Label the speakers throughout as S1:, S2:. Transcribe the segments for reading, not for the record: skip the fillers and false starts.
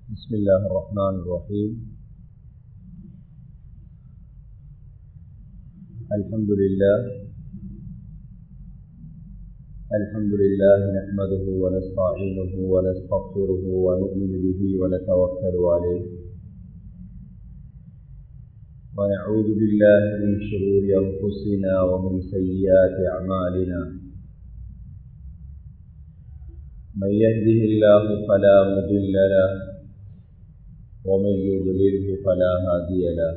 S1: بسم الله الرحمن الرحيم. الحمد لله نحمده ونستعينه ونستغفره ونؤمن به ونتوكل عليه ونعوذ بالله من شرور أنفسنا ومن سيئات أعمالنا. من يهده الله فلا مضل له ومن يضلله فلا هادي له.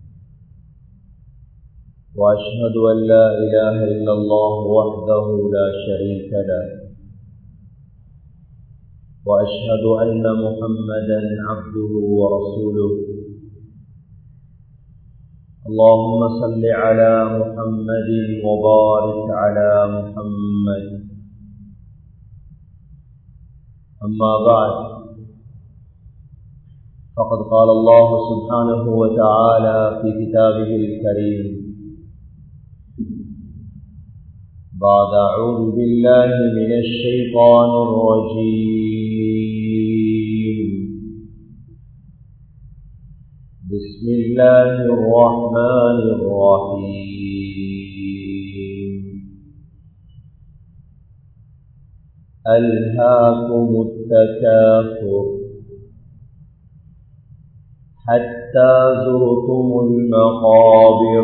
S1: وأشهد أن لا إله إلا الله وحده لا شريك له وأشهد أن محمدا عبده ورسوله. اللهم صل على محمد وبارك على محمد. أما بعد، فقد قال الله سبحانه وتعالى في كتابه الكريم بعد أعوذ بالله من الشيطان الرجيم. بسم الله الرحمن الرحيم. ألهاكم التكاثر حتى زرتم المقابر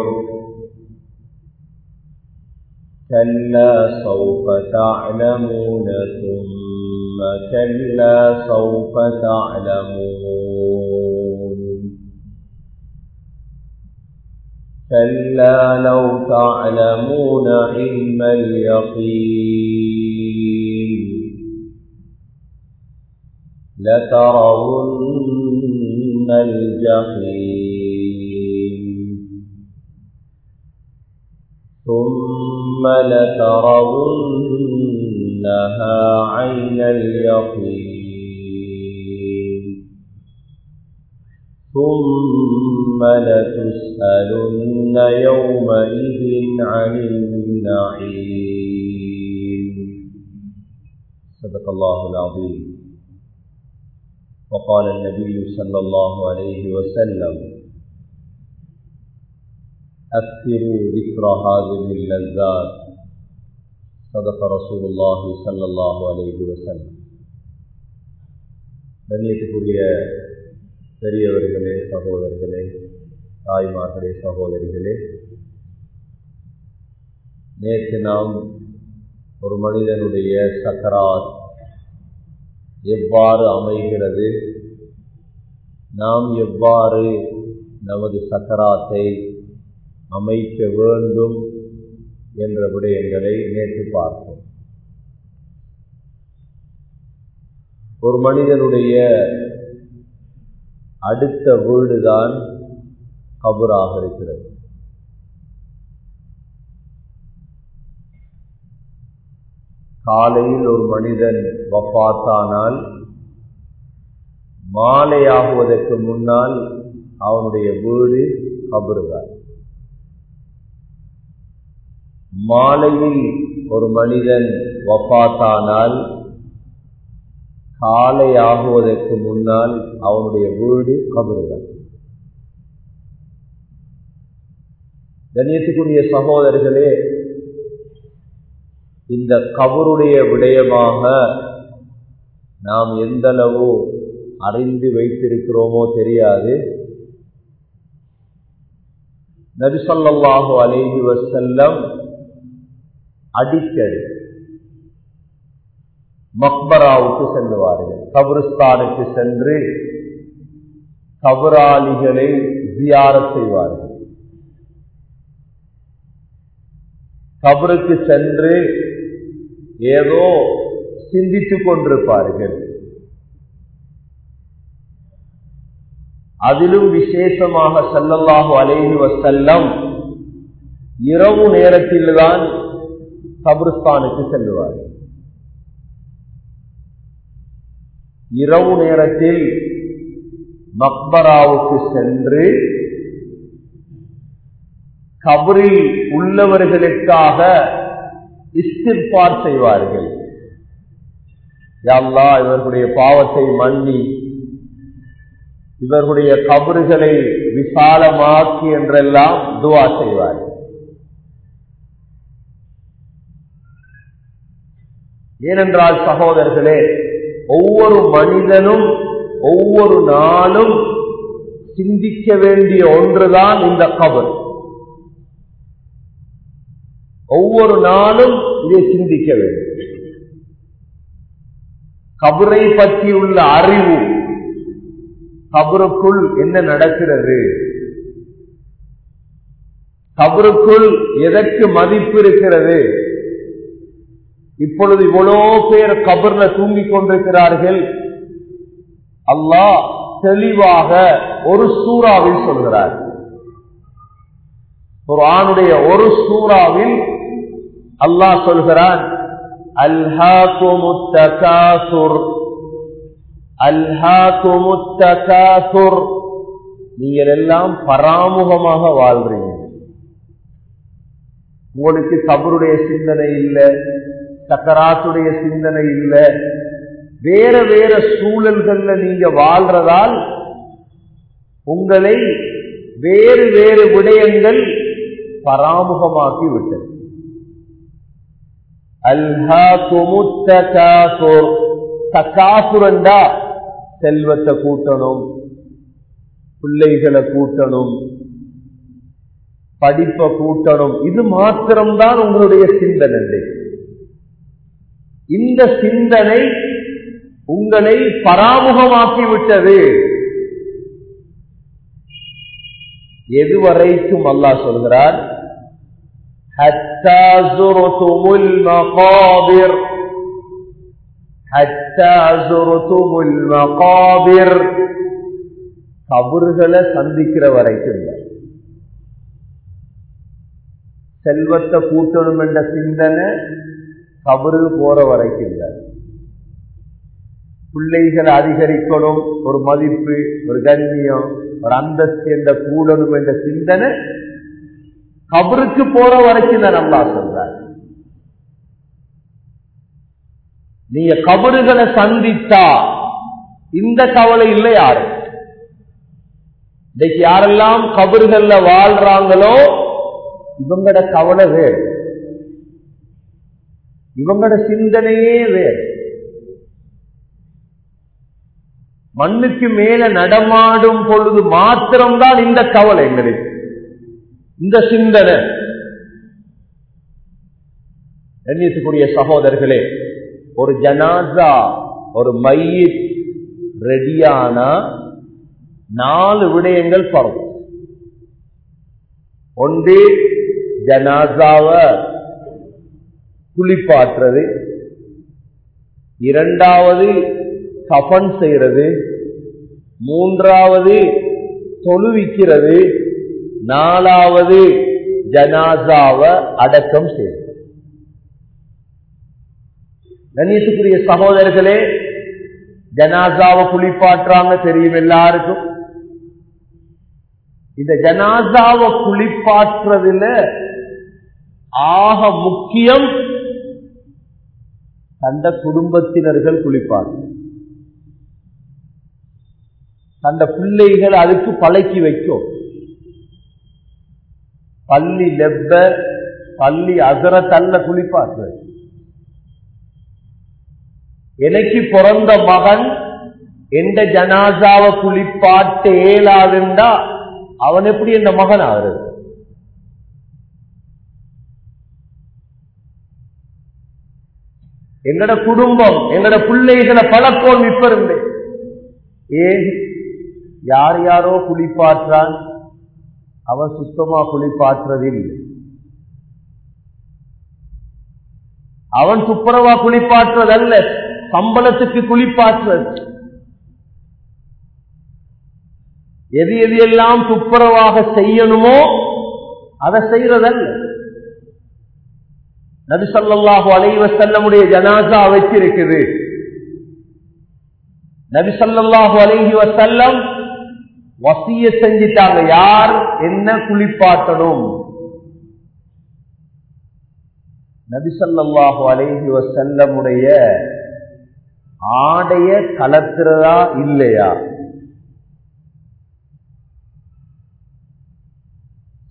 S1: كلا سوف تعلمون ثم كلا سوف تعلمون كلا لو تعلمون علم اليقين لترون الجحيم ثم لترونها عين اليقين ثم لتسألن يومئذ عن النعيم. صدق الله العظيم. وقال النبي صلى الله عليه وسلم: أكثروا ذكر هذه اللذات. صدق رسول الله صلى الله عليه وسلم. கண்ணியத்துக்குரிய பெரியவர்களே, சகோதரர்களே, தாய்மார்களே, சகோதரிகளே, நேற்று நாம் ஒரு மனிதனுடைய சக்கராத் எவ்வாறு அமைகிறது, நாம் எவ்வாறு நமது சக்கராத்தை அமைக்க வேண்டும் என்ற விடயங்களை நேற்று பார்த்தோம். ஒரு மனிதனுடைய அடுத்த வீடுதான் கபராக இருக்கிறது. காலையில் ஒரு மனிதன் வஃபாத்தானால் மாலையாகுவதற்கு முன்னால் அவனுடைய வீடு கபறுதான். மாலையில் ஒரு மனிதன் வஃபாத்தானால் காலையாகுவதற்கு முன்னால் அவனுடைய வீடு கபறுதான். கண்ணியத்துக்குரிய சகோதரர்களே, இந்த கபருடைய விடயமாக நாம் எந்தளவு அறிந்து வைத்திருக்கிறோமோ தெரியாது. நபி ஸல்லல்லாஹு அலைஹி வஸல்லம் அடிக்கடி மக்பராவுக்கு செல்லுவார்கள். கபரிஸ்தானுக்கு சென்று கபராளிகளை ஜியாரத் செய்வார்கள். கபருக்கு சென்று ஏதோ சிந்தித்துக் கொண்டிருப்பார்கள். அதிலும் விசேஷமாக ஸல்லல்லாஹு அலைஹி வஸல்லம் இரவு நேரத்தில்தான் கபரிஸ்தானுக்கு செல்லுவார்கள். இரவு நேரத்தில் மக்பராவுக்கு சென்று கபரில் உள்ளவர்களுக்காக இஸ்திக்பார் செய்வார்கள். யா அல்லாஹ், இவர்களுடைய பாவத்தை மன்னி இவர்களுடைய கபறுகளை விசாலமாக்கி என்றெல்லாம் துஆ செய்வார். ஏனென்றால் சகோதரர்களே, ஒவ்வொரு மனிதனும் ஒவ்வொரு நாளும் சிந்திக்க வேண்டிய ஒன்றுதான் இந்த கபர். ஒவ்வொரு நாளும் இதை சிந்திக்க வேண்டும். கபரை பற்றியுள்ள அறிவு, கபருக்குள் என்ன நடக்கிறது, கபருக்குள் எதற்கு மதிப்பு இருக்கிறது. இப்பொழுது இவ்வளோ பேர் கபர்ல தூங்கிக் கொண்டிருக்கிறார்கள். அல்லாஹ் தெளிவாக ஒரு சூறாவில் சொல்கிறார். குர்ஆனுடைய ஒரு சூறாவில் அல்லாஹ் சொல்கிறான், அல்ஹாகுமுத் தகாசுர், அல்ஹாகுமுத் தகாசுர். நீங்கள் எல்லாம் பராமுகமாக வாழ்றீங்க. உங்களுக்கு கபருடைய சிந்தனை இல்லை, சக்கராத்துடைய சிந்தனை இல்லை, வேற வேற சூழல்கள்ல நீங்க வாழ்றதால் உங்களை வேறு வேறு விடயங்கள் பராமுகமாக்கி விட்டது. அல்ஹாகுமுத் தகாசுர். தகாசுரண்டா செல்வத்தை கூட்டணும், பிள்ளைகளை கூட்டணும், படிப்பை கூட்டணும். இது மாத்திரம்தான் உங்களுடைய சிந்தனை. இந்த சிந்தனை உங்களை பராமுகமாக்கிவிட்டது. எதுவரைக்கும் அல்லாஹ் சொல்கிறார், ஹத்தா ஸுர்துமுல் மகாபிர், ஹத்தா ஸுர்துமுல் மகாபிர். கபர்களை சந்திக்கிற வரைக்கும். செல்வத்தை கூட்டணும் என்ற சிந்தனை கபருக்கு போற வரைக்கும் இல்லை. பிள்ளைகளை அதிகரிக்கணும், ஒரு மதிப்பு, ஒரு கண்ணியம், ஒரு அந்தஸ்து என்ற கூடணும் என்ற சிந்தனை கபருக்கு போற வரைக்கும் தான் அல்லாஹ் சொல்றார். நீங்க கபறுகளை சந்தித்தா இந்த கவலை இல்லை யாரு. இன்னைக்கு யாரெல்லாம் கபறுகள்ல வாழ்றாங்களோ இவங்கட கவலை வேறு, இவங்கட சிந்தனையே வேறு. மண்ணுக்கு மேல நடமாடும் பொழுது மாத்திரம்தான் இந்த கவலை எங்களுக்கு, இந்த சிந்தனை. கண்ணியத்துக்குரிய சகோதரர்களே, ஒரு ஜனாசா, ஒரு மையத் ரெடியானா 4 விடயங்கள் பரும். ஒன்று ஜனாசாவை குளிப்பாற்றுறது, இரண்டாவது கஃன் செய்யறது, மூன்றாவது தொழுவிக்கிறது, நாலாவது ஜனாசாவை அடக்கம் செய்வது. கண்ணியத்துக்குரிய சகோதரர்களே, ஜனாசாவை குளிப்பாற்றாங்க தெரியும் எல்லாருக்கும். இந்த ஜனாசாவை குளிப்பாற்றுறதுல ஆக முக்கியம் தந்த குடும்பத்தினர்கள் குளிப்பார்கள். தந்த பிள்ளைகள் அதுக்கு பழக்கி வைக்கும். பள்ளி லெப்ப, பள்ளி அசரத்தல்ல குளிப்பாற்று. எனக்கு பிறந்த மகன் எந்த ஜனாசாவை குளிப்பாட்டு ஏலாதுண்டா அவன் எப்படி எந்த மகன் ஆகுறது? எங்கட குடும்பம், எங்கட பிள்ளைகளை பழக்கம் இப்ப இருந்து. ஏன் யார் யாரோ குளிப்பாற்றான், அவன் சுத்தமா குளிப்பாற்றுறதில்லை. அவன் துப்புரவா குளிப்பாற்றுறதல்ல, சம்பளத்துக்கு குளிப்பாற்றுறது. எது எது எல்லாம் துப்புரவாக செய்யணுமோ அதை செய்யறதல்ல. நபி ஸல்லல்லாஹு அலைஹி வஸல்லமுடைய ஜனாஸா வச்சிருக்குது. நபி ஸல்லல்லாஹு அலைஹி வஸல்லம் வசியத் செஞ்சிட்டாங்க, யார் என்ன குளிப்பாட்டணும். நபி ஸல்லல்லாஹு அலைஹி வஸல்லமுடைய ஆடைய கலத்துறதா இல்லையா?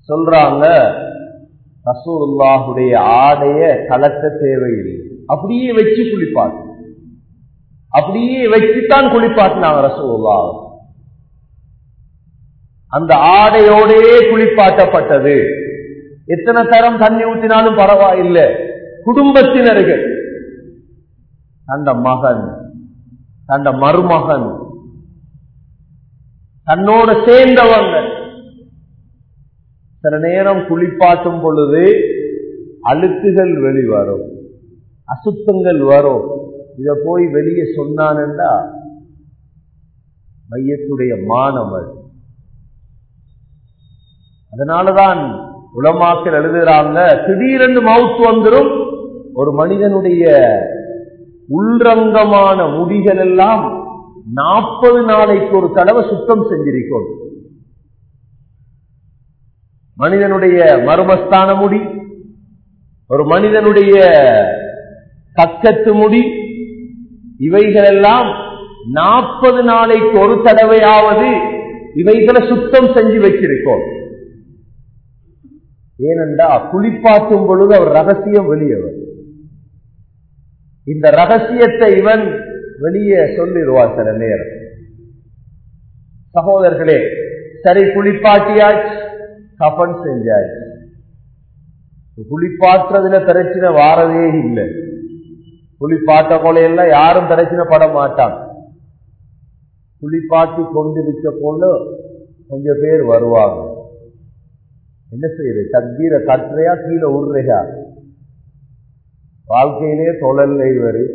S1: சொல்றாங்க, ரசூலுல்லாஹுடைய ஆடைய கலக்க தேவையில்லை, அப்படியே வச்சு குளிப்பாட்டு, அப்படியே வச்சுத்தான் குளிப்பாட்டினாங்க ரசூலுல்லாஹ். அந்த ஆடையோடே குளிப்பாட்டப்பட்டது. எத்தனை தரம் தண்ணி ஊற்றினாலும் பரவாயில்லை. குடும்பத்தினர்கள், தந்த மகன், தந்த மருமகன், தன்னோட சேர்ந்தவங்க, சில நேரம் குளிப்பாட்டும் பொழுது அழுக்குகள் வெளிவரும், அசுத்தங்கள் வரும். இத போய் வெளியே சொன்னான்டா மையத்துடைய மானவர். அதனாலதான் உலமாக்கள் எழுதுறாங்க, திடீரென்று மவுத் வந்துடும், ஒரு மனிதனுடைய உள்ரங்கமான முடிகள் எல்லாம் 40 நாளைக்கு ஒரு தடவை சுத்தம் செஞ்சிருக்கும். மனிதனுடைய மர்மஸ்தான முடி, ஒரு மனிதனுடைய பக்கத்து முடி, இவைகளெல்லாம் 40 நாளைக்கு ஒரு தடவையாவது இவைகளை சுத்தம் செஞ்சு வச்சிருக்கோம். ஏனென்றா குளிப்பாட்டும் பொழுது அவர் ரகசியம் வெளியவர். இந்த ரகசியத்தை இவன் வெளியே சொல்லிடுவார் சில நேரம். சகோதரர்களே, சரி குளிப்பாட்டியாச்சு, கஃபன் செஞ்சாச்சு. குளிப்பாற்றுறதுல பிரச்சனை வாரதே இல்லை. குளிப்பாட்ட கொலையெல்லாம் யாரும் பிரச்சனை பட மாட்டாங்க. குளிப்பாட்டி கொண்டிருக்க போல கொஞ்சம் பேர் வருவாங்க. என்ன செய்யுது, தக்பீரை கட்டுறையா கீழே உருறையா, வாழ்க்கையிலே தொழல்லை வரு,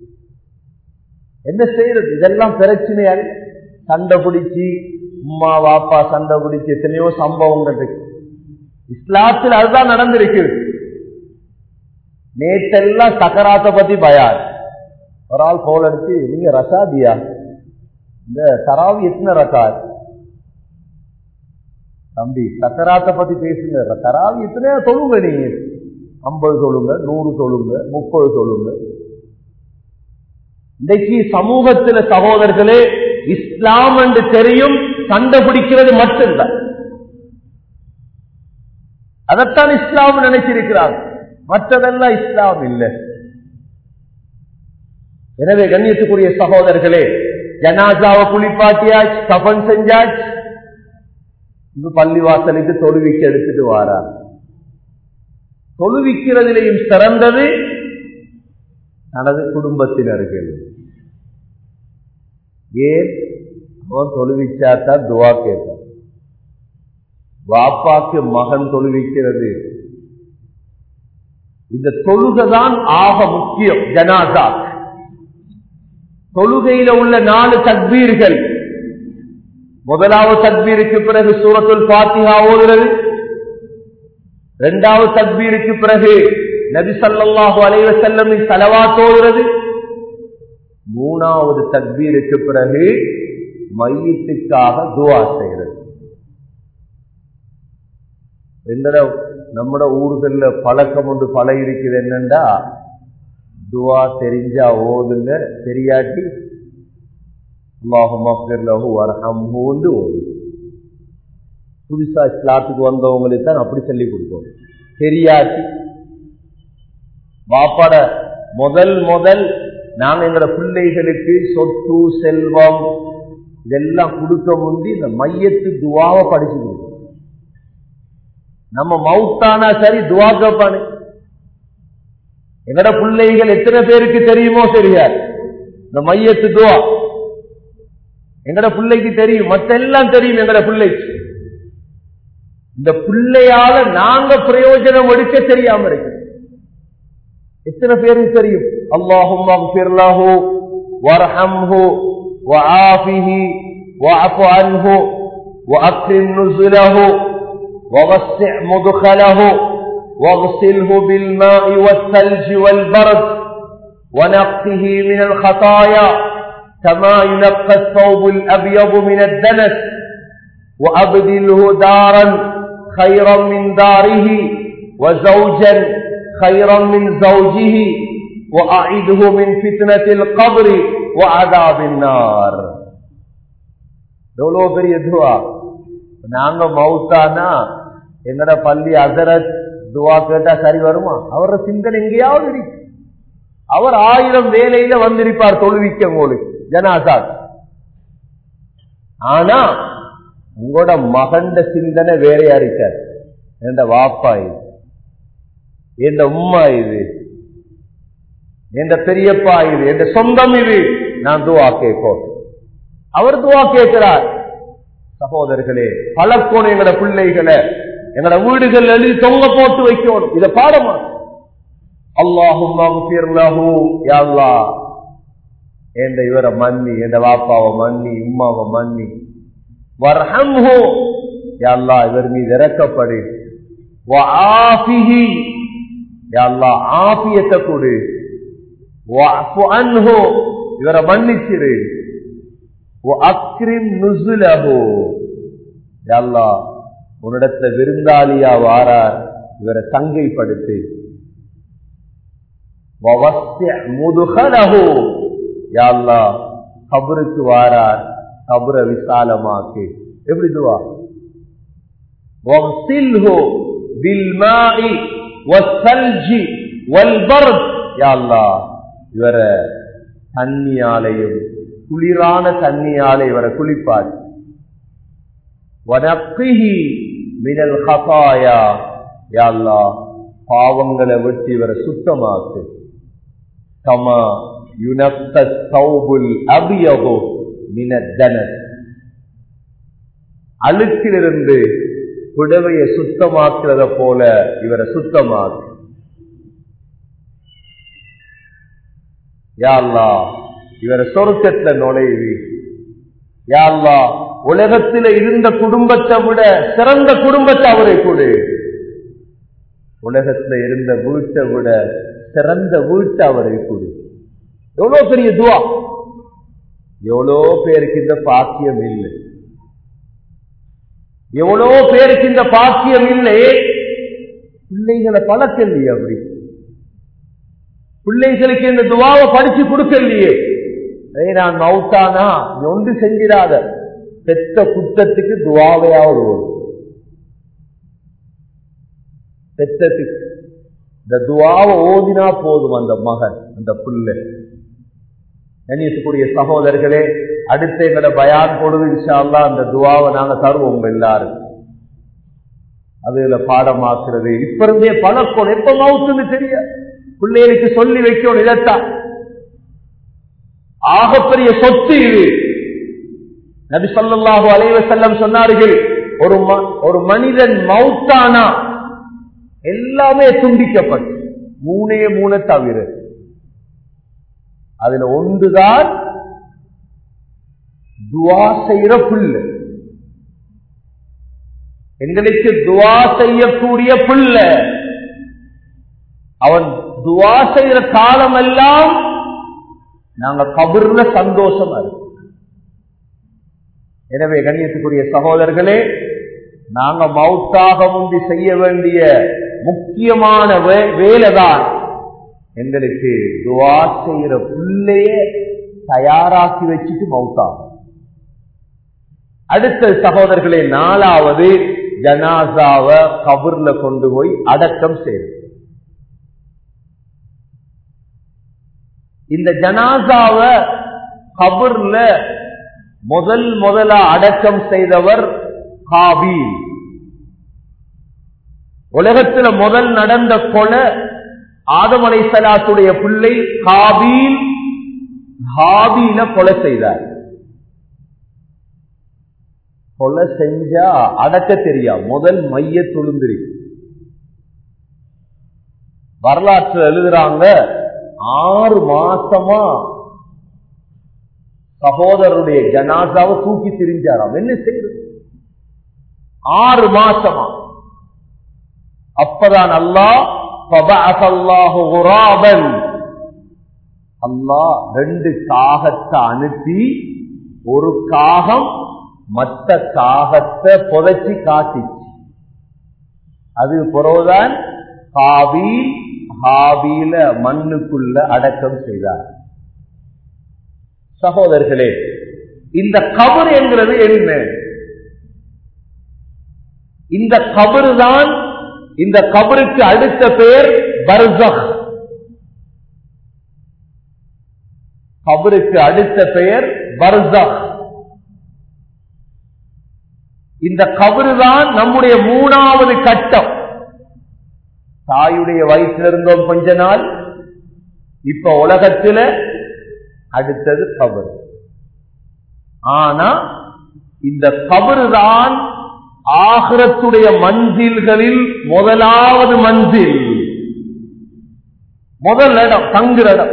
S1: என்ன செய்யறது? இதெல்லாம் பிரச்சனையால் சண்டை பிடிச்சி, உம்மா வாப்பா சண்டை பிடிச்சி எத்தனையோ சம்பவங்கள் இருக்கு. இஸ்லாத்தில் அதுதான் நடந்திருக்கிறது. நேற்றெல்லாம் சக்கராத்தை பத்தி பயார். ஒரு ஆள் போல் அடிச்சு, நீங்க ரசாதியா, இந்த தராவி எத்தனை ரசாத் தம்பி, சக்கராத்தை பத்தி பேசுங்க, தராவி எத்தனையோ சொல்லுங்க, நீங்க 50 சொல்லுங்க, 100 சொல்லுங்க, 30 சொல்லுங்க. இன்றைக்கு சமூகத்தில் சகோதரர்களே, இஸ்லாம் என்று தெரியும், கண்டுபிடிக்கிறது மட்டும்தான். அதைத்தான் இஸ்லாம் நினைச்சிருக்கிறார், மற்றதெல்லாம் இஸ்லாம் இல்லை. எனவே கண்ணியத்துக்குரிய சகோதரர்களே, ஜனாசாவை குளிப்பாட்டியாச்சு, கஃபன் செஞ்சாச்சு, இப்ப பள்ளிவாசலுக்கு தொழுவிக்கு எடுத்துட்டு வாரார். தொழுவிக்கிறதிலேயும் சிறந்தது தனது குடும்பத்தினர்கள். ஏன்? அவன் தொழுவிச்சாத்தான் துவா கேட்பான். வாப்பாக்கு மகன் தொழுவிக்கிறது, இந்த தொழுகைதான் ஆக முக்கியம். ஜனாசா தொழுகையில உள்ள 4 தக்பீர்கள், முதலாவது தக்பீருக்கு பிறகு சூரத்துல் ஃபாத்திஹா ஓதுறது, இரண்டாவது தக்பீருக்கு பிறகு நபி ஸல்லல்லாஹு அலைஹி வஸல்லம் ஸலவாத் ஓதுறது, மூணாவது தக்பீருக்கு பிறகு மையத்துக்காக துஆ செய்கிறது. நம்மட ஊர்கள்ல பழக்கம் ஒன்று பல இருக்குது. என்னண்டா, துஆ தெரிஞ்சா ஓதுங்க, தெரியாட்டி அல்லாஹும்ம ஃபிர் லஹு வர்ஹம்ஹு ஓது. புதுசா இஸ்லாத்துக்கு வந்தவங்களுக்கு தான் அப்படி சொல்லி கொடுப்போம். தெரியாட்டி வாப்பாட முதல் நாங்க எங்களோட பிள்ளைகளுக்கு சொத்து செல்வம் இதெல்லாம் கொடுக்க முந்தி இந்த மையத்து துவாவை படிச்சு கொடுப்போம். நம்ம மவுத்தானா சரி துவா கேட்பானே. எங்கட பிள்ளைகள் எத்தனை பேருக்கு தெரியுமோ தெரியாது இந்த மையத்து துவா. எங்கட பிள்ளைக்கு தெரியும், மற்ற எல்லாம் தெரியும் எங்கட பிள்ளைக்கு. இந்த பிள்ளையால நாங்க பிரயோஜனம் எடுக்க தெரியாம இருக்கு. எத்தனை பேருக்கு தெரியும்? அல்லாஹும்ம ஃபிர் லஹு வர்ஹம்ஹு வஆஃபிஹி வஅஃபு அன்ஹு வஅக்ரிம் நுஸுலஹு ووسع مدخله واغسله بالماء والثلج والبرد ونقه من الخطايا كما ينقى الثوب الأبيض من الدنس وأبدله دارا خيرا من داره وزوجا خيرا من زوجه وأعيده من فتنة القبر وعذاب النار. எவ்வளவு பெரிய துஆ. நாங்க மௌத்தானா எங்கட பள்ளி அசரத் துவா கேட்டா சரி வருமா? அவர சிந்தனை எங்கேயாவது இருக்கு. அவர் 1000 வேலையில வந்திருப்பார் தொழுவிக்க உங்களுக்கு ஜனாசா. ஆனா உங்களோட மகண்ட சிந்தனை வேறையா இருக்கார். என் வாப்பா இது, என் உம்மா இது, என் பெரியப்பா இது, என் சொந்தம் இது, நான் துவா கேட்போம். அவர் துவா கேட்கிறார். சகோதரர்களே, பழக்கணும் எங்கட பிள்ளைகளை எங்கட வீடுகள் எழுதி தொங்க போட்டு வைக்கணும். இத பாடமா அல்லாஹும்ம ஃபிர் லஹு, யா அல்லாஹ் என்ற இவரை மன்னி, என்ற வாப்பாவை மன்னி, உம்மாவை மன்னி, வர்ஹம்ஹு, யா அல்லாஹ் இவர் மீது இரக்கப்படு, வஆஃபிஹி, யா அல்லாஹ் ஆஃபியத்தை கொடு, வஅஃபு அன்ஹு இவரை மன்னிச்சிரு, வஅக்ரிம் நுஸுலஹு, யா அல்லாஹ் உன்னிடத்துல விருந்தாளியா வாரார், இவரை சங்கைப்படுத்து, யா அல்லாஹ் கபருக்கு வாரார், கபர விசாலமாக்கு. எப்படி துவா? வக்ஸில்ஹு பில்மாஇ வஸ்ஸல்ஜி வல்பர்த், யா அல்லாஹ் இவரை தண்ணியாலையும் குளிரான தண்ணியாலை இவரை குளிப்பார். வனக்ஹி மினல் ஹதாயா, யா அல்லாஹ் பாவங்களை விட்டு இவரை சுத்தமாக்கு. கமா யுனக்கஸ் தௌபுல் அபியது மினத் தனஸ், அழுக்கிலிருந்து புடவையை சுத்தமாக்குறத போல இவரை சுத்தமாக்கு. யா அல்லாஹ் இவரை சொர்க்கத்துல நுழைவி. யா அல்லாஹ் உலகத்தில் இருந்த குடும்பத்தை விட சிறந்த குடும்பத்தை அவரை கொடு. உலகத்துல இருந்த வீட்டை விட சிறந்த வீட்டை அவரை கொடு. எவ்வளவு பெரிய துவா! எவ்வளோ பேருக்கு இந்த பாக்கியம் இல்லை, எவ்வளோ பேருக்கு இந்த பாக்கியம் இல்லை. பிள்ளைகளை பழக்கலையே, அப்படி பிள்ளைகளுக்கு இந்த துவாவை படிச்சு கொடுக்கலையே. நான் மவுத்தானா நீ ஒன்று செஞ்சிடாத, பெத்த குத்தத்துக்கு துவாவையாவது வரும். பெத்தத்துக்கு இந்த துவாவை ஓதினா போதும் அந்த மகன், அந்த பிள்ளை. கண்ணியத்துக்குரிய சகோதரர்களே, அடுத்த எங்கட பயான் பொழுது இன்ஷா அல்லாஹ் அந்த துவாவை நாங்க தருவோம் எல்லாரும். அதுல பாடமாக்குறது இப்ப இருந்தே பழக்கம். எப்ப மவுத்துன்னு தெரிய பிள்ளைகளுக்கு சொல்லி வைக்கணும். இதைத்தான் ஆகப்பெரிய சொத்து இது. நபி ஸல்லல்லாஹு அலைஹி வஸல்லம் சொன்னார்கள், ஒரு மனிதன் மவுத்தானா எல்லாமே துண்டிக்கப்பட்டு, மூணே தவிர அதுல ஒன்றுதான் துவா செய்யற பிள்ளை. எங்களுக்கு துவா செய்யக்கூடிய பிள்ளை, அவன் துவா செய்யற காலம் எல்லாம் நாங்க கபர்ல சந்தோஷமா இருக்கு. எனவே கண்ணியத்துக்குரிய சகோதரர்களே, நாங்க மௌத்தாக முந்தி செய்ய வேண்டிய முக்கியமான வேலைதான் எங்களுக்கு துவா செய்யற பிள்ளைய தயாராக்கி வச்சுட்டு மௌத்தாகும். அடுத்த சகோதரர்களே, 4வது ஜனாசாவை கபர்ல கொண்டு போய் அடக்கம் செய்யறது. இந்த ஜனாசாவை கபர்ல முதலா அடக்கம் செய்தவர் காபீல். உலகத்துல முதல் நடந்த கொலை ஆதம் அலைஹிஸ்ஸலாத்துடைய பிள்ளை காபீல் ஹாபீல கொலை செய்தார். கொலை செஞ்சா அடக்க தெரியா, முதல் மைய துளுந்திரி. வரலாற்று எழுதுறாங்க, 6 மாசமா சகோதரருடைய ஜனாசாவை தூக்கி திரிஞ்சாராம். என்ன செய்வது? 6 மாசமா. அப்பதான் அல்லாஹ் அல்லாஹ் 2 காகத்தை அனுப்பி, ஒரு காகம் மற்ற காகத்தை புதைச்சி காட்டிச்சு. அது பிறகுதான் காபீல் ஹாபீல மண்ணுக்குள்ள அடக்கம் செய்தார். சகோதரர்களே, இந்த கபர் என்கிறது என்ன? இந்த கபரு தான், இந்த கபருக்கு அடுத்த பெயர் பர்ஸக். கபருக்கு அடுத்த பெயர் பர்ஸக். இந்த கபரு தான் நம்முடைய 3வது கட்டம். தாயுடைய வயிற்றில் இருந்தோம் கொஞ்ச நாள், இப்ப உலகத்தில் அடுத்தது கபரு. ஆனா இந்த கபரு தான் ஆகிரத்துடைய மஞ்சில்களில் முதலாவது மஞ்சில், முதல் இடம், தங்குற இடம்.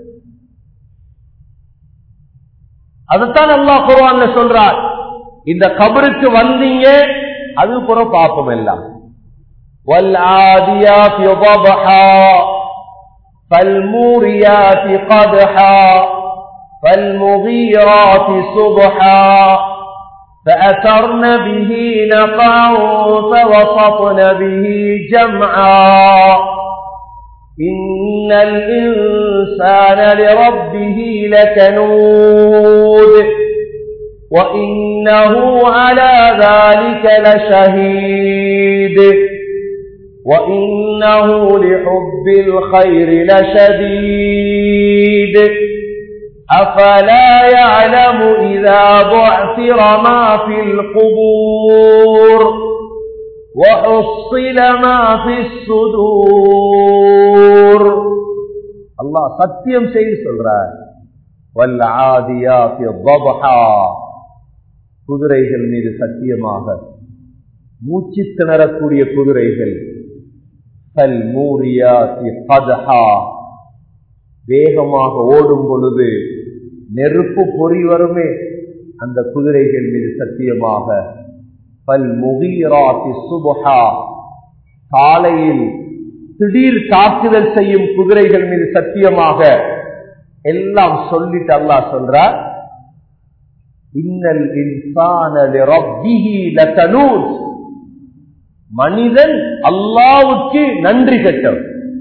S1: அதுதான் அல்லாஹ் குர்ஆன்ல சொல்றார், இந்த கபருக்கு வந்தீங்க அது புற பாப்பம் எல்லாம். وَالْعَادِيَاتِ ضَبْحًا فَالْمُورِيَاتِ قَدْحًا فَالْمُغِيرَاتِ صُبْحًا فَأَثَرْنَ بِهِ نَقْعًا فَوَسَطْنَ بِهِ جَمْعًا إِنَّ الْإِنسَانَ لِرَبِّهِ لَكَنُودٌ وَإِنَّهُ عَلَى ذَلِكَ لَشَهِيدٌ وَإِنَّهُ لِحُبِّ الْخَيْرِ لَشَدِيدٌ أَفَلَا يَعْلَمُ إِذَا بُعْثِرَ مَا فِي الْقُبُورِ وَحُصِّلَ مَا فِي الصُّدُورِ. அல்லாஹ் சத்தியம் செய்து சொல்றார், وَالْعَادِيَاتِ ضَبْحًا, குதிரைகள் மீது சத்தியமாக, மூச்சு திணறக்கூடிய குதிரைகள். فَالْمُورِيَاتِ قَدْحًا, வேகமாக ஓடும் பொழுது நெருப்பு பொறி வருமே, அந்த குதிரைகள் மீது சத்தியமாக. فَالْمُغِيرَاتِ صُبْحًا, காலையில் திடீர் தாக்குதல் செய்யும் குதிரைகள் மீது சத்தியமாக. எல்லாம் சொல்லிட்டு அல்லாஹ் சொல்றார், இன்னல் இன்சான லிரப்பிஹி லகனூத், மனிதன் அல்லாஹ்வுக்கு நன்றி கெட்டவன்.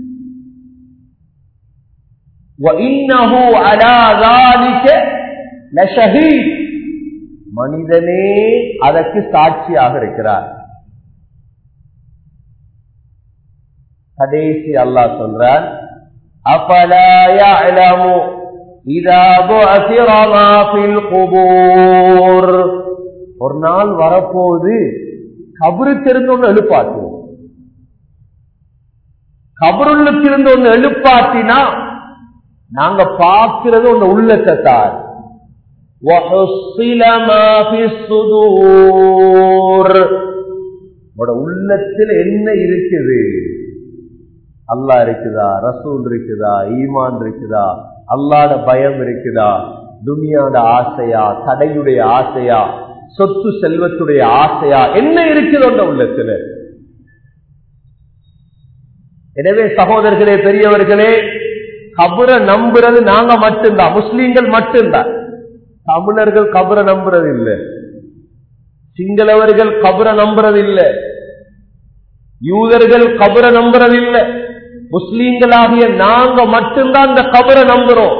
S1: وَإِنَّهُ عَلَى ذَلِكَ لَشَهِيدٌ, மனிதனே அதற்கு சாட்சியாக இருக்கிறார். கடைசி அல்லாஹ் சொல்றான், أَفَلَا يَعْلَمُ إِذَا بُعْثِرَ مَا فِي الْقُبُورِ, ஒரு நாள் வரப்போது கபருக்கு இருந்து ஒன்று எழுப்பாட்டுவோம். கபருள்ளுக்கு இருந்து ஒன்று எழுப்பாட்டினா நாங்க பார்க்கிறது ஒன்று உள்ளத்தார். وَحُصِّلَ مَا فِي الصُّدُورِ, உள்ளத்தில் என்ன இருக்குது, அல்லாஹ் இருக்குதா, ரசூல் இருக்குதா, ஈமான் இருக்குதா, அல்லாஹ்ட பயம் இருக்குதா, துனியாட ஆசையா, தடையுடைய ஆசையா, சொத்து செல்வத்துடைய ஆசையா, என்ன இருக்குது அந்த உள்ளத்துல. எனவே சகோதரர்களே, பெரியவர்களே, கபரை நம்புறது நாங்க மட்டும்தான், முஸ்லீம்கள் மட்டும்தான். தமிழர்கள் கபரை நம்புறது இல்லை, சிங்களவர்கள் கபரை நம்புறது இல்லை, யூதர்கள் கபரை நம்புறது இல்லை. முஸ்லீம்களாகிய நாங்க மட்டும்தான் இந்த கபரை நம்புறோம்.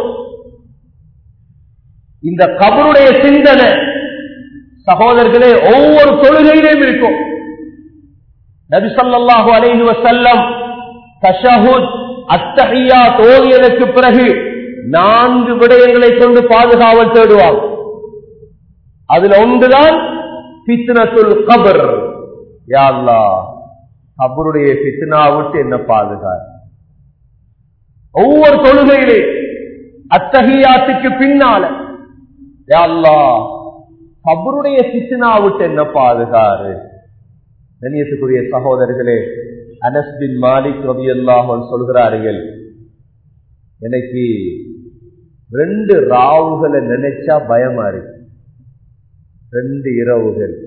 S1: இந்த கபருடைய சிந்தனை சகோதரர்களே ஒவ்வொரு தொழுகையிலும் இருக்கும். நபி ஸல்லல்லாஹு அலைஹி வஸல்லம் தஷஹுத் அத்தஹியாத் ஓதியதற்கு பிறகு 4 விடயங்களை கொண்டு பாதுகாவல் தேடுவார். அதுல ஒன்றுதான் ஃபித்னத்துல் கபர். யா அல்லாஹ், கபருடைய ஃபித்னா விட்டு என்ன பாதுகார். ஒவ்வொரு தொழுகையிலே அத்தஹியாத்துக்கு பின்னால யா அல்லாஹ், கபருடைய ஃபித்னா விட்டு என்ன பாதுகாரு. கண்ணியத்துக்குரிய சகோதரர்களே, அனஸ் பின் மாலிக் ரலியல்லாஹு அன்ஹு சொல்கிறார்கள், எனக்கு 2 ராவுகளை நினைச்சா பயமா இருக்கு. 2 இரவுகள்,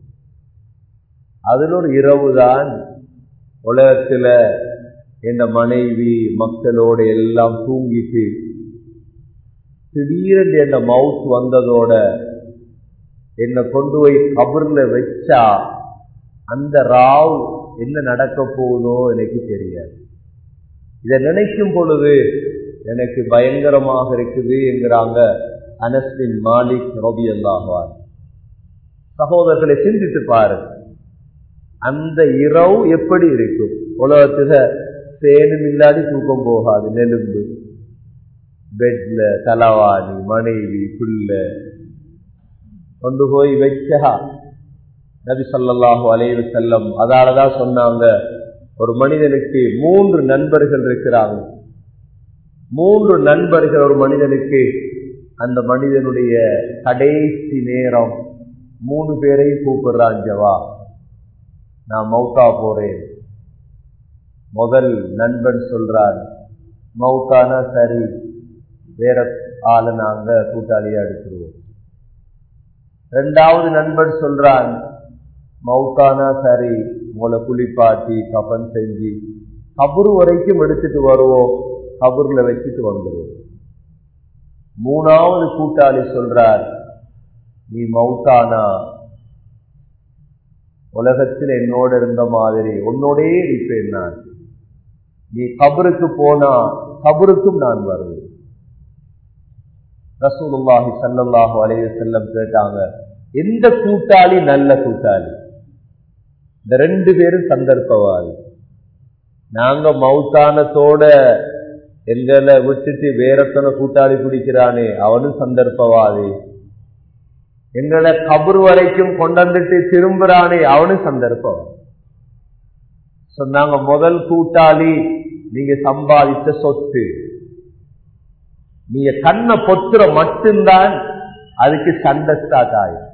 S1: அதுல ஒரு இரவுதான் உலகத்துல என் மனைவி மக்களோட எல்லாம் தூங்கிட்டு திடீரென்று என்ன மவுத் வந்ததோட என்னை கொண்டு போய் கபர்ல வச்சா அந்த ராவ் என்ன நடக்க போகுதோ எனக்கு தெரியாது. இதை நினைக்கும் பொழுது எனக்கு பயங்கரமாக இருக்குது என்கிறாங்க அனஸ் பின் மாலிக் ரலியல்லாஹு அன்ஹு. சகோதரர்களை சிந்தித்து பாரு, அந்த இரவு எப்படி இருக்கும்? உலகத்துல சேனும் இல்லாது தூக்கம் போகாது. நெலும்பு, பெட்ல தலவாணி, மனைவி, புள்ள கொண்டு போய் வச்சா நபி ஸல்லல்லாஹு அலைஹி வஸல்லம் அதாலதான் சொன்னாங்க, ஒரு மனிதனுக்கு 3 நண்பர்கள் இருக்கிறாங்க. 3 நண்பர்கள் ஒரு மனிதனுக்கு. அந்த மனிதனுடைய கடைசி நேரம் 3 பேரையும் கூப்பிடுறான், ஜவா நான் மௌத்தா போறேன். முதல் நண்பன் சொல்றான், மௌத்தானா சரி, வேற ஆளை நாங்க கூட்டாளியா எடுத்துருவோம். 2வது நண்பன் சொல்றான், மௌத்தானா சரி, உங்களை குளிப்பாட்டி கஃன் செஞ்சு கபர் வரைக்கும் எடுத்துட்டு வருவோம், கபர்ல வச்சுட்டு வந்துடுவோம். 3வது கூட்டாளி சொல்றார், நீ மௌத்தானா உலகத்தில் என்னோட இருந்த மாதிரி உன்னோடே இருப்பேன் நான். நீ கபருக்கு போனா கபருக்கும் நான் வருவேன். ரசூலுல்லாஹி ஸல்லல்லாஹு அலைஹி வஸல்லம் கேட்டாங்க, எந்த கூட்டாளி நல்ல கூட்டாளி? இந்த 2 பேரும் சந்தர்ப்பவாதி. நாங்க மௌத்தானத்தோட எங்களை விட்டுட்டு வேறத்தனை கூட்டாளி பிடிக்கிறானே அவனும் சந்தர்ப்பவாதி. எங்களை கபர் வரைக்கும் கொண்டாந்துட்டு திரும்புறானே அவனும் சந்தர்ப்பவாதி. சொன்னாங்க, முதல் கூட்டாளி நீங்க சம்பாதித்த சொத்து, நீங்க கண்ணை பொத்துற மட்டும்தான் அதுக்கு சண்டை ஸ்டார்ட் ஆகும்.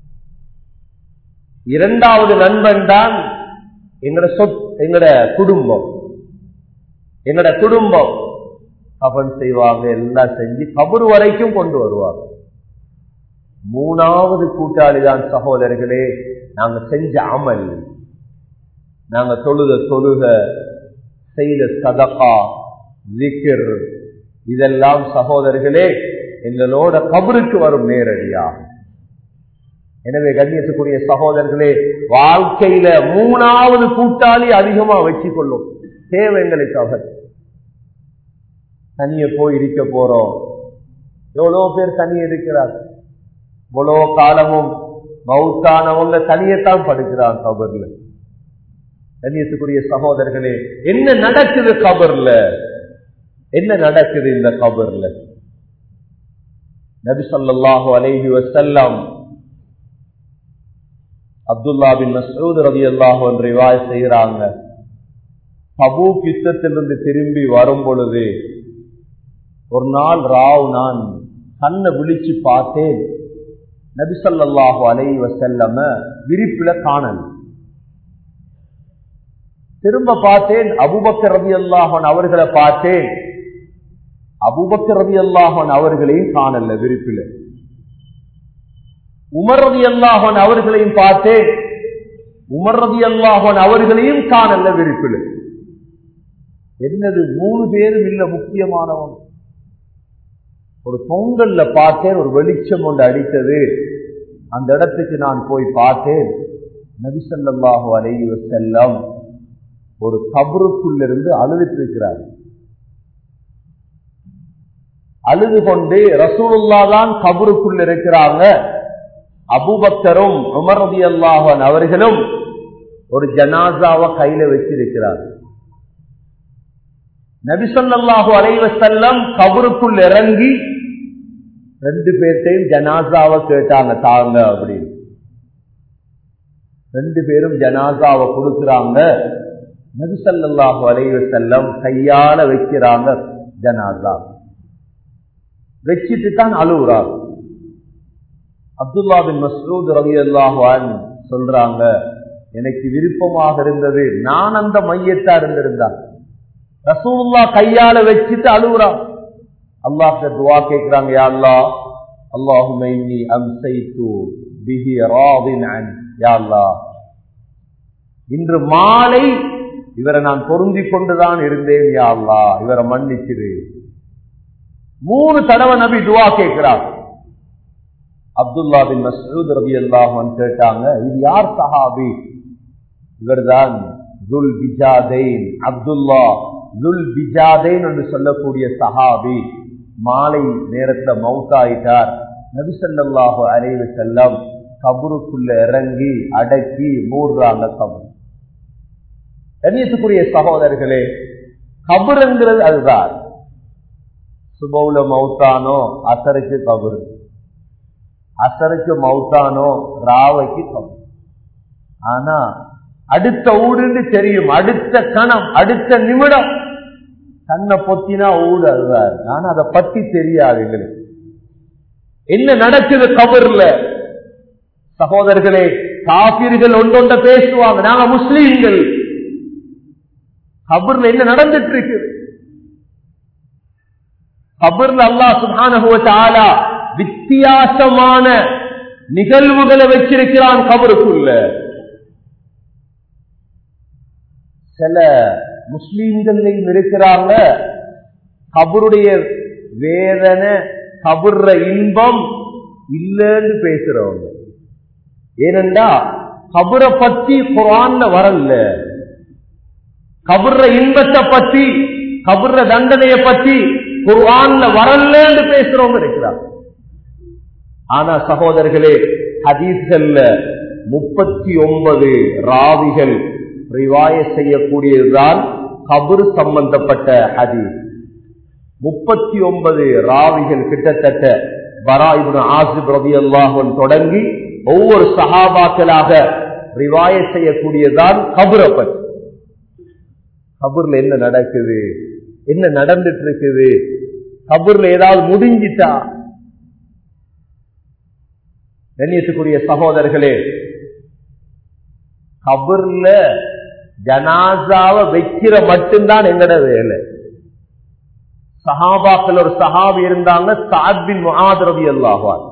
S1: 2வது நண்பன் தான் எங்கட எங்கட குடும்பம். எங்கட குடும்பம் கஃன் செய்வாங்க, எல்லாம் செஞ்சு கபர் வரைக்கும் கொண்டு வருவாங்க. 3வது கூட்டாளி தான் சகோதரர்களே, நாங்க செஞ்ச அமல், நாங்க தொழுக செய்த சதகா, ஸிக்ர், இதெல்லாம் சகோதரர்களே எங்களோட கபருக்கு வரும் நேரடியா. எனவே கண்ணியத்துக்குரிய சகோதரர்களே, வாழ்க்கையில 3வது கூட்டாளி அதிகமா வச்சுக் கொள்ளும் தேவை எங்களுக்கு. அவர் தனிய போய் இருக்க போறோம். எவ்வளவு பேர் தனிய இருக்கிறார்? இவ்வளவு காலமும் மௌத்தானவங்க தனியத்தான் படுக்கிறான் கபர்ல. கண்ணியத்துக்குரிய சகோதரர்களே, என்ன நடக்குது கபர்ல? என்ன நடக்குது இந்த கபர்ல? நபி ஸல்லல்லாஹு அலைஹி வஸல்லம் அப்துல்லா பின் மஸ்ஊத் ரலியல்லாஹு அன்ஹு ரிவாயத் செய்றாங்க, தபூக் யுத்தத்திலிருந்து திரும்பி வரும் பொழுது ஒரு நாள் ராவ் நான் கண்ணை விழிச்சு பார்த்தேன், நபி ஸல்லல்லாஹு அலைஹி வஸல்லம் விரிப்பில காணல். திரும்ப பார்த்தேன், அபூபக்கர் ரலியல்லாஹு அன்ஹு அவர்களை பார்த்தேன், அபூபக்கர் ரலியல்லாஹு அன்ஹு அவர்களையும் காணல விரிப்பில. உமர் ரலியல்லாஹு அன்ஹு அவர்களையும் பார்த்தேன், உமர் ரலியல்லாஹு அன்ஹு அவர்களையும் காணல விரிப்பில. என்னது 3 பேரும் இல்ல முக்கியமானவன். ஒரு பொங்கல்ல பார்த்தேன், ஒரு வெளிச்சம் ஒன்று அடித்தது. அந்த இடத்துக்கு நான் போய் பார்த்தேன், நபி ஸல்லல்லாஹு அலைஹி வஸல்லம் ஒரு கபருக்குள்ளிருந்து அழுதுட்டு இருக்கிறார். அழுது கொண்டு ரசூலுல்லாஹ் தான் கபருக்குள்ள இருக்கிறாங்க. அபூபக்கரும் உமர் ரலியல்லாஹு அன்ஹு அவர்களும் ஒரு ஜனாசாவை கையில வச்சிருக்கிறார். நபி ஸல்லல்லாஹு அலைஹி வஸல்லம் கபருக்குள் இறங்கி 2 பேர்த்தையும் ஜனாசாவை கேட்டாங்க, தாங்க அப்படின்னு. 2 பேரும் ஜனாசாவை கொடுக்கிறாங்க. நபி ஸல்லல்லாஹு அலைஹி வஸல்லம் கையால வைக்கிறாங்க. ஜனாசா வச்சிட்டு தான் அழுகுறார். அப்துல்லா பின் மஸ்ஊத் ரலியல்லாஹு அன்ஹு சொல்றாங்க, எனக்கு விருப்பமாக இருந்தது நான் அந்த மையத்தா இருந்திருந்தான். ரசூலுல்லாஹ் கையால வச்சிட்டு அழுகுறான். அல்லாஹ்ட்ட துஆ கேக்குறாங்க, யா அல்லாஹ், அல்லாஹும்ம இன்னி அம்சைது பிஹி ராதின் அன், யா அல்லாஹ் இன்று மாலை இவரை நான் பொருந்திக் கொண்டுதான் இருந்தேன், யா அல்லாஹ் இவரை மன்னிச்சிரு. 3 தடவை நபி துஆ கேட்கிறார். அப்துல்லா பின் மஸ்ஊத் ரலியல்லாஹு அன்ஹு கேட்டாங்க, இது யார் சஹாபி? இவர்தான் துல் பிஜாதைன், அப்துல்லா துல் பிஜாதைன் என்று சொல்லக்கூடிய சஹாபி. மாலை நேரத்தில் மௌத்தாயிட்டார். நபி ஸல்லல்லாஹு அலைஹி வஸல்லம் கபருக்குள்ள இறங்கி அடக்கி மூடுறாங்க கபர். கண்ணியத்துக்குரிய சகோதரர்களே, கபருங்கிறது அதுதான். சுபவுல மௌத்தானோ அசருக்கு கபரு, அசருக்கு மௌத்தானோ ராவைக்கு கபரு. ஆனா அடுத்த ஊடுன்னு தெரியும், அடுத்த கணம் அடுத்த நிமிடம் கண்ணை பொத்தினா ஊடு அதுதான். ஆனா அதை பத்தி தெரியாது எங்களுக்கு என்ன நடக்குது கபர்ல. சகோதரர்களே, காபிர்கள் ஒன்றொண்ட பேசுவாங்க, நாங்க முஸ்லீம்கள். கபர்ல என்ன நடந்துட்டு இருக்கு? கபர்ல அல்லாஹ் சுப்ஹானஹு வ தஆலா வித்தியாசமான நிகழ்வுகளை வச்சிருக்கிறான் கபருக்குள்ள. சில முஸ்லீம்களையும் இருக்கிறாங்க, கபருடைய வேதனை கபர்ற இன்பம் இல்லன்னு பேசுறவங்க. ஏனென்றா கபரை பத்தி குர்ஆன்ல வரல, கபர்ற இன்பத்தை பத்தி கபர்ற தண்டனையை பத்தி குர்ஆன்ல வரலன்னு பேசுறவங்க இருக்கிறாங்க. ஆனா சகோதரர்களே, ஹதீஸ்கள்ல 39 ராவிகள் ரிவாயத் செய்யக்கூடியதுதான் கபர் சம்பந்தப்பட்ட ஹதீஸ். 39 ராவிகள் கிட்டத்தட்ட பரா இப்னு ஆசிப் ரலியல்லாஹு அன்ஹு தொடங்கி ஒவ்வொரு சஹாபாக்களாக ரிவாயத் செய்யக்கூடியதான் கபரை பற்றி. கபர்ல என்ன நடக்குது, என்ன நடந்துட்டு இருக்குது, கபர்ல ஏதாவது முடிஞ்சிட்டா? கண்ணியத்துக்குரிய சகோதரர்களே, கபர்ல ஜனாசாவை வைக்கிற மட்டும்தான் எங்கட வேலை. சஹாபாக்கள் ஒரு சஹாபி இருந்தாங்க, சஅத் பின் முஆத் ரலியல்லாஹு அன்ஹு.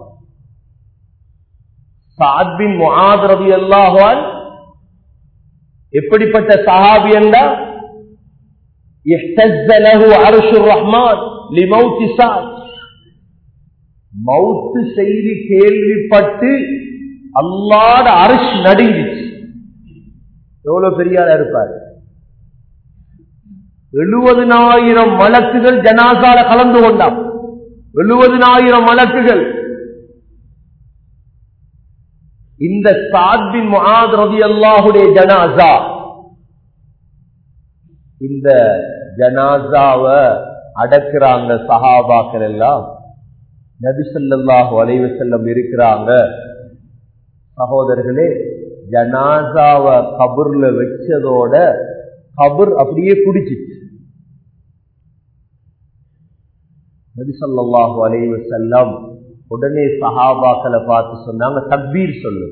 S1: சஅத் பின் முஆத் ரலியல்லாஹு அன்ஹு எப்படிப்பட்ட சஹாபி என்றா, இஹ்தஸ்ஸ லஹு அர்ஷுர் ரஹ்மான் லிமௌத் சஅத். மௌத் செய்தி கேள்விப்பட்டு அல்லாஹ்வுடைய அர்ஷ் நடுங்கிச்சு. எவ்வளவு பெரிய ஆளா இருப்பார். 70,000 மலக்குகள் ஜனாசால கலந்து கொண்டான். 70,000 மலக்குகள். இந்த சஅத் பின் முஆத் ரலியல்லாஹுடைய ஜனாசா, இந்த ஜனாசாவை அடக்குறாங்க சஹாபாக்கள் எல்லாம். நபி ஸல்லல்லாஹு அலைஹி வஸல்லம் இருக்கிறாங்க. சகோதரர்களே, ஜனாசாவை கபர்ல வச்சதோட கபர் அப்படியே குடிச்சிச்சு. நபி ஸல்லல்லாஹு அலைஹி வஸல்லம் உடனே சஹாபாக்களை பார்த்து சொன்னாங்க, தக்பீர் சொல்லு.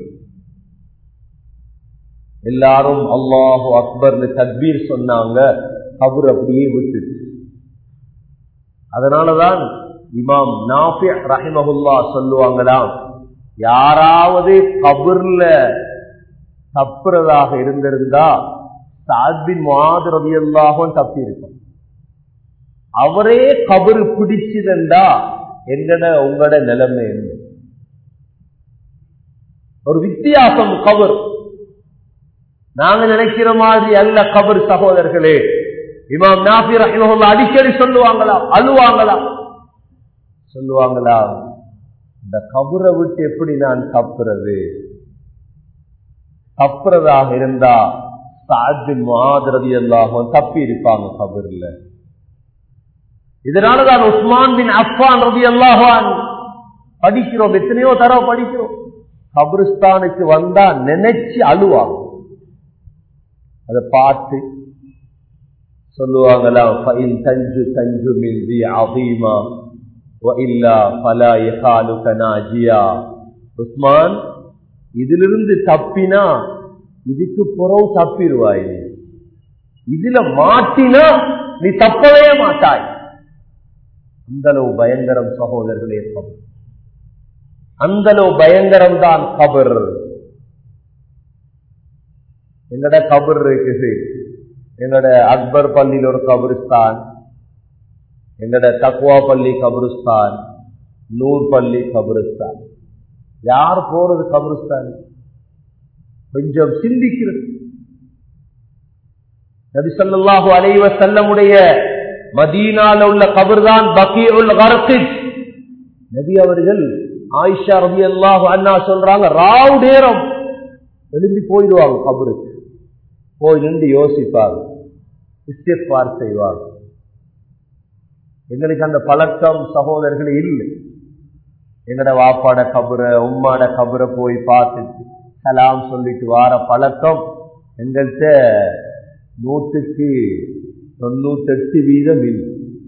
S1: எல்லாரும் அல்லாஹு அக்பர்னு தக்பீர் சொன்னாங்க. கபர் அப்படியே விட்டுச்சு. அதனாலதான் இமாம் நாஃபி ரஹிமஹுல்லாஹ் சொல்லுவாங்களாம், யாராவது கபர்ல தப்புறதாக இருந்திருந்தா சஅத் பின் முஆத் ரலியல்லாஹு அன்ஹு தப்பி இருக்கும். அவரே கபர் பிடிச்சிருந்தா எங்கட உங்களோட நிலைமை என்ன? ஒரு வித்தியாசம் கபர். நாங்க நினைக்கிற மாதிரி அல்ல கபர் சகோதரர்களே. இமாம் நாஃபி ரஹிமஹுல்லாஹ் அடிக்கடி சொல்லுவாங்களாம், அழுவாங்களாம், சொல்லுவாங்களாம், இந்த கபரை விட்டு எப்படி நான் தப்புறது? தப்புறதாக இருந்தா சஅத் பின் முஆத் ரலியல்லாஹு அன்ஹு தப்பி இருப்பாங்க கபர்ல. இதனாலதான் உஸ்மான் பின் அஃபான் ரலியல்லாஹு அன்ஹு படிக்கிறோம், எத்தனையோ தடவை படிக்கிறோம், கபரிஸ்தானுக்கு வந்தா நினைச்சு அழுவாங்க. அதை பார்த்து சொல்லுவாங்களாம், ஃபஇன் தஞ்சு தஞ்சு மின் தி அதீமா வ இல்லா ஃபலா யகாலுக நாஜியா. உஸ்மான், இதிலிருந்து தப்பினா இதுக்கு புறவு தப்பிடுவாய், இதுல மாட்டினா நீ தப்பவே மாட்டாய். அந்த அளவு பயங்கரம் சகோதரர்களே கபர். அந்த அளவு பயங்கரம் தான் கபர். எங்கட கபர் இருக்குது. எங்கட அக்பர் பள்ளியில் ஒரு கபரிஸ்தான், எங்கட தக்வா பள்ளி கபரிஸ்தான், நூர் பள்ளி கபரிஸ்தான். யார் போறது கபரிஸ்தான்? கொஞ்சம் சிந்திக்கிறது. நபி ஸல்லல்லாஹு அலைஹி வஸல்லமுடைய மதீனால உள்ள கபர் தான் பகீஉல் கர்கித். நபி அவர்கள் ஆயிஷா ரலியல்லாஹு அன்ஹா சொல்றாங்க, ராவு நேரம் எழும்பி போயிடுவாங்க கபருக்கு. போய் நின்று யோசிப்பார், இஸ்திக்பார் செய்வார். எங்களுக்கு அந்த பழக்கம் சகோதரர்கள் இல்லை. எங்கட வாப்பாட கபர உம்மாட கபரை போய் பார்த்துட்டு சலாம் சொல்லிட்டு வார பழக்கம் எங்கள்கிட்ட 100% இல்லை.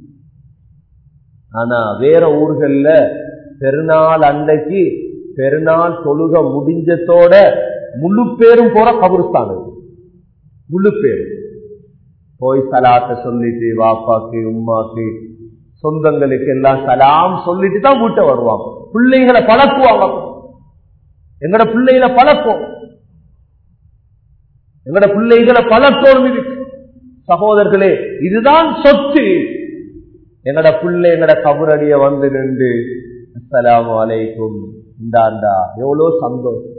S1: ஆனா வேற ஊர்கள்ல பெருநாள் அன்றைக்கு பெருநாள் தொழுக முடிஞ்சதோட முழு பேரும் போற கபருஸ்தான், முழு பேரும் போய் சலாத்தை சொல்லிட்டு வாப்பாக்கு உம்மாக்கு சொந்தங்களுக்கு எல்லாம் சலாம் சொல்லிட்டு தான் வீட்டை வருவாங்க. பிள்ளைகளை பழக்குவாங்க. எங்கட பிள்ளைகளை பழக்கம், எங்கட பிள்ளைகளை பழக்கோடும். இது சகோதரர்களே, இதுதான் சொத்து. எங்கட பிள்ளை எங்கட கபரடிய வந்து நின்று அஸ்ஸலாமு அலைக்கும் இந்தாண்டா, எவ்வளவு சந்தோஷம்.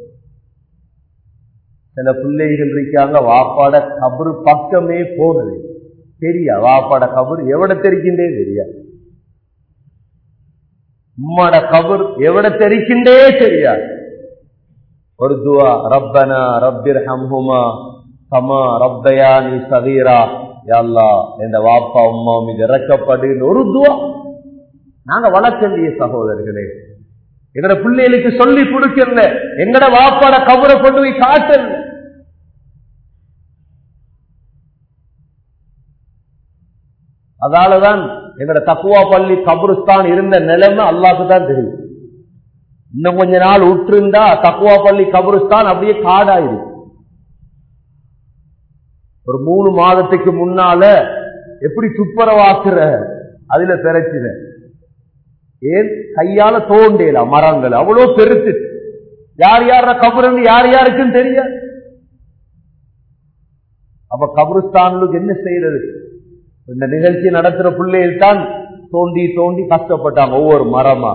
S1: சில பிள்ளைகள் இருக்காங்க வாப்பாட கபரு பக்கமே போனது தெரியா, வாப்பாட கபர் எவட தெரிக்கின்றே தெரியா, உம்மாட கபர் எவட தெரிக்கின்றே தெரியா. ஒரு துவா, ரப்பனா ரப்பிர்ஹம்ஹுமா கமா ரப்பயானி சகீரா, யா அல்லாஹ் இந்த வாப்பா உம்மா மீது இறக்கப்படுன்னு ஒரு துவா நாங்க வளர்க்கலையே சகோதரர்களே. எங்கட பிள்ளைகளுக்கு சொல்லி கொடுக்கல, எங்கட வாப்பாட கபரை கொண்டு போய் காட்டல. அதாலதான் எங்கட தக்குவா பள்ளி கபருஸ்தான் இருந்த நிலைமை அல்லாஹ்க்கு தான் தெரியும். இன்னும் கொஞ்ச நாள் உற்றிருந்தா தக்குவா பள்ளி கபருஸ்தான் அப்படியே காடாயிருக்கு. ஒரு 3 மாதத்துக்கு முன்னால எப்படி துப்புரவாக்குற அதுல பெறச்சின, ஏன் கையால தோண்டேல மரங்கள் அவ்வளவு பெருத்து, யார் யார கபருன்னு யார் யாருக்குன்னு தெரியாது. அப்ப கபருஸ்தானுக்கு என்ன செய்யறது? இந்த நிகழ்ச்சி நடத்துற பிள்ளைகள் தான் தோண்டி தோண்டி கஷ்டப்பட்டாங்க ஒவ்வொரு மரமா.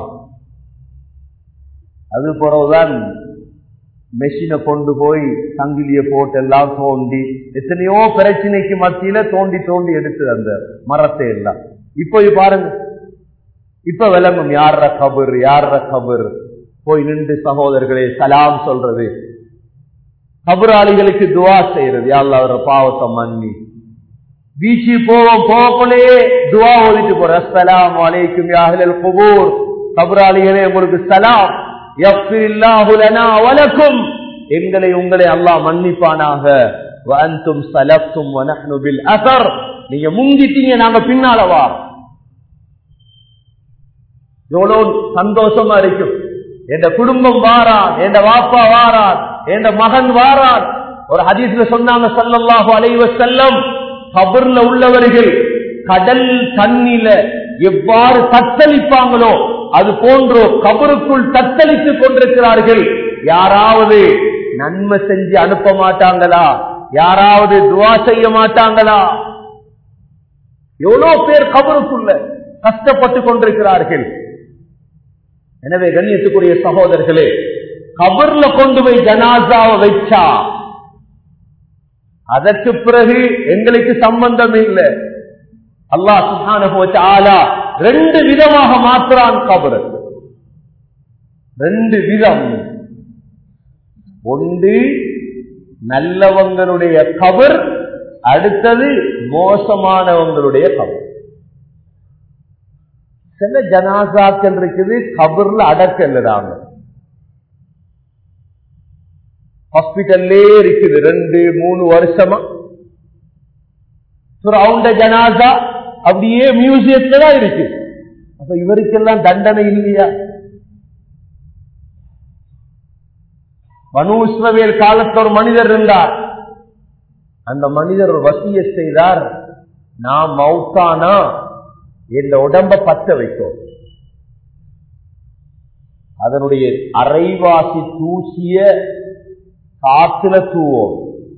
S1: அது பிறகுதான் மெஷினை கொண்டு போய் சங்கிலிய போட்டு எல்லாம் தோண்டி எத்தனையோ பிரச்சனைக்கு மத்தியில தோண்டி தோண்டி எடுத்து அந்த மரத்தை எல்லாம். இப்ப பாருங்க, இப்ப விளங்கும் யார கபர் யார கபர். போய் நின்று சகோதரர்களே சலாம் சொல்றது, கபராளிகளுக்கு துவா செய்யறது, யா அல்லாஹ் அவர பாவத்தை மன்னி. பீச்சி போகலே துவா ஓதிட்டு போற, அஸ்ஸலாமு அலைக்கும் யா அஹ்லல் குபூர், கபராளிகளே உங்களுக்கு சலாம், யக்ஃபிரில்லாஹு லனா வ லக்கும், எங்களை உங்களை அல்லாஹ் மன்னிப்பானாக, வ அன்தும் ஸலஃப்தும் வ நஹ்னு பில் அஸர், நீங்க முங்கிட்டீங்க நாங்க பின்னால வா. எவ்வளவு சந்தோஷமா இருக்கும். என் குடும்பம் வாரான், என் வாப்பா வாரான், என் மகன் வாரான். ஒரு ஹதீஸ்ல சொன்னாங்க ஸல்லல்லாஹு அலைஹி வஸல்லம், கபர்ல உள்ளவர்கள் கடல் தண்ணில எவ்வாறு தத்தளிப்பாங்களோ அது போன்றோ கபருக்குள் தத்தளித்துக் கொண்டிருக்கிறார்கள். யாராவது நன்மை செஞ்சு அனுப்ப மாட்டாங்களா? யாராவது துவா செய்ய மாட்டாங்களா? எவ்வளவு பேர் கபருக்குள்ள கஷ்டப்பட்டு கொண்டிருக்கிறார்கள். எனவே கண்ணியத்துக்குரிய சகோதரர்களே, கபர்ல கொண்டு போய் ஜனாசாவை வச்சா அதற்கு பிறகு எங்களுக்கு சம்பந்தம் இல்லை. அல்லாஹ் சுப்ஹானஹு வ தஆலா 2 விதமாக மாற்றுறான் கபர். 2 விதம். ஒன்று நல்லவங்களுடைய கபர், அடுத்தது மோசமானவங்களுடைய கபர். சில ஜனாசாக்கள் இருக்குது கபர்ல அடக்கல்லுறாங்க, ஹாஸ்பிட்டல்லே இருக்குது 2-3 வருஷமா. ஃபிரௌன் ஜனாசா அப்படியே மியூசியத்துல தான் இருக்கு. அப்ப இவருக்கெல்லாம் தண்டனை இல்லையா? பனூ இஸ்ரவேல் காலத்தில் ஒரு மனிதர் இருந்தார். அந்த மனிதர் ஒரு வசியத் செய்தார், நான் மௌத்தானா என் உடம்ப பத்த வைக்கும், அதனுடைய அரைவாசி தூசிய காத்துல தூவோம்,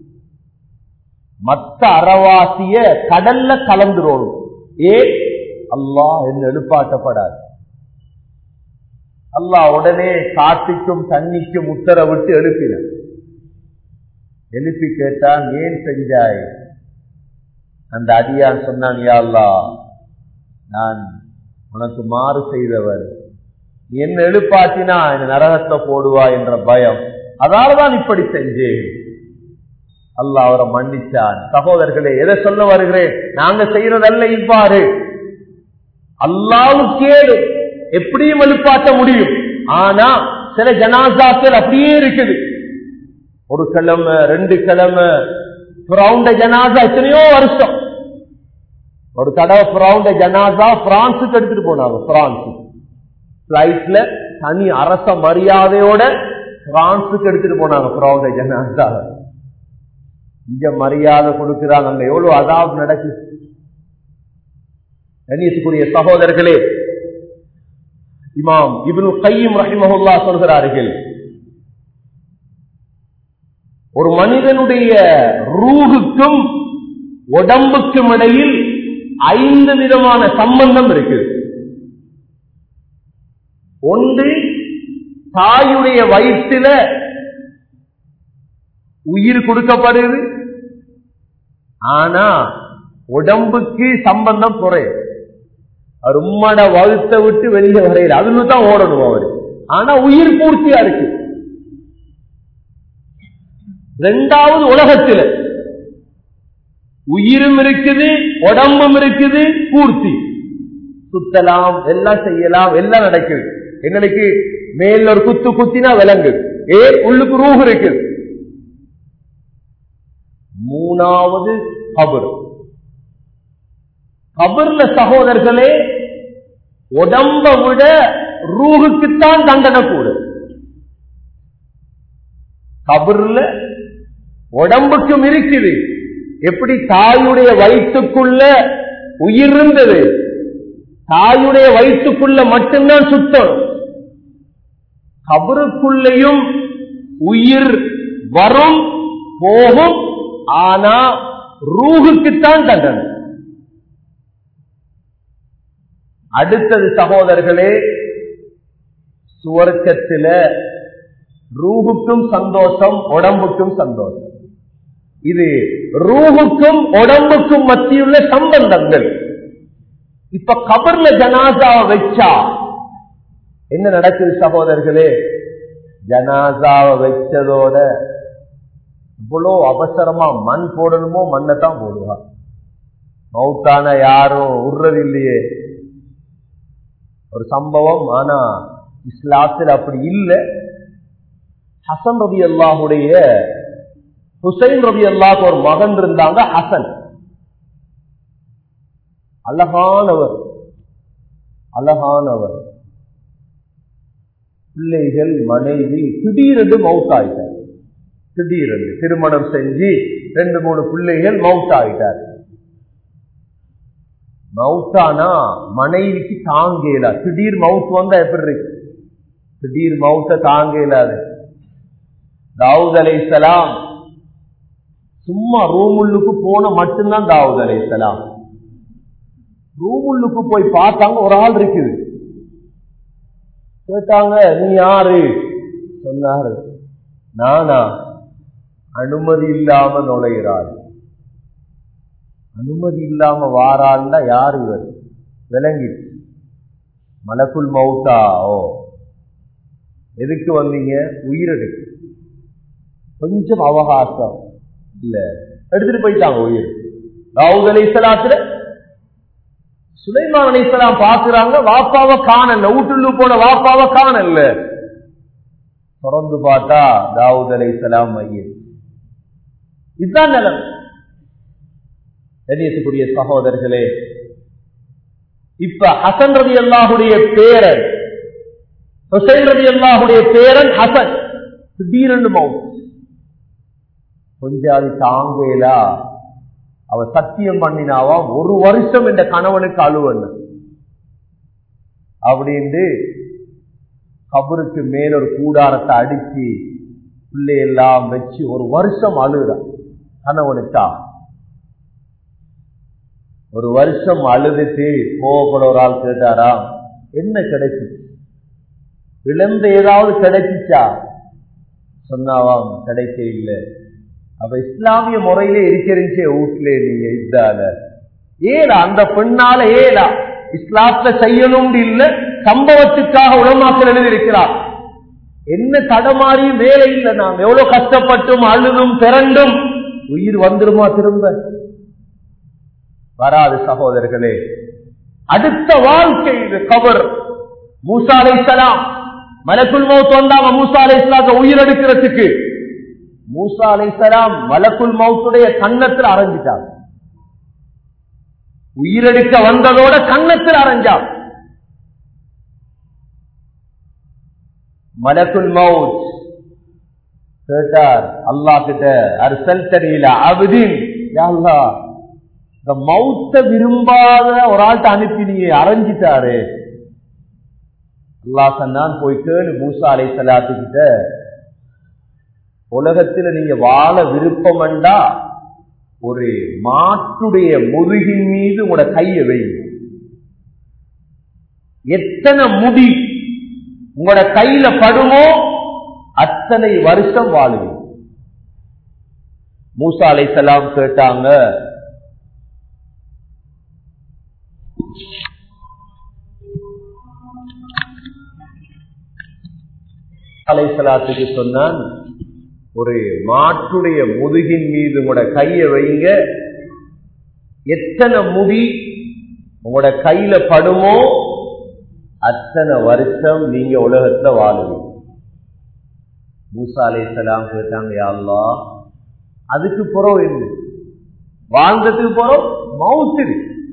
S1: மற்ற அறவாசிய கடல்ல கலந்துரும். ஏன்? அல்லாஹ் என்ன எழுப்பாட்டப்படாது. அல்லாஹ் உடனே காட்டுக்கும் தண்ணிக்கும் உத்தரவிட்டு எழுப்பினார். எழுப்பி கேட்டான், ஏன் செஞ்சாய்? அந்த அடியான் சொன்னான், யா அல்லாஹ் நான் உனக்கு மாறு செய்தவர், என்ன எழுப்பாட்டினா என்ன நரகத்தை போடுவா என்ற பயம், அதால்தான் இப்படி செஞ்சேன். அல்லாஹ் அவரை மன்னிச்சான். சகோதரர்களே, எதை சொல்ல வருகிறேன், நாங்க செய்யறதல்ல இவ்வாறு. அல்லாஹ்வுக்கே எப்படியும் எழுப்பாட்ட முடியும். ஆனா சில ஜனாசாக்கள் அப்படியே இருக்குது. ஒரு கிழமை 2 கிழமை ஃபிரௌன்ட ஜனாசா எத்தனையோ வருஷம். ஒரு தடவை ஃபிரௌன்ட ஜனாசா பிரான்ஸுக்கு எடுத்துட்டு போனாங்க. பிரான்ஸ் பிளைட்ல தனி அரச மரியாதையோட பிரான்ஸுக்கு எடுத்துட்டு போனாங்க ஃபிரௌன்ட ஜனாசா. இங்க மரியாதை கொடுக்கிறாங்க, அங்க எவ்வளவு அதாப் நடக்குது. கண்ணியத்துக்குரிய சகோதரர்களே, இமாம் இப்னு கையிம் ரஹிமஹுல்லாஹ் சொல்கிறார்கள், ஒரு மனிதனுடைய ரூஹுக்கும் உடம்புக்கும் இடையில் 5 விதமான சம்பந்தம் இருக்குது. ஒன்று, தாயுடைய வயிற்றில உயிர் கொடுக்கப்படுது, ஆனா உடம்புக்கு சம்பந்தம் குறையும். அவர் உம்மட வகுத்த விட்டு வெளியே வரையில அதுல தான் ஓடணும் அவரு, ஆனா உயிர் பூர்த்தியா இருக்கு. 2வது, உலகத்தில் உயிரும் இருக்குது, உடம்பும் இருக்குது, பூர்த்தி, சுத்தலாம், எல்லாம் செய்யலாம், எல்லாம் நடக்குது. எங்களுக்கு மேல ஒரு குத்து குத்தினா விளங்குது, உள்ளுக்கு ரூஹ் இருக்குது. 3வது, கபர். கபர்ல சகோதரர்களே, உடம்ப விட ரூஹுக்குத்தான் தண்டனை கூட. கபர்ல உடம்புக்கும் இருக்குது. எப்படி தாயுடைய வயிற்றுக்குள்ள உயிர் இருந்தது, தாயுடைய வயிற்றுக்குள்ள மட்டும்தான் சுத்தம். கபருக்குள்ளேயும் உயிர் வரும் போகும், ஆனா ரூஹுக்குத்தான் தண்டனை. அடுத்தது சகோதரர்களே, சுவர்க்கத்தில ரூஹுக்கும் சந்தோஷம், உடம்புக்கும் சந்தோஷம். இது ரூஹுக்கும் உடம்புக்கும் மத்தியுள்ள சம்பந்தங்கள். இப்ப கபர்ல ஜனாசாவை வச்சா என்ன நடக்குது சகோதரர்களே? ஜனாசாவை வச்சதோட இவ்வளோ அவசரமா மண் போடணுமோ மண்ணை தான் போடுவா. மௌத்தான யாரும் உர்றது இல்லையே. ஒரு சம்பவம், ஆனா இஸ்லாத்தில் அப்படி இல்லை. ஹசன் ரபி அல்லாஹுடைய ஹுசைன் ரபி அல்லாஹ் ஒரு மகன் இருந்தாங்க. ஹசன் அழகானவர், அழகானவர். பிள்ளைகள், மனைவி திடீரென்று மௌத்தாயிட்டார். திடீரென்று திருமணம் செஞ்சு 2-3 பிள்ளைகள் மௌத்தாயிட்டார். மௌத்தானா மனைவிக்கு தாங்கல. திடீர் மவுத் வந்தா எப்படி இருக்கு? திடீர் மவுத்த தாங்க இயலாது. தாவூத் அலைஹிஸ்ஸலாம் சும்மா ரூமுள்ளுக்கு போன மட்டும்தான் தாவூத் அலைஹிஸ்ஸலாம். ரூமுள்ளுக்கு போய் பார்த்தாங்க, ஒரு ஆள் இருக்குது. கேட்டாங்க, நீ யாரு? சொன்னாரு, நானா? அனுமதி இல்லாம நுழைகிறாள். அனுமதி இல்லாம வாராள்னா யாரு இவர்? விளங்கிட்டு மலக்குல் மௌத்தா. ஓ, எதுக்கு வந்தீங்க? உயிரெடுக்கு. கொஞ்சம் அவகாசம் இல்ல, எடுத்துட்டு போயிட்டாங்க உயிர். தாவூத் அலைஹிஸ்ஸலாத்துல சுலைமான் அலைஹிஸ்ஸலாம் பாக்குறாங்க, வாப்பாவை காணல. வீட்டுள்ள போன வாப்பாவை காணல. தொடர்ந்து பார்த்தா தாவூத் அலைஹிஸ்ஸலாம் மையத். இதுதான் நிலம். கண்ணியத்துக்குரிய சகோதரர்களே, இப்ப ஹசன் ரலியல்லாஹுடைய பேரன், ஹுசைன் ரலியல்லாஹுடைய பேரன் ஹசன் திடீரென்று மவுத். கொஞ்சம் அது தாங்கலா. அவ சத்தியம் பண்ணினாவா, 1 வருஷம் இந்த கணவனுக்கு அழுவன் அப்படின்னு கபருக்கு மேல ஒரு கூடாரத்தை அடிச்சு பிள்ளையெல்லாம் வச்சு 1 வருஷம் அழுகிறான் கணவனுக்கா. 1 வருஷம் அழுதுட்டு கோவப்பட ஒரு ஆள் கேட்டாரா, என்ன கிடைச்சிச்சு? இழந்த ஏதாவது கிடைச்சிச்சா? சொன்னாவாம், கிடைக்க இல்லை. அப்ப இஸ்லாமிய முறையிலே இருக்கிறீங்க வீட்டுல நீங்க இதால ஏலா, அந்த பெண்ணால ஏலா. இஸ்லாத்தை செய்யணும் இல்ல, சம்பவத்துக்காக உலமாக்கள் எழுதியிருக்கிறார். என்ன தடமாறியும் வேலை இல்லை. நாம் எவ்வளவு கஷ்டப்பட்டும் அழுதும் பிறண்டும் உயிர் வந்துருமா திரும்ப? வராது சகோதரர்களே. அடுத்த வாழ்க்கை இது கபர். மூசா அலைஹிஸ்ஸலாம் மலக்குல் மௌத் வந்தாங்க மூசா அலைஹிஸ்ஸலாத்தை உயிர் எடுக்கிறதுக்கு. மூசா அலைஹிஸ்ஸலாம் மலக்குல் மௌத்துடைய கன்னத்தில் அரைஞ்சிட்டாங்க. உயிரெடுக்க வந்ததோட கன்னத்தில் அரைஞ்சாங்க. மலக்குல் மௌத் கேட்டார் அல்லாஹ் கிட்ட, அர்சல்தனி இலா அப்தின், யா அல்லாஹ் இந்த மௌத்த விரும்பாத ஒரு ஆள்கிட்ட அனுப்பினியே, அரைஞ்சிட்டாரு. அல்லாஹ் சொன்னான், போய் கேளு மூசா அலைஹிஸ்ஸலாத்து கிட்ட, உலகத்தில் நீங்க வாழ விருப்பம்ண்டா ஒரு மாட்டுடைய முதுகின் மீது உங்களோட கையை வைங்க. எத்தனை முடி உங்களோட கையில படுமோ அத்தனை வருஷம் வாழுவீங்க. மூசா அலைஹிஸ்ஸலாம் கேட்டாங்க, அலைஹிஸ்ஸலாத்துக்கு சொன்னான், ஒரு மாட்டுடைய முதுகின் மீது உங்களோட கையை வைங்க, எத்தனை முடி உங்களோட கையில படுமோ அத்தனை வருஷம் நீங்க உலகத்துல வாழுவீங்க. மூசா அலைஹிஸ்ஸலாம் கேட்டாங்க, யா அல்லாஹ் அதுக்கு பிறகு என்ன? வாழ்ந்ததுக்கு பிறகு மௌத்.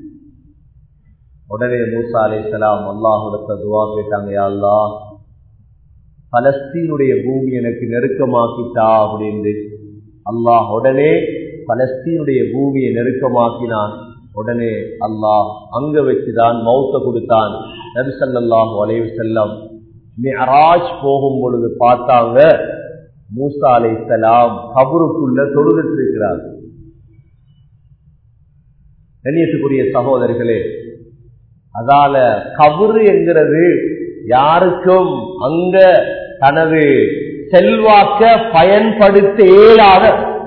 S1: உடனே மூசா அலைஹிஸ்ஸலாம் அல்லாஹ்விடத்துல துஆ கேட்டாங்க, யா அல்லாஹ் பலஸ்தீனுடைய பூமி எனக்கு நெருக்கமாக்கிட்டா அப்படின்னு. அல்லாஹ் உடனே பலஸ்தீனுடைய பூமியை நெருக்கமாக்கினான். உடனே அல்லாஹ் அங்க வச்சுதான் மௌத்த கொடுத்தான். நபி ஸல்லல்லாஹு அலைஹி வஸல்லம் மிஅராஜ் போகும் பொழுது பார்த்தாங்க, மூசா அலைஹிஸ்ஸலாம் கபருக்குள்ள தொழுதுட்டு இருக்கிறார். கண்ணியத்துக்குரிய சகோதரர்களே, அதால கபரு என்கிறது யாருக்கும் அங்க தனது செல்வாக்க பயன்படுத்த இயலாத,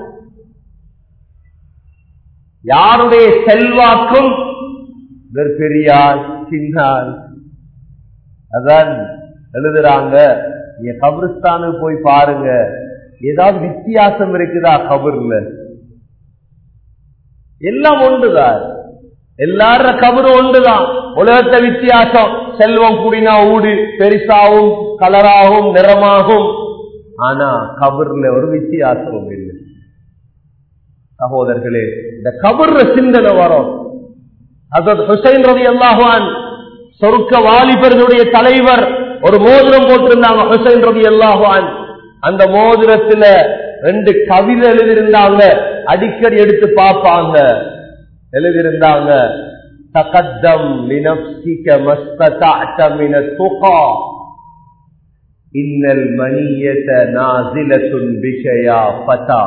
S1: யாருடைய செல்வாக்கும் பெரியார் சின்னார். அதான் எழுதுறாங்க, நீங்க கபரிஸ்தானுக்கு போய் பாருங்க, ஏதாவது வித்தியாசம் இருக்குதா கபர்ல? எல்லாம் ஒன்றுதான், எல்லார கபரு ஒன்றுதான். உலகத்தை வித்தியாசம், செல்வம் கூடினா ஊடு பெருசாகும், கலராகும், நிறமாகும். ஆனா கபர்ல ஒரு வித்தியாசமும் இல்லை. சகோதரர்களே, இந்த கபர்ல சிந்தனை வரும். ஹஜ்ரத் ஹுசைன் ரலியல்லாஹு அன்ஹு சொர்க்க வாலிபர்களுடைய தலைவர் ஒரு மோதிரம் போட்டிருந்தாங்க. ஹுசைன் ரலியல்லாஹு அன்ஹு அந்த மோதிரத்துல 2 கவிதை எழுதியிருந்தாங்க. அடிக்கடி எடுத்து பார்ப்பாங்க. எழுதியிருந்தாங்க, தகத்தம் லினப்சிக மஸ்ததஅத மின துகா இன்னல் மனியத நாஸிலத்துன் பிக யா ஃபதா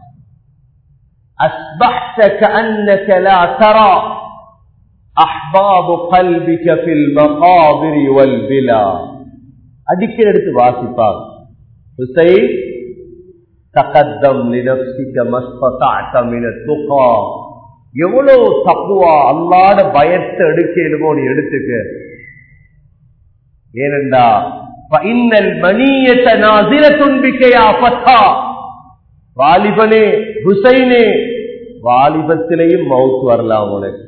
S1: அஸ்பஹ்த கஅன்னக லா தரா அஹ்பாபு கல்பிக ஃபில் மகாபிரி வல் பிலா. அடிக்கடி எடுத்து வாசிப்பாங்க. ஹுசைன் தகத்தம் லினப்சிக மஸ்ததஅத மின துகா, எவ்வளவு தக்குவா அல்லாஹ்வுடைய பயத்தை எடுக்கணுமோ நீ எடுத்துக்க. ஏனென்றா ஃபஇன்னல் மனியத நாஸிலத்துன் பிக யா ஃபதா, வாலிபனே ஹுசைனே, வாலிபத்திலேயும் மௌத் வரலாம் உனக்கு.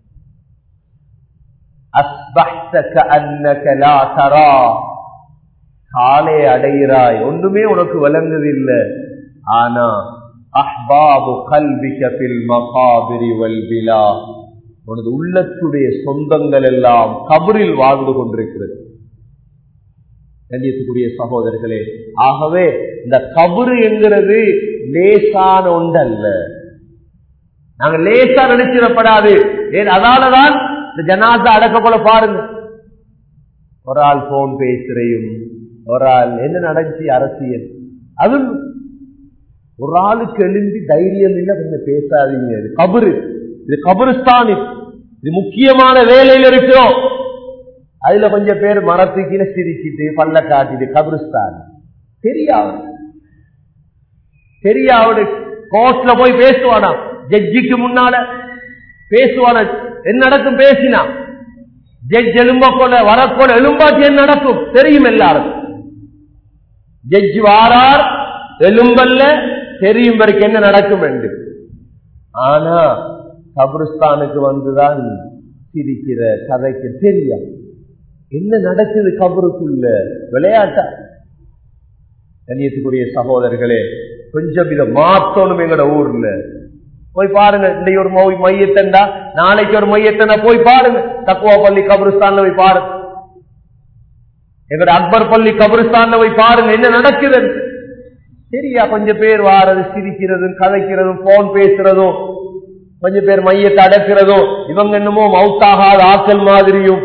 S1: அஸ்பஹ்த கஅன்னக லா தரா, காலை அடைகிறாய், ஒன்றுமே உனக்கு விளங்குதில்லை. ஆனா அஹ்பாபு கல்பிக ஃபில் மகாபிரி வல் பிலா, உனது உள்ளத்துடைய சொந்தங்கள் எல்லாம் கபரில் வாழ்ந்து கொண்டிருக்கிறது. கண்ணியத்துக்குரிய சகோதரர்களே, ஆகவே இந்த கபரு என்கிறது லேசான ஒன்றல்ல. நாங்க லேசா நினைச்சிடப்படாது. அதனாலதான் இந்த ஜனாசா அடக்க போல பாருங்க, ஒரு ஆள் போன் பேசுறையும், ஒரு ஆள் என்ன நடந்துச்சு அரசியல், அது ஒரு ஆளுக்கு எழுந்தி தைரியம் இல்லை, கொஞ்சம் பேசாதீங்க, இது கபரு, இது கபருஸ்தான், இது முக்கியமான வேலையில் இருக்கிறோம். அதுல கொஞ்சம் பேர் மரத்துக்கு சிரிச்சிட்டு பல்ல காட்டிட்டு கபருஸ்தான். தெரியாவது கோர்ட்ல போய் பேசுவானா, ஜட்ஜிக்கு முன்னால பேசுவான, என்ன நடக்கும் பேசினா, ஜட்ஜ் எலும்ப போல வரப்போல எலும்பாச்சு என்ன நடக்கும் தெரியும் எல்லாருக்கும். ஜட்ஜ் வாரார் எலும்பல்ல தெரியும் வரைக்கும் என்ன நடக்கும் என்று. ஆனா கபிரிஸ்தானுக்கு வந்துதான் சிரிக்கிற கதைக்கு தெரியா என்ன நடக்குது கபருக்குள்ள விளையாட்டா. கண்ணியத்துக்குரிய சகோதரர்களே, கொஞ்சம் இதை மாத்தணும். எங்கட ஊர்ல போய் பாருங்க, இன்னைக்கு ஒரு மையத்தண்டா நாளைக்கு ஒரு மையத்தண்டா போய் பாருங்க. தக்குவா பள்ளி கபிரிஸ்தான்ல போய் பாருங்க, எங்கட அக்பர் பள்ளி கபிரிஸ்தான்ல போய் பாருங்க என்ன நடக்குது சரியா. கொஞ்சம் பேர் வாரது சிரிக்கிறதும் கதைக்கிறதும் போன் பேசுறதும், கொஞ்சம் பேர் மையத்தை அடக்கிறதும், இவங்க என்னமோ மவுத்தாகாத ஆக்கள் மாதிரியும்.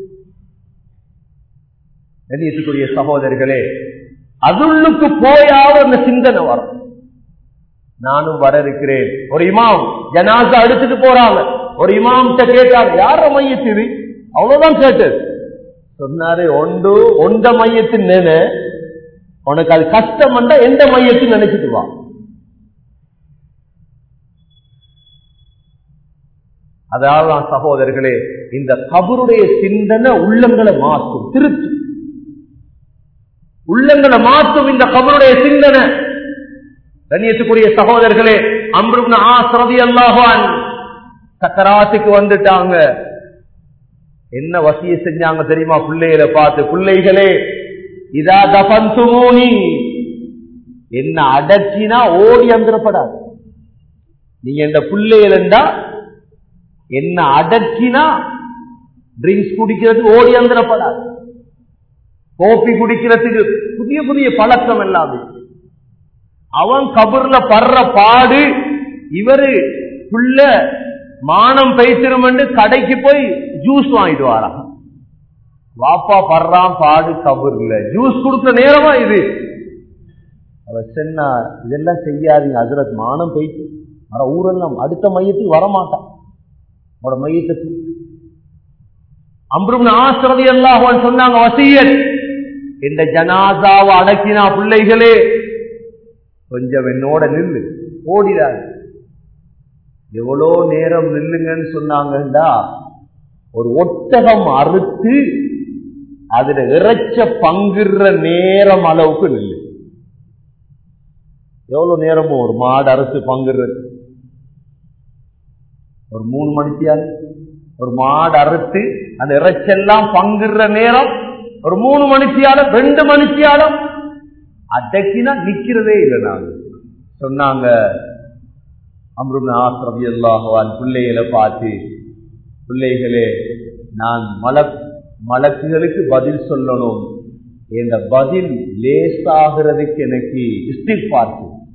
S1: கண்ணியத்துக்குரிய சகோதரர்களே, அதுள்ளுக்கு போயாவது அந்த சிந்தனை வரும். நானும் வர இருக்கிறேன். ஒரு இமாம் ஜனாசா எடுத்துட்டு போறாங்க. ஒரு இமாம் கேட்டார், யார மையத்து? அவ்வளவுதான் கேட்டது. சொன்னாரு, ஒண்ட மையத்தின் நினை உனக்கு அது கஷ்டம் வந்தா எந்த மையத்தின் நினைச்சிட்டு வா. அதாவது சகோதரர்களே, இந்த கபருடைய சிந்தனை உள்ளங்களை மாற்றும், திருத்து உள்ளங்களை மாற்றும் இந்த கபருடைய சிந்தனை. கண்ணியத்துக்குரிய சகோதரர்களே, அம்ரு இப்னு ஆஸ் ரலியல்லாஹு அன்ஹு சக்கராத்துக்கு வந்துட்டாங்க. என்ன வசிய செஞ்சாங்க தெரியுமா? பிள்ளைகளை பார்த்து, பிள்ளைகளே இதா தஃபன்துமூனி, என்ன அடக்கினா ஓடி வந்துடப்படாது. நீங்க இந்த பிள்ளைகள் என்றா என்ன அடக்கினா ட்ரிங்க்ஸ் குடிக்கிறதுக்கு ஓடி வந்துடப்படாது. கோப்பி குடிக்கிறதுக்கு புதிய புதிய பழக்கம் எல்லாமே. அவன் கபர்ல படுற பாடு, இவரு புள்ள மானம் பேசிரும் என்று கடைக்கு போய் ஜூஸ் வாங்கிட்டு வாரா. வாப்பா படுறான் பாடு கபர்ல, ஜூஸ் கொடுக்கிற நேரமா இது. அவ சொன்னா, இதெல்லாம் செய்யாதீங்க ஹஜ்ரத், மானம் பேசி வர ஊரெல்லாம் அடுத்த மையத்துக்கு வரமாட்டான். அவட மையத்தை அம்ரு இப்னு ஆஸ் ரலியல்லாஹு அன்ஹு சொன்னாங்க, வசியத், இந்த ஜனாசாவை அடக்கினா பிள்ளைகளே கொஞ்சம் என்னோட நில்லு, ஓடிடாது. எவ்வளோ நேரம் நில்லுங்கன்னு சொன்னாங்கண்டா, ஒரு ஒட்டகம் அறுத்து அதுல இறைச்ச பங்குற நேரம் அளவுக்கு நில்லு. எவ்வளவு நேரமும் ஒரு மாடு அறுத்து பங்குறது ஒரு 3 மணித்தியால், ஒரு மாடு அறுத்து அந்த இறைச்செல்லாம் பங்குற நேரம் ஒரு 3 மணித்தியாலம் 2 மணித்தியாலம் அடக்கினா நிக்கிறதே இல்லை. நான் சொன்னாங்க அம்ரு இப்னு ஆஸ் ரலியல்லாஹு அன்ஹு பிள்ளைகளை பார்த்து, பிள்ளைகளே நான் மலக்குகளுக்கு பதில் சொல்லணும், இந்த பதில் லேசாகிறதுக்கு எனக்கு இஸ்திக்ஃபார்,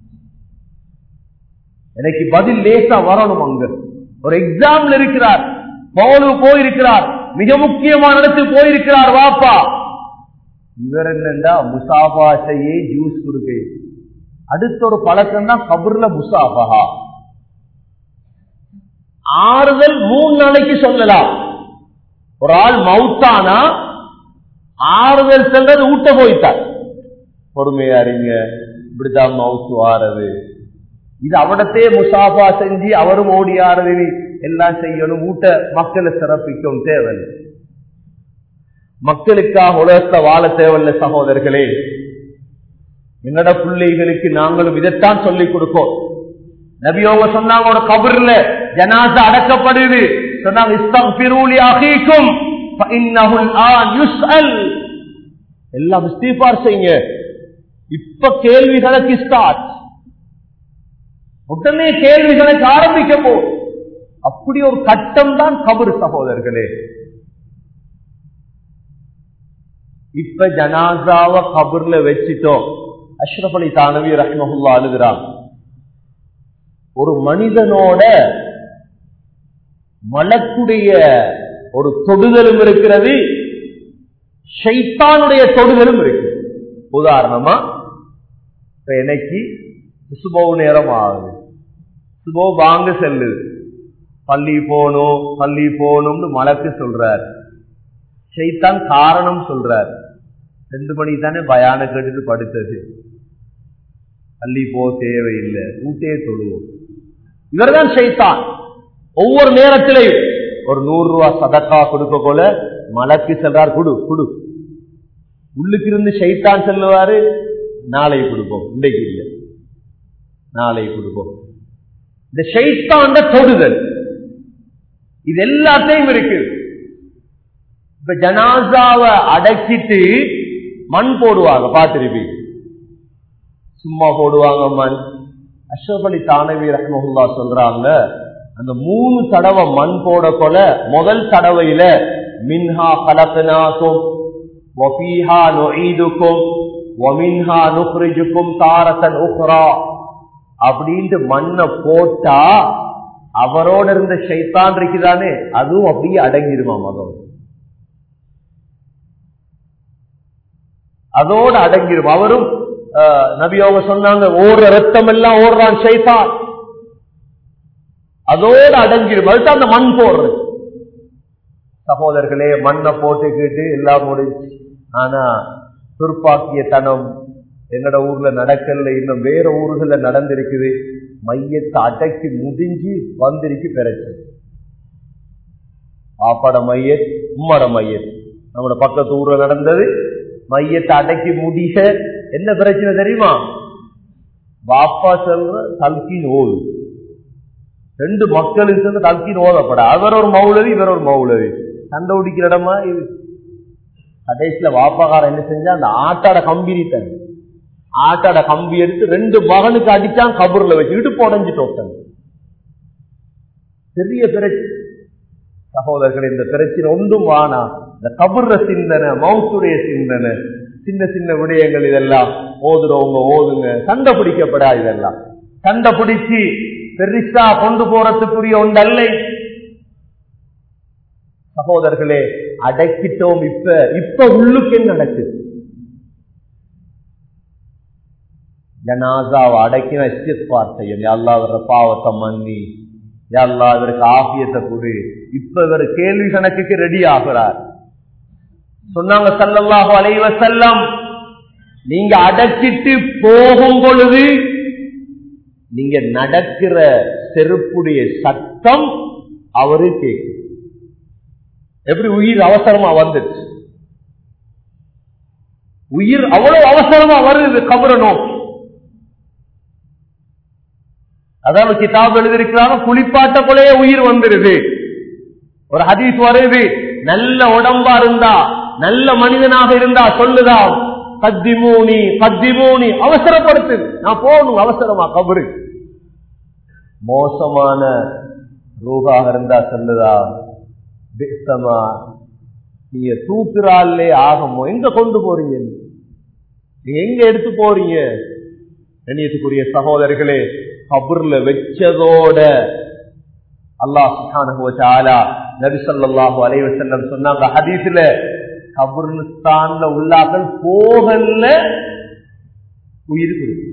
S1: எனக்கு பதில் லேசா வரணும். அங்க ஒரு எக்ஸாம்ல இருக்கிறார், போயிருக்கிறார், மிக முக்கியமான இடத்துக்கு போயிருக்கிறார் வாப்பா. இவர் என்னண்டா முசாஃபா செய்ய ஜூஸ் கொடுக்க. அடுத்த ஒரு பழக்கம் தான் கபர்ல முசாஃபா. ஆறுதல் 3 நாளைக்கு சொல்லலாம். ஒரு ஆள் மவுத்தானா ஆறுதல் சொல்றது ஊட்ட போயிட்டார், பொறுமையா இருங்க, இப்படிதான் மவுத்து ஆறது. இது அவடத்தே முசாஃபா செஞ்சு அவரும் ஓடி ஆறது எல்லாம் செய்யணும். ஊட்ட மக்களை சிறப்பிக்கும் தேவையில்லை, மக்களுக்காக உலகத்தை வாழ தேவையில்லை. சகோதரர்களே, எங்கட பிள்ளைகளுக்கு நாங்களும் இதைத்தான் சொல்லிக் கொடுப்போம். நபியோங்க சொன்னாங்க, ஒரு கபர்ல ஜனாசா அடக்கப்படுது, சொன்னாங்க இஸ்தக்ஃபிரு லி அகீக்கும் ஃபஇன்னஹு அன் யுஸ்அல். எல்லாம் இஸ்திக்ஃபார் செய்யுங்க, இப்ப கேள்விகளுக்கு ஸ்டார்ட், உடனே கேள்விகளுக்கு ஆரம்பிக்க போகும். அப்படி ஒரு கட்டம் தான் கபர் சகோதரர்களே. இப்ப ஜனாசாவை கபர்ல வச்சிட்டோம். அஷ்ரஃப் அலி தானவி ரஹ்மஹுல்லாஹ் அழுகிறான், ஒரு மனிதனோட மலக்குடைய ஒரு தொடுதலும் இருக்கிறது, ஷைத்தானுடைய தொடுதலும் இருக்கு. உதாரணமா இப்ப எனக்கு சுபவு நேரம் ஆகுது, சுபவு வாங்க செல்லுது, பள்ளி போகணும்னு மலக்கு சொல்றார், ஷைத்தான் காரணம் சொல்றார். 2 மணி தானே பயான கேட்டுட்டு படுத்தது, பள்ளி போக தேவையில்லை, ஊட்டே தொழுவோம். இவர்தான் ஷைத்தான். ஒவ்வொரு நேரத்திலையும் ஒரு 100 ரூபாய் சதக்கா கொடுக்க போல மலக்கு செல்றார், குடு குடு. உள்ளுக்கு இருந்து ஷைத்தான் செல்லுவாரு, நாளை கொடுப்போம், இன்றைக்கு இல்லை நாளை கொடுப்போம். இந்த ஷைத்தாண்ட தொடுதல், இது எல்லாத்தையும் இருக்கு. இப்ப ஜனாசாவை அடக்கிட்டு மண் போடுவாங்க, பார்த்திருப்பீங்க. சும்மா போடுவாங்க மண். அஷ்ரஃப் அலி தானவி ரஹ்மத்துல்லாஹ் சொல்றாங்க, அந்த 3 தடவை மண் போட கொல முதல் தடவையில மின்ஹா கலக்னாகும் வஃபீஹா நுஈதுகும் வமின்ஹா நுக்ரிஜுகும் தாரத்தன் உக்ரா அப்படின்ட்டு மண்ணை போட்டா அவரோட இருந்த ஷைத்தான் இருக்குதானே அதுவும் அப்படியே அடங்கிடுமா மகன், அதோட அடங்கிடும். அவரும் நபி அவங்க சொன்னாங்க, ஓடுற ரத்தம் எல்லாம் ஓடுறான் ஷைத்தான், அதோட அடங்கிடும். அதுதான் அந்த மண் போடுறது. சகோதரர்களே, மண்ணை போட்டுக்கிட்டு எல்லாம் முடிஞ்சு. ஆனா துர்ப்பாக்கிய தனம் எங்கட ஊர்ல நடக்கல, இன்னும் வேற ஊர்கள நடந்திருக்குது. மையத்தை அடக்கி முடிஞ்சு வந்திருக்கு பிறகு ஆப்பாட மையத் உம்மட மையத் நம்மளோட பக்கத்து ஊர்ல நடந்தது. மையத்தை அடக்கி முடிக என்ன பிரச்சனை தெரியுமா? பாப்பா சொல்ற தல்கீன் ஓது, 2 மக்களுக்கு சேர்ந்து தல்கீன் ஓதப்பட, அவர் ஒரு மௌலவி இவர் ஒரு மௌலவி, சண்டை உடிக்கிற இடமா இது. கடைசியில வாப்பாக்காரன் என்ன செஞ்சா, அந்த ஆட்டாட கம்பிரித்தன் ஆட்டாட கம்பி எடுத்து 2 மகனுக்கு அடிச்சான், கபூர்ல வச்சு இடுப்பு உடஞ்சிட்டோம். பெரிய பிரச்சனை. சகோதரர்கள், இந்த பிரச்சனை ஒன்றும் வானா, இந்த கபூர்ற சிந்தனை, மவுத்துடைய சிந்தனை, சின்ன சின்ன விடயங்கள் இதெல்லாம் ஓதுறவங்க ஓதுங்க, சண்டை பிடிக்கப்படா. இதெல்லாம் சண்டை பிடிச்சு பெரிசா கொண்டு போறதுக்குரிய ஒன்றல்ல. சகோதரர்களே, அடக்கிட்டோம். இப்ப உள்ளுக்கு என்ன நடக்குது? ஜனாசாவை அடக்கின இஸ்திக்பார் செய்யும், யா அல்லாஹ் அவர பாவத்தை மன்னி, யா அல்லாஹ் அவருக்கு ஆஃபியத்தை கொடு. இப்ப இவர் கேள்வி கணக்குக்கு ரெடி ஆகிறார். சொன்னாங்க ஸல்லல்லாஹு அலைஹி வஸல்லம், நீங்க அடக்கிட்டு போகும் பொழுது நீங்க நடக்கிற செருப்புடைய சத்தம் அவரு கேட்கும். எப்படி உயிர் அவசரமா வந்துச்சு, உயிர் அவ்வளவு அவசரமா வருது கபரை நோக்கி. அதாவது கிதாப் எழுதியிருக்கிறாங்க, குளிப்பாட்ட போலயே உயிர் வந்துருது. ஒரு ஹதீஸ் வருது, நல்ல உடம்பா இருந்தா, நல்ல மனிதனாக இருந்தா சொல்லுதா, கத்திமூனி கத்திமூனி, அவசரப்படுத்து, நான் போகணும் அவசரமா கபரு. மோசமான ரூபாக இருந்தா சொல்லுதா, பிஸ்தமா, நீங்க தூக்குறாலே ஆகமோ, எங்க கொண்டு போறீங்க, நீங்க எங்க எடுத்து போறீங்க? கண்ணியத்துக்குரிய சகோதரர்களே, கபர்ல வச்சதோட அல்லாஹ் சுப்ஹானஹு வ தஆலா நபி ஸல்லல்லாஹு அலைஹி வஸல்லம் சொன்னாங்க ஹதீஸ்ல, கபர்ஸ்தான்ல உள்ளாக்கள் போகல உயிர் கொடுத்து,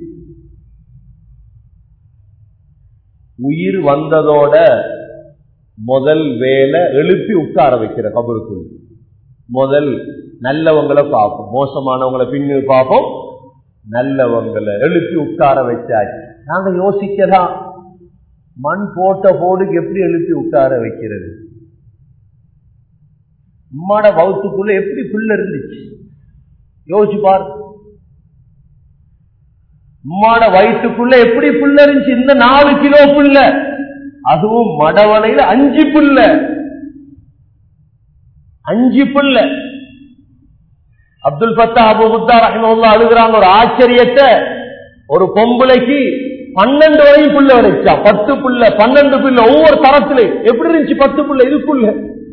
S1: உயிர் வந்ததோட முதல் வேலை எழுப்பி உட்கார வைக்கிற கபருக்குள். முதல் நல்லவங்களை பார்ப்போம், மோசமானவங்களை பின்னு பார்ப்போம், நல்லவங்களை எழுப்பி உட்கார வச்சாச்சு. நாங்க யோசிக்கலாம், மண் போட்ட போடுக்கு எப்படி எழுப்பி உட்கார வைக்கிறது? உம்மாட வவுத்துக்குள்ள எப்படி புல்ல இருந்துச்சு யோசிச்சு பார். உம்மாட வயிற்றுக்குள்ள எப்படி புல்ல இருந்துச்சு? இந்த 4 கிலோ புல்ல, அதுவும் மடவலையில 5 புல்ல, 5 புல்ல. அப்துல் ஃபத்தா அபு முத்தா ரஹிமஹுல்லாஹ் அழுகுறாங்க, ஒரு ஆச்சரியத்தை, ஒரு பொம்பளைக்கு 12 வரையும் புல்ல வரைச்சா, 10 புல்ல 12 புல்ல, ஒவ்வொரு தரத்துல எப்படி இருந்துச்சு 10 புல்ல, இது புல்ல.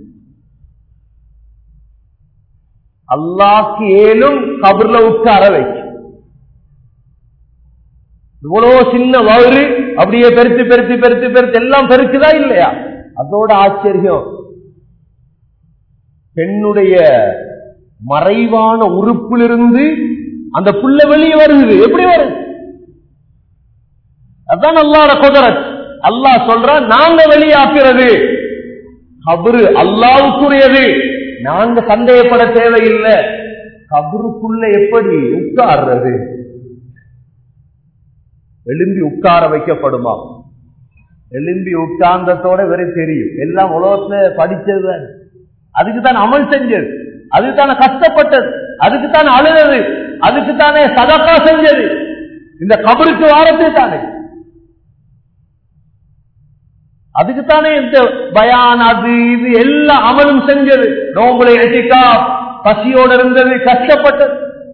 S1: அல்லாஹ்க்கு ஏலும் கபர்ல உட்கார வைக்க. இவ்வளவு சின்ன வயிறு அப்படியே பெருத்து பெருத்து பெருத்து பெருத்து எல்லாம் பெருக்குதா இல்லையா? அதோட ஆச்சரியம், பெண்ணுடைய மறைவான உறுப்பிலிருந்து அந்த புல்ல வெளியே வருது. எப்படி வருது? அதான் அல்லாஹ்வுடைய குதரத். அல்லாஹ் சொல்றான், நாங்க வெளியாக்குறது. கபரு அல்லாஹ்வுக்குரியது, நாங்க சந்தேகப்பட தேவையில்லை. கபருக்குள்ள எப்படி உட்கார்றது? எழும்பி உட்கார வைக்கப்படுமா? எழும்பி உட்கார்ந்ததோட வேற தெரியும், எல்லாம் உலகத்துல படிச்சது, அதுக்குத்தான் அமல் செஞ்சது, அதுக்குத்தான கஷ்டப்பட்டது, அதுக்குத்தான அழுதது, அதுக்குத்தானே சதக்கா செஞ்சது, இந்த கபருக்கு வாரத்தை தானே. அதுக்குத்தானே இந்த பயான் அது இது எல்லா அமலும் செஞ்சது. நோம்புல இத்திகாஃப், பசியோடு இருந்தது, கஷ்டப்பட்டது.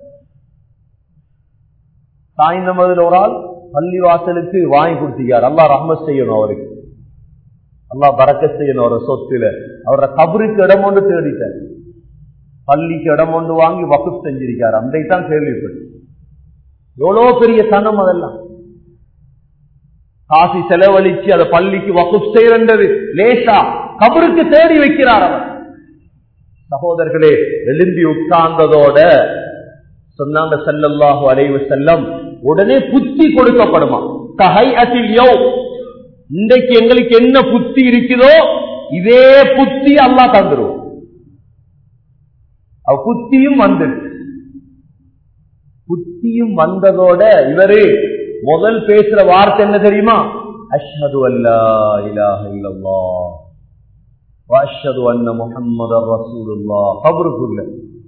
S1: சாய்ந்த மதுல ஒரு ஆள் பள்ளி வாசலுக்கு வாங்கி கொடுத்தார். அல்லாஹ் ரஹ்மத் செய்யணும் அவருக்கு, அல்லாஹ் பரக்கத் செய்யணும். அவர சொத்துல அவரோட கபருக்கு இடம் ஒன்று தேடிட்டார். பள்ளிக்கு இடம் ஒன்று வாங்கி வக்ஃப் செஞ்சிருக்கார். அன்றைத்தான் கேள்விப்பட்டு. எவ்வளவு பெரிய தனம் அதெல்லாம். காசி செலவழிச்சு அதை பள்ளிக்கு வக்ஃப் செய்யறது லேசா, கபருக்கு தேடி வைக்கிறார் அவர். சகோதரர்களே, எழும்பி உட்கார்ந்ததோட சொன்னாங்க ஸல்லல்லாஹு அலைஹி வஸல்லம், உடனே புத்தி கொடுக்கப்படுமா. கஹைஅத்தில் யௌம், இன்றைக்கு எங்களுக்கு என்ன புத்தி இருக்குதோ இதே புத்தி அல்லாஹ் தந்துருவோம். புத்தியும் வந்துருச்சு. புத்தியும் வந்ததோட இவரு முதல் பேசுற வார்த்தை என்ன தெரியுமா? அஷ்ஹது அல்லா இலாஹ இல்லல்லாஹ் வ அஷ்ஹது அன்ன முஹம்மதர் ரசூலுல்லாஹ். கபருக்குள்ள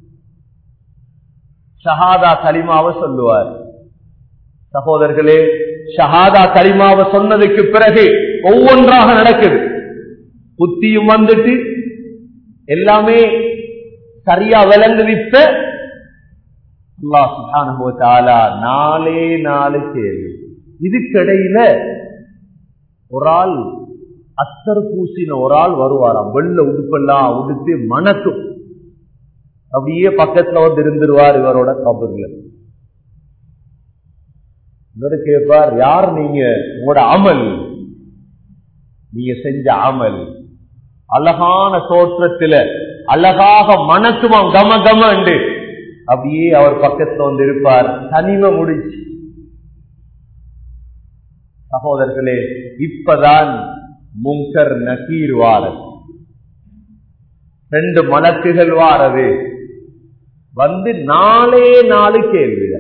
S1: ஷஹாதா கலிமாவை சொல்லுவார். சகோதரர்களே, ஷஹாதா கலிமாவை சொன்னதுக்கு பிறகு ஒவ்வொன்றாக நடக்குது. புத்தியும் வந்துட்டு எல்லாமே சரியா விளங்குது. இப்ப அல்லாஹ் சுப்ஹானஹு வ தஆலா நாலு கேள்வி. இதுக்கிடையில ஒரு ஆள் அத்தர் பூசின ஒரு ஆள் வருவாராம். வெள்ள உடுப்பெல்லாம் உடுத்து மணக்கும். அப்படியே பக்கத்துல வந்து இருந்துருவார் இவரோட கபர்ல. இவரு கேட்பார், யார் நீங்க? உங்களோட அமல், நீங்க செஞ்ச அமல் அழகான தோற்றத்துல அழகாக மணக்குமாம், கம கம என்று. அப்படியே அவர் பக்கத்துல வந்து இருப்பார், தனிமை முடிச்சு. சகோதரர்களே, இப்பதான் முன்கர் நகீர் வாரது, 2 மலக்குகள் வாரது. வந்து 4 கேள்விகள்.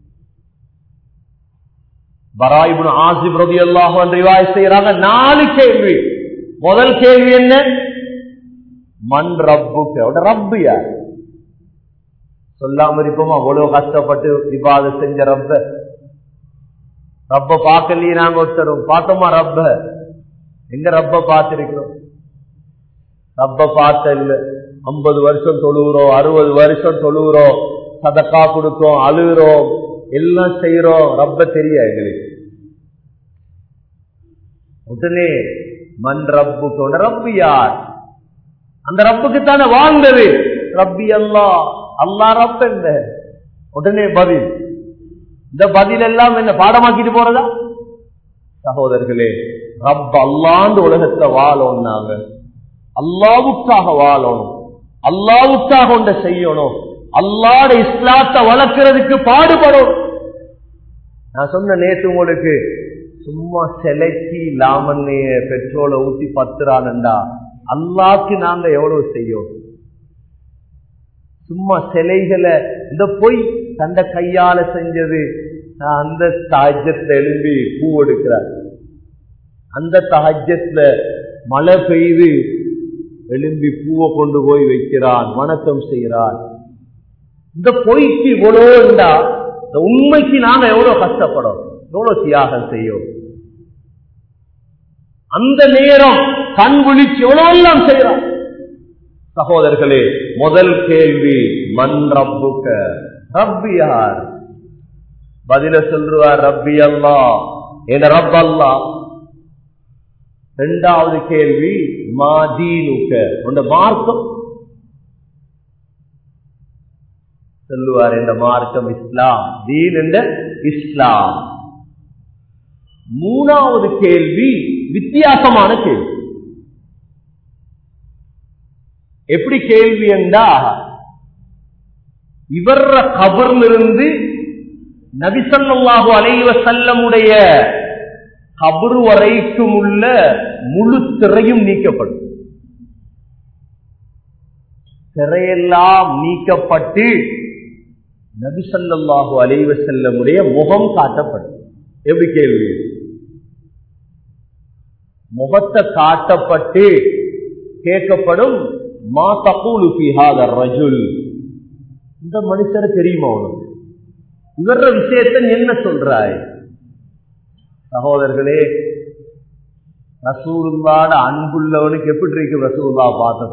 S1: பரா இப்னு ஆசிப் ரலியல்லாஹு அன்ஹு ரிவாயத் செய்றாங்க, 4 கேள்வி. முதல் கேள்வி என்ன? மன் ரப்புக, ரப்பு யார்? சொல்லாம இருப்போமா? அவ்வளவு கஷ்டப்பட்டு இபாதத் செஞ்ச ரப்ப பார்க்கலையே நாங்க ஒருத்தரும். பார்த்தோமா ரப்ப? எங்க ரப்ப பார்த்திருக்கிறோம்? ரப்ப பார்த்த இல்ல. 50 வருஷம் தொழுகிறோம், 60 வருஷம் தொழுகிறோம், சதக்கா கொடுக்கிறோம், அழுகிறோம், எல்லாம் செய்யறோம். ரப்ப தெரிய எங்களுக்கு. உடனே மன் ரப்புக, ரப்பு யார்? அந்த ரப்புக்கு தானே வாழ்ந்தது. ரப்பி அல்லாஹ், அல்லாஹ் ரப்ப என்ன? உடனே பதில். இந்த பதில் எல்லாம் என்ன பாடமாக்கிட்டு போறதா? சகோதரர்களே, ரப்ப அல்லாஹ்ன்ற உலகத்துல வாழணும். நாங்க அல்லாஹ்வுக்காக வாழணும், அல்லாஹ்வுக்காக ஒன்றை செய்யணும், அல்லாஹ்வுடைய இஸ்லாத்தை வளர்க்கிறதுக்கு பாடுபடும். நான் சொன்ன நேற்று உங்களுக்கு, சும்மா சிலைக்கு லாமண்ணைய பெட்ரோலை ஊத்தி 10 ரானண்டா அல்லாஹ்க்கு நாங்க எவ்வளவு செய்யும்? சும்மா சிலைகளை, இந்த பொய் தந்த கையால செஞ்சது. அந்த தஹஜ்ஜத்ல எழும்பி பூ எடுக்கிறார், அந்த தஹஜ்ஜத்ல மழை பெய்து எழும்பி பூவை கொண்டு போய் வைக்கிறான், வணக்கம் செய்கிறான். இந்த பொய்க்கு இவ்வளோ இருந்தா இந்த உண்மைக்கு நாங்க எவ்வளவு கஷ்டப்படும், எவ்வளவு தியாகம் செய்யும். அந்த நேரம் கண் விழிச்சு எவ்வளவு எல்லாம் செய்யறான். சகோதரர்களே, முதல் கேள்வி மன் ரப்புக, ரப்பி யார்? பதில சொல்றார், ரப்பி அல்லாஹ், என் ரப் அல்லாஹ். இரண்டாவது கேள்வி மா தீனுக, உன் மார்க்கம். சொல்லுவார், என்ற மார்க்கம் இஸ்லாம், தீன் என்ற இஸ்லாம். மூணாவது கேள்வி வித்தியாசமான கேள்வி. எப்படி கேள்வி என்றா, இவர கபரிலிருந்து நபி ஸல்லல்லாஹு அலைஹி வஸல்லமுடைய கபர் வரைக்கும் உள்ள முழு திரையும் நீக்கப்படும். திரையெல்லாம் நீக்கப்பட்டு நபி ஸல்லல்லாஹு அலைஹி வஸல்லமுடைய முகம் காட்டப்படும். எப்படி கேள்வி? முகத்தை காட்டப்பட்டு கேட்கப்படும், மா தகூலு ஃபீ ஹாதர் ரஜுல், இந்த மனுஷரை தெரியுமா உனக்கு? இவர விஷயத்தை என்ன சொல்றாய்? சகோதரர்களே, ரசூலுல்லாஹ்வோட அன்புள்ளவனுக்கு எப்படி இருக்கு ரசூலுல்லாஹ் பார்த்தது?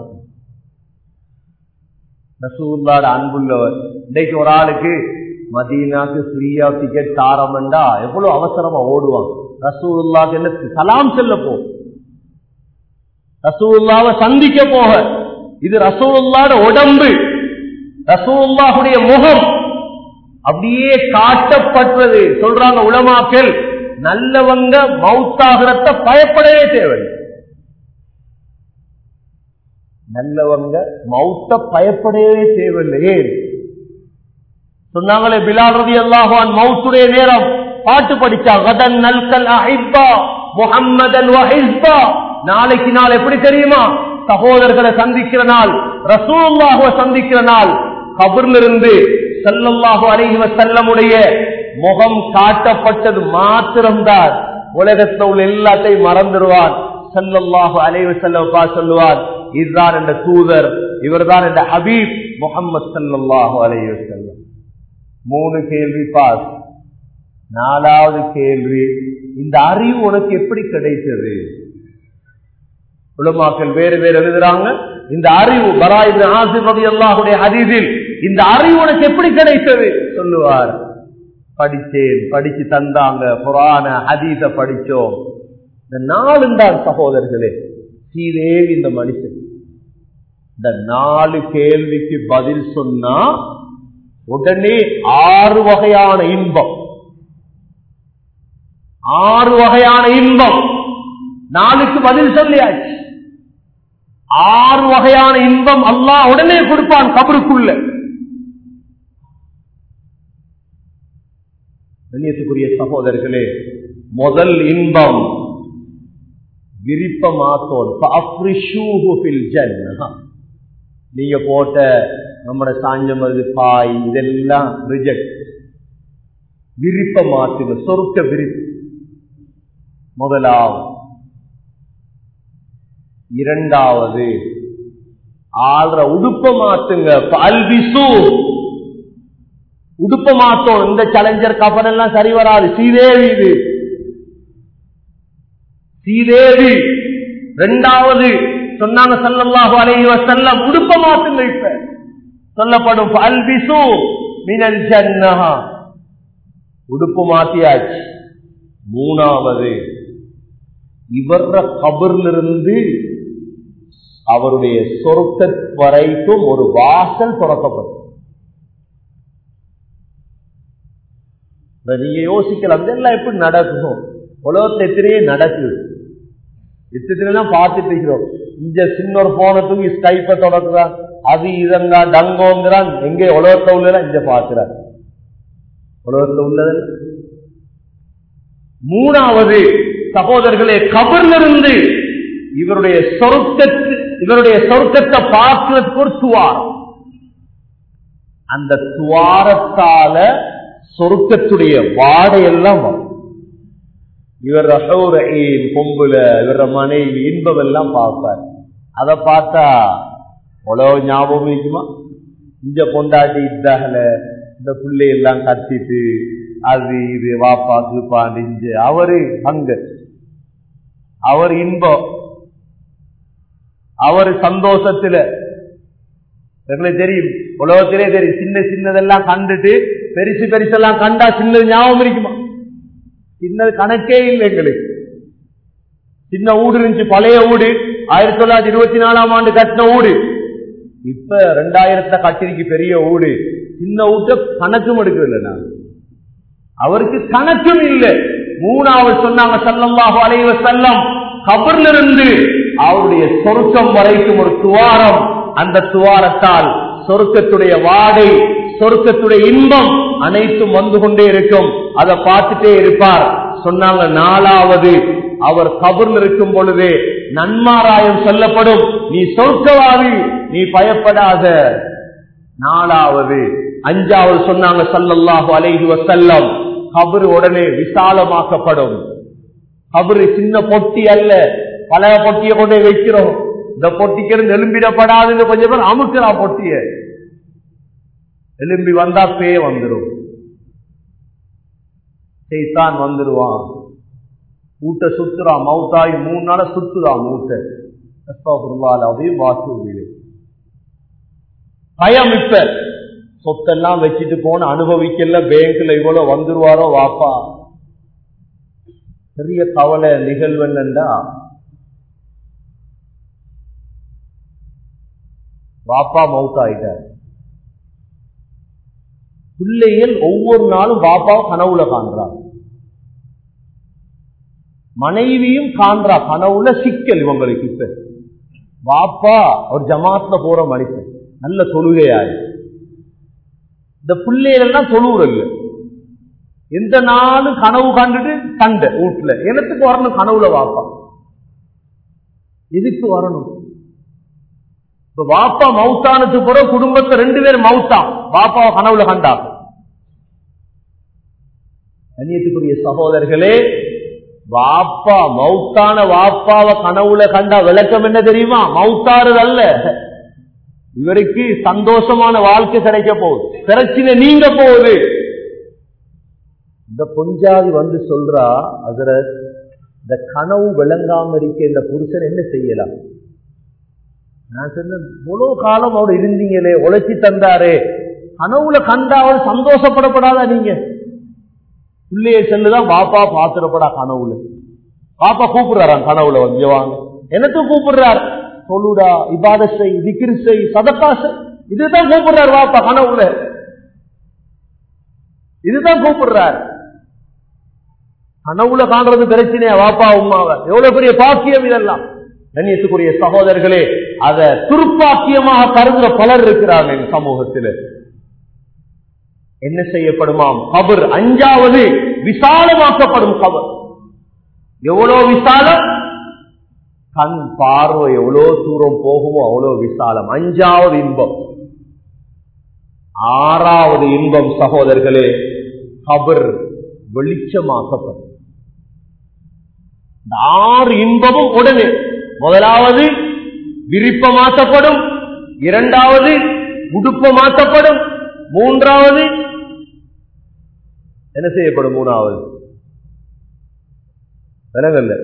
S1: ரசூலுல்லாஹ்வோட அன்புள்ளவர். இன்னைக்கு ஒரு ஆளுக்கு மதீனாக்கு ஃப்ரீயா டிக்கெட் தாரமண்டா எவ்வளவு அவசரமா ஓடுவான். ரசூலுல்லாஹ்க்கு என்ன சலாம் சொல்ல போ, ரசூலுல்லாஹ்வை சந்திக்க போக. இது ரசூலுல்லாஹ்வோட உடம்பு, ரசூலுல்லாஹ்வுடைய முகம் அப்படியே காட்டப்பட்டது. சொல்றாங்க உலமாக்கள், நல்லவங்க மௌத்தாகிறத பயப்படவே தேவையில்லை. நல்லவங்க மௌத்த பயப்படவே தேவையில்லையே. சொன்னாங்களே பிலால் ரலியல்லாஹு அன்ஹு மௌத்துடைய நேரம் பாட்டு படிச்சா, கதன் நல்கல் அஹிப்பா முஹம்மதன் வ ஹிஸ்பா. நாளைக்கு நாள் எப்படி தெரியுமா? சகோதரர்களை சந்திக்கிற நாள், ரசூலுல்லாஹ்வை சந்திக்கிற நாள். கபர்ல இருந்து ஸல்லல்லாஹு அலைஹி வஸல்லமுடைய முகம் காட்டப்பட்டது மாத்திரம்தான். உலகத்தில் உள்ள எல்லாத்தையும் மறந்துடுவான். ஸல்லல்லாஹு அலைஹி வஸல்லம் சொல்லுவார், இதுதான் என்ற தூதர், இவர்தான் என்ற ஹபீப் முஹம்மது ஸல்லல்லாஹு அலைஹி வஸல்லம். 3 கேள்வி பாஸ். 4வது கேள்வி, இந்த அறிவு உனக்கு எப்படி கிடைத்தது? உலமாக்கள் வேறு வேறு எழுதுறாங்க. இந்த அறிவு பரா இப்னு ஆசிம் ரலியல்லாஹுடைய ஹதீஸில் இந்த அறிவு உனக்கு எப்படி கிடைத்தது சொல்லுவார். படிச்சேன், படிச்சு தந்தாங்க, குர்ஆன ஹதீஸ படிச்சோம். இந்த 4 தான் சகோதரர்களே சீதேவி இந்த மனுஷன். இந்த 4 கேள்விக்கு பதில் சொன்னா உடனே 6 வகையான இன்பம். 6 வகையான இன்பம் 4க்கு பதில் சொல்லியாச்சு. 6 வகையான இன்பம் அல்லாஹ் உடனே கொடுப்பான் கபருக்குள்ள. கண்ணியத்துக்குரிய சகோதரர்களே, முதல் இன்பம் விருப்பமாத்தோன். நீங்க போட்ட நம்ம சாஞ்சமது பாய் இதெல்லாம் ரிஜெக்ட். விருப்பமாத்துங்க, சொர்க்க விருப்பம் முதலாவது. 2வது ஆள்ற உடுப்ப மாத்துங்க. பல்விசு உடுப்ப மாத்தோம். இந்த சேலஞ்சர் கப்பல் எல்லாம் சரி வராது. சீதேவி இது சீதேவி. 2வது சொன்னாங்க ஸல்லல்லாஹு அலைஹி வஸல்லம், உடுப்ப மாத்துங்க. இப்ப சொல்லப்படும் பல்விசு மினல் ஜன்னஹ, உடுப்பு மாத்தியாச்சு. 3வது இவர கபரிலிருந்து அவருடைய சொர்க்க வரைக்கும் ஒரு வாசல் திறக்கப்படும். நீங்க யோசிக்கலாம், இதெல்லாம் எப்படி நடக்கும்? உலகத்துல எத்தனையே நடக்குது, எத்தனைதான் பார்த்துட்டு இருக்கிறோம். இங்க சின்ன ஒரு போனத்துக்கு ஸ்கைப்ப தொடக்குறான், அது இதங்க டங்கோங்கிறான். எங்கே உலகத்துல உள்ள இங்க பார்க்கிறார், உலகத்துல உள்ளது. 3வது சகோதரர்களே, கபரிலிருந்து இவருடைய சொர்க்கத்தை பார்க்கிறதுக்கு ஒரு துவாரம். அந்த துவாரத்தால சொர்க்கத்துடைய வாடையெல்லாம் வரும். இவர் பொம்புல இவர மனைவி இன்பம் எல்லாம் பார்ப்பார். அதை பார்த்தா உலக ஞாபகம் இருக்குமா? இங்க பொண்டாட்டி இத்தாகல, இந்த பிள்ளை எல்லாம் கத்திட்டு அது இது வாப்பாக்கு பாண்டிஞ்சு அவரு அங்க அவர் இன்பம், அவர் சந்தோஷத்துல. எங்களுக்கு தெரியும், உலகத்திலே தெரியும், சின்ன சின்னதெல்லாம் கண்டுட்டு பெருசு பெருசெல்லாம் கண்டா சின்னது ஞாபகம் இருக்குமா? சின்னது கணக்கே இல்லை எங்களுக்கு. சின்ன ஊடு இருந்துச்சு, பழைய ஊடு, 1924ஆம் ஆண்டு கட்டின ஊடு. இப்ப 2000 கட்டிருக்கு பெரிய ஊடு. சின்ன ஊட்ட கணக்கும் எடுக்கவில்லை. நான் அவருக்கு கணக்கும் இல்லை. 3வது சொன்னாங்க ஸல்லல்லாஹு அலைஹி வஸல்லம், கபரிலிருந்து அவருடைய சொர்க்கம் வரைக்கும் ஒரு துவாரம். அந்த துவாரத்தால் சொர்க்கத்துடைய வாடை, சொர்க்கத்துடைய இன்பம் அனைத்தும் வந்து கொண்டே இருக்கும். அதை பார்த்துட்டே இருப்பார். சொன்னாங்க 4வது அவர் கபரில் இருக்கும் பொழுதே நன்மாராயம் சொல்லப்படும், நீ சொர்க்கவாதி, நீ பயப்படாத. 4வது 5வது சொன்னாங்க ஸல்லல்லாஹு அலைஹி வஸல்லம், கபர் உடனே விசாலமாக்கப்படும். கபரு சின்ன பொட்டி அல்ல, பழைய பொட்டியை கொண்டே வைக்கிறோம். இந்த பொட்டிக்கு எலும்பிடப்படாதுன்னு கொஞ்சம் பேர் அமுக்கிறா பொட்டிய. எலும்பி வந்தா பேய் வந்துடும், சைத்தான் வந்துடுவான், ஊட்ட சுத்துறான், மவுத்தாயி 3 நாள சுத்துறான் ஊட்ட. அதையும் வாசூரிலே பயம். இப்ப சொத்தெல்லாம் வச்சுட்டு போன அனுபவிக்கல, பேங்க்ல இவ்வளவு வந்துருவாரோ வாப்பா. பெரிய கவலை நிகழ்வென்னண்டா, வாப்பா மவுத்தாயிட்டார். பிள்ளைகள் ஒவ்வொரு நாளும் வாப்பாவை கனவுல காண்றார், மனைவியும் காண்றா கனவுல. சிக்கல் இவங்களுக்கு. இப்ப வாப்பா ஒரு ஜமாத்ல போற மனுஷன், நல்ல தொழுகையாரு. இந்த பிள்ளைகள் எல்லாம் தொழுவுறல்ல, எந்த நாளும் கனவு கண்டுட்டு சண்டை வீட்டுல. எனத்துக்கு வரணும் கனவுல வாப்பா, எதுக்கு வரணும்? இப்ப வாப்பா மவுத்தானது போற குடும்பத்தை 2 பேர் மவுத்தா, வாப்பாவை கனவுல கண்டா. கண்ணியத்துக்குரிய சகோதரர்களே, வாப்பா மவுத்தான வாப்பாவை கனவுல கண்டா விளக்கம் என்ன தெரியுமா? மவுத்தாறுது அல்ல, இவருக்கு சந்தோஷமான வாழ்க்கை கிடைக்க போகுது, பிரச்சனை நீங்க போகுது. இந்த பொஞ்சாதி வந்து சொல்றா, அதுல இந்த கனவு விளங்காம இருக்க இந்த புருஷன் என்ன செய்யலாம்? நான் சொன்னேன், இவ்வளவு காலம் அவர் இருந்தீங்களே, உழைச்சி தந்தாரே, கனவுல கண்டா அவர் சந்தோஷப்படப்படாதா? நீங்க பிள்ளைய செல்லுதான் பாப்பா பாத்துடப்படா கனவுல. பாப்பா கூப்பிடுறாராம் கனவுல, வந்து வாங்க, எனக்கு கூப்பிடுறார், சொல்லுடா, இபாதத் செய், திக்ர் செய், சதகா செய், இதுதான் கூப்பிடுறார் பாப்பா கனவுல, இதுதான் கூப்பிடுறார். கனவுல காண்றது பிரச்சனையா வாப்பா உமாவை? எவ்வளவு பெரிய பாக்கியம் இதெல்லாம். கண்ணியத்துக்குரிய சகோதரர்களே, அத துர்ப்பாக்கியமாக கருதுற பலர் இருக்கிறாங்க இந்த சமூகத்தில். என்ன செய்யப்படுமாம்? கபர் 5வது விசாலமாக்கப்படும். கபர் எவ்வளவு விசாலம்? கண் பார்வை எவ்வளவு தூரம் போகுமோ அவ்வளவு விசாலம். 5வது இன்பம். 6வது இன்பம் சகோதரர்களே, கபர் வெளிச்சமாக்கப்படும். இந்த 6 இன்பமும் உடனே. முதலாவது விரிப்ப மாற்றப்படும், 2வது உடுப்ப மாற்றப்படும், 3வது என்ன செய்யப்படும்? 3வது விலங்கல்ல,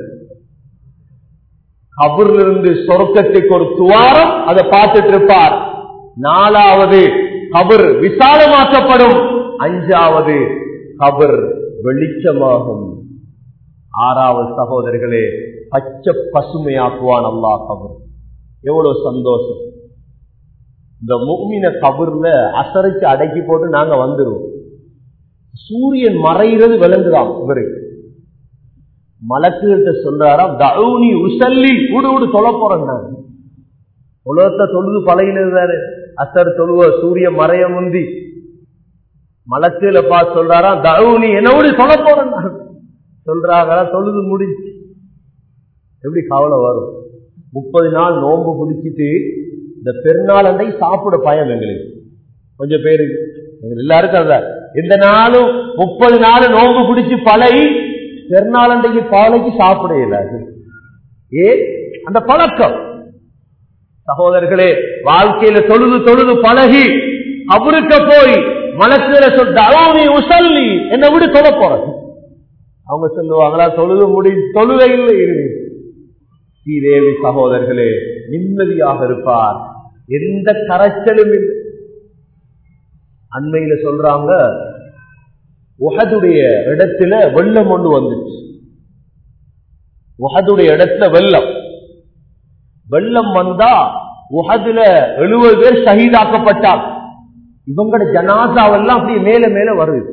S1: கபரிலிருந்து சொர்க்கத்துக்கு ஒரு துவாரம், அதை பார்த்துட்டு இருப்பார். 4வது கபர் விசாலமாக்கப்படும், 5வது கபர் வெளிச்சமாகும், 6வது சகோதரர்களே பச்சை பசுமையாக்குவான் அல்லாஹ் கபர். எவ்வளவு சந்தோஷம்! இந்த முஃமின கபர்ல அசரைக்கு அடக்கி போட்டு நாங்க வந்துருவோம். சூரியன் மறைகிறது விளங்குதாம் இவருக்கு. மலக்குகிட்ட சொல்றாராம், தஊனி உஸல்லி, ஊடு தொழ போறேன். நான் உலகத்தை தொழுது பழகினது, அசர் தொழுவ சூரியன் மறைய முந்தி மலக்குல பார்த்து சொல்றாராம், தஊனி, என்னோடு தொழ போறேன். சொல்றாங்க, தொழுது முடிஞ்சு. எப்படி கவலை வரும்? 30 நாள் நோன்பு குடிச்சிட்டு இந்த பெருநாள் அண்டை சாப்பிட பயம் எங்களுக்கு. கொஞ்சம் பேரு எல்லாருக்கும் அதான், இந்த நாளும் 30 நாள் நோன்பு குடிச்சு பழகி பெருநாள் அண்டைக்கு பாலைக்கு சாப்பிட இயலாது. அந்த பழக்கம். சகோதரர்களே, வாழ்க்கையில தொழுது தொழுது பழகி அவருக்கு போய் மனசுல சொல்லி உசல்லி, என்னை விடு தொழ போறது. அவங்க சொல்லுவாங்களா, தொழுது முடி தொழுகை இல்லை. ஸ்ரீதேவி சகோதரர்களே நிம்மதியாக இருப்பார், எந்த கரைச்சலும் இல்லை. அண்மையில சொல்றாங்க, உஹதுடைய இடத்துல வெள்ளம் ஒன்று வந்துச்சு. உஹதுடைய இடத்துல வெள்ளம் வந்தா உஹதுல 70 பேர் ஷஹீதாக்கப்பட்டார். இவங்களோட ஜனாசாவெல்லாம் அப்படியே மேல மேல வருது.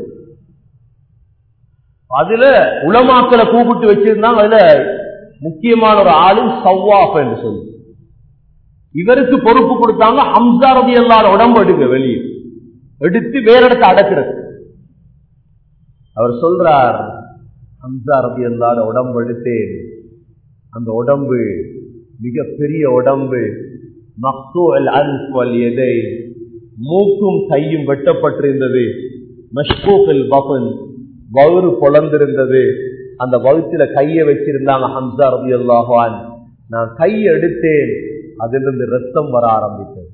S1: அதுல உலமாக்களை கூப்பிட்டு வச்சிருந்தாங்க. அதுல முக்கியமான ஒரு ஆளும் சவ்வாப் என்று சொல்லி இவருக்கு பொறுப்பு கொடுத்தாங்க. ஹம்சா ரலியல்லாஹு உடம்பு எடுங்க, வெளியே எடுத்து வேற இடத்தை அடக்கிறது. அவர் சொல்றார், ஹம்சா ரலியல்லாஹு உடம்பு எடுத்தேன், அந்த உடம்பு மிகப்பெரிய உடம்பு, மக்தூஅல் அன்ஃப் வல் யதை, மூக்கும் கையும் வெட்டப்பட்டிருந்தது, மஷ்கூகல் பத்ன், வயிறு பொளந்திருந்தது. அந்த வயிற்றுல கையை வச்சிருந்தாங்க ஹம்சா ரலியல்லாஹு அன்ஹு. நான் கையை எடுத்தேன், அதிலிருந்து ரத்தம் வர ஆரம்பித்தது.